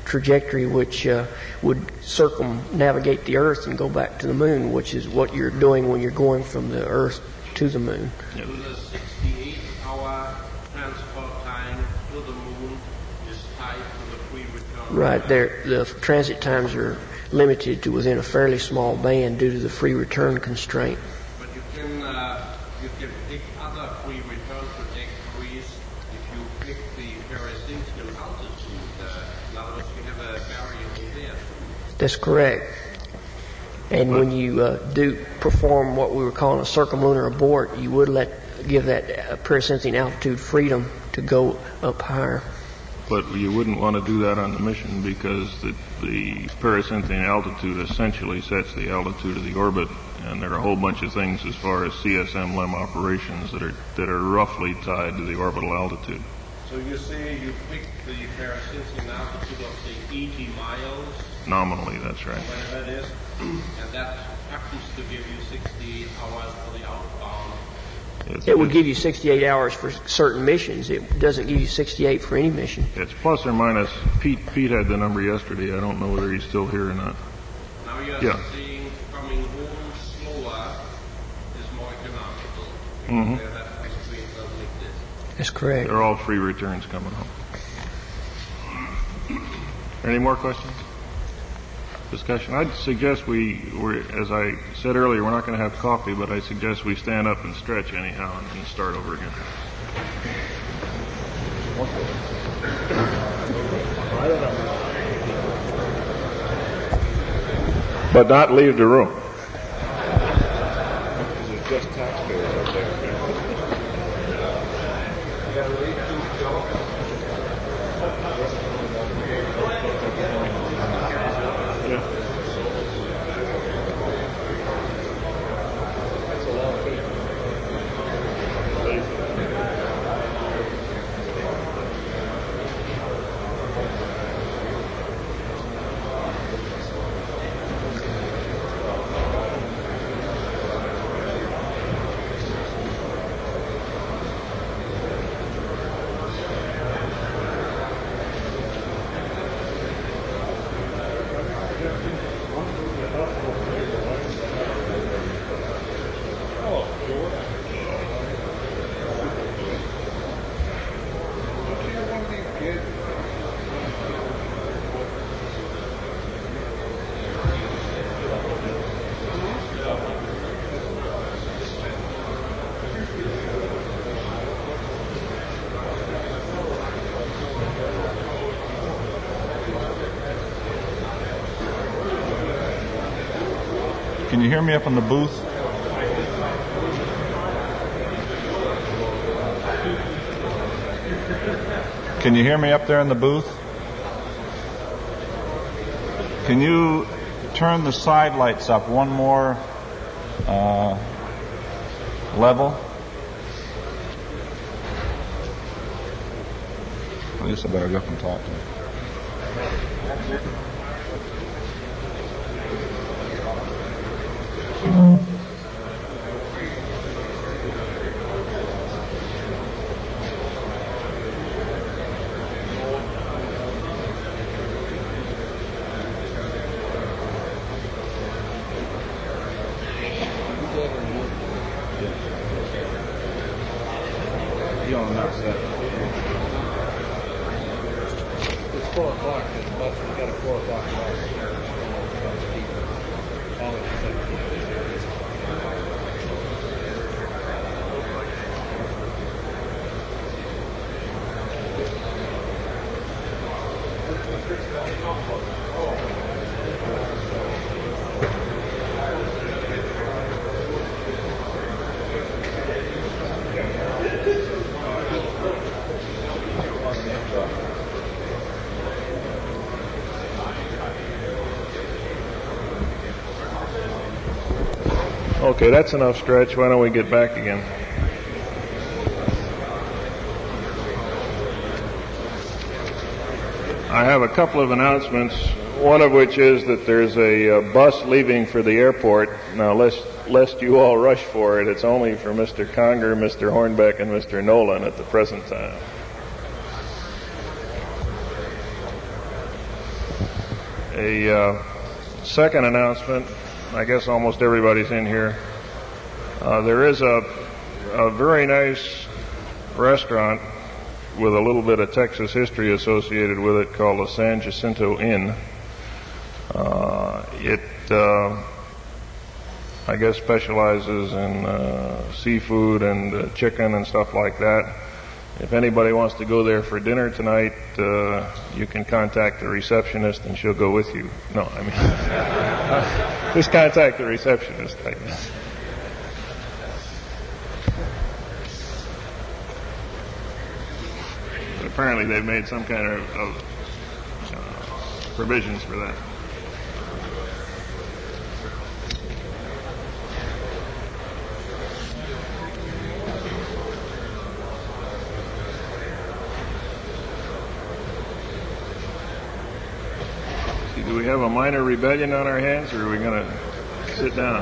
trajectory which uh, would circumnavigate the Earth and go back to the moon, which is what you're doing when you're going from the Earth to the moon. So the sixty-eight hour transport time to the moon is tied to the free return. Right. There, the transit times are limited to within a fairly small band due to the free return constraint. But you can uh, you can pick other free return trajectories if you pick the perisynchron altitude. Uh, in other words, you have a variable there. That's correct. And when you uh, do perform what we were calling a circumlunar abort, you would let give that uh, perisynchron altitude freedom to go up higher. But you wouldn't want to do that on the mission because the, the perisynchron altitude essentially sets the altitude of the orbit, and there are a whole bunch of things as far as C S M L E M operations that are that are roughly tied to the orbital altitude. So you say you pick the perisynchron altitude of say eighty miles. Nominally, that's right. Whatever it is, and that happens to give you sixty-eight hours for the outbound. It's, It would it's, give you sixty-eight hours for certain missions. It doesn't give you sixty-eight for any mission. it's plus or minus. Pete Pete had the number yesterday. I don't know whether he's still here or not. Now you're Yeah. saying coming home slower is more economical. Mm-hmm. Where that constraint doesn't exist. That's correct. They're all free returns coming home. Any more questions? Discussion. I'd suggest we, we're, as I said earlier, we're not going to have coffee, but I suggest we stand up and stretch anyhow and then start over again. But not leave the room. It's just taxpayers up there. Can you hear me up in the booth? Can you hear me up there in the booth? Can you turn the side lights up one more uh, level? I guess I better go up and talk to him. It's four o'clock, but we got a four o'clock bus. All of Okay, that's enough stretch. Why don't we get back again? I have a couple of announcements, one of which is that there's a, uh bus leaving for the airport. Now, lest, lest you all rush for it, it's only for Mister Conger, Mister Hornbeck, and Mister Nolan at the present time. A uh, second announcement, I guess almost everybody's in here. Uh, there is a, a very nice restaurant with a little bit of Texas history associated with it called the San Jacinto Inn. Uh, it, uh, I guess, specializes in uh, seafood and uh, chicken and stuff like that. If anybody wants to go there for dinner tonight, uh, you can contact the receptionist and she'll go with you. No, I mean, uh, just contact the receptionist, I guess. But apparently they've made some kind of, of uh, provisions for that. Do we have a minor rebellion on our hands, or are we going to sit down?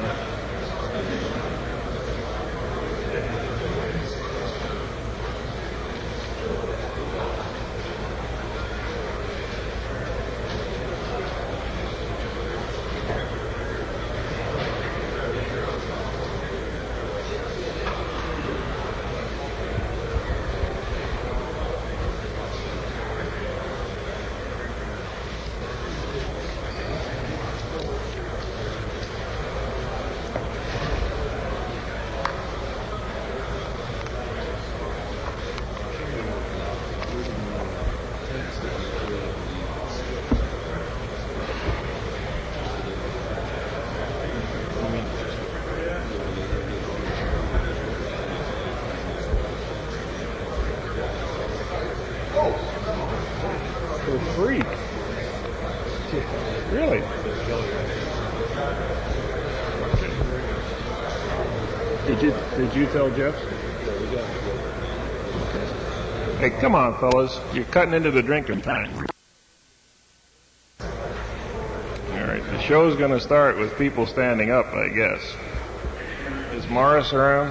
Free. Really? Did you did you tell Jeff? Hey, come on, fellas! You're cutting into the drinking time. All right, the show's going to start with people standing up, I guess. Is Morris around?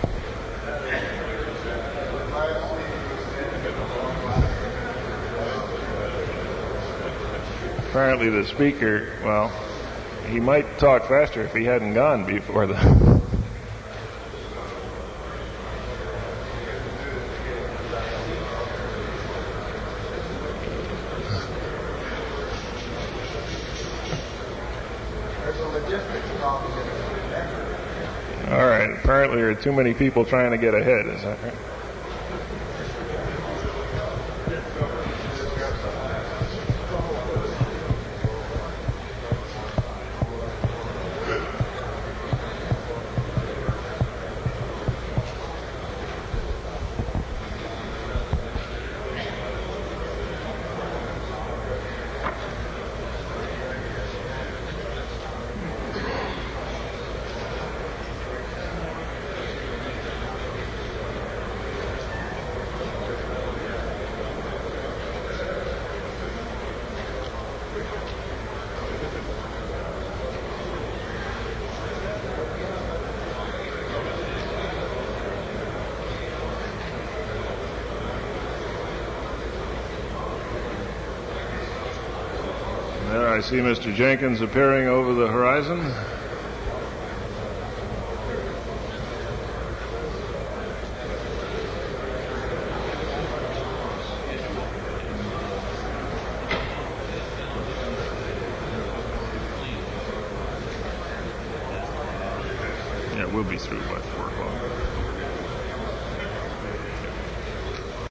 Apparently the speaker, well, he might talk faster if he hadn't gone before the... All right, apparently there are too many people trying to get ahead, is that right? There I see Mister Jenkins appearing over the horizon. Yeah, we'll be through by four o'clock.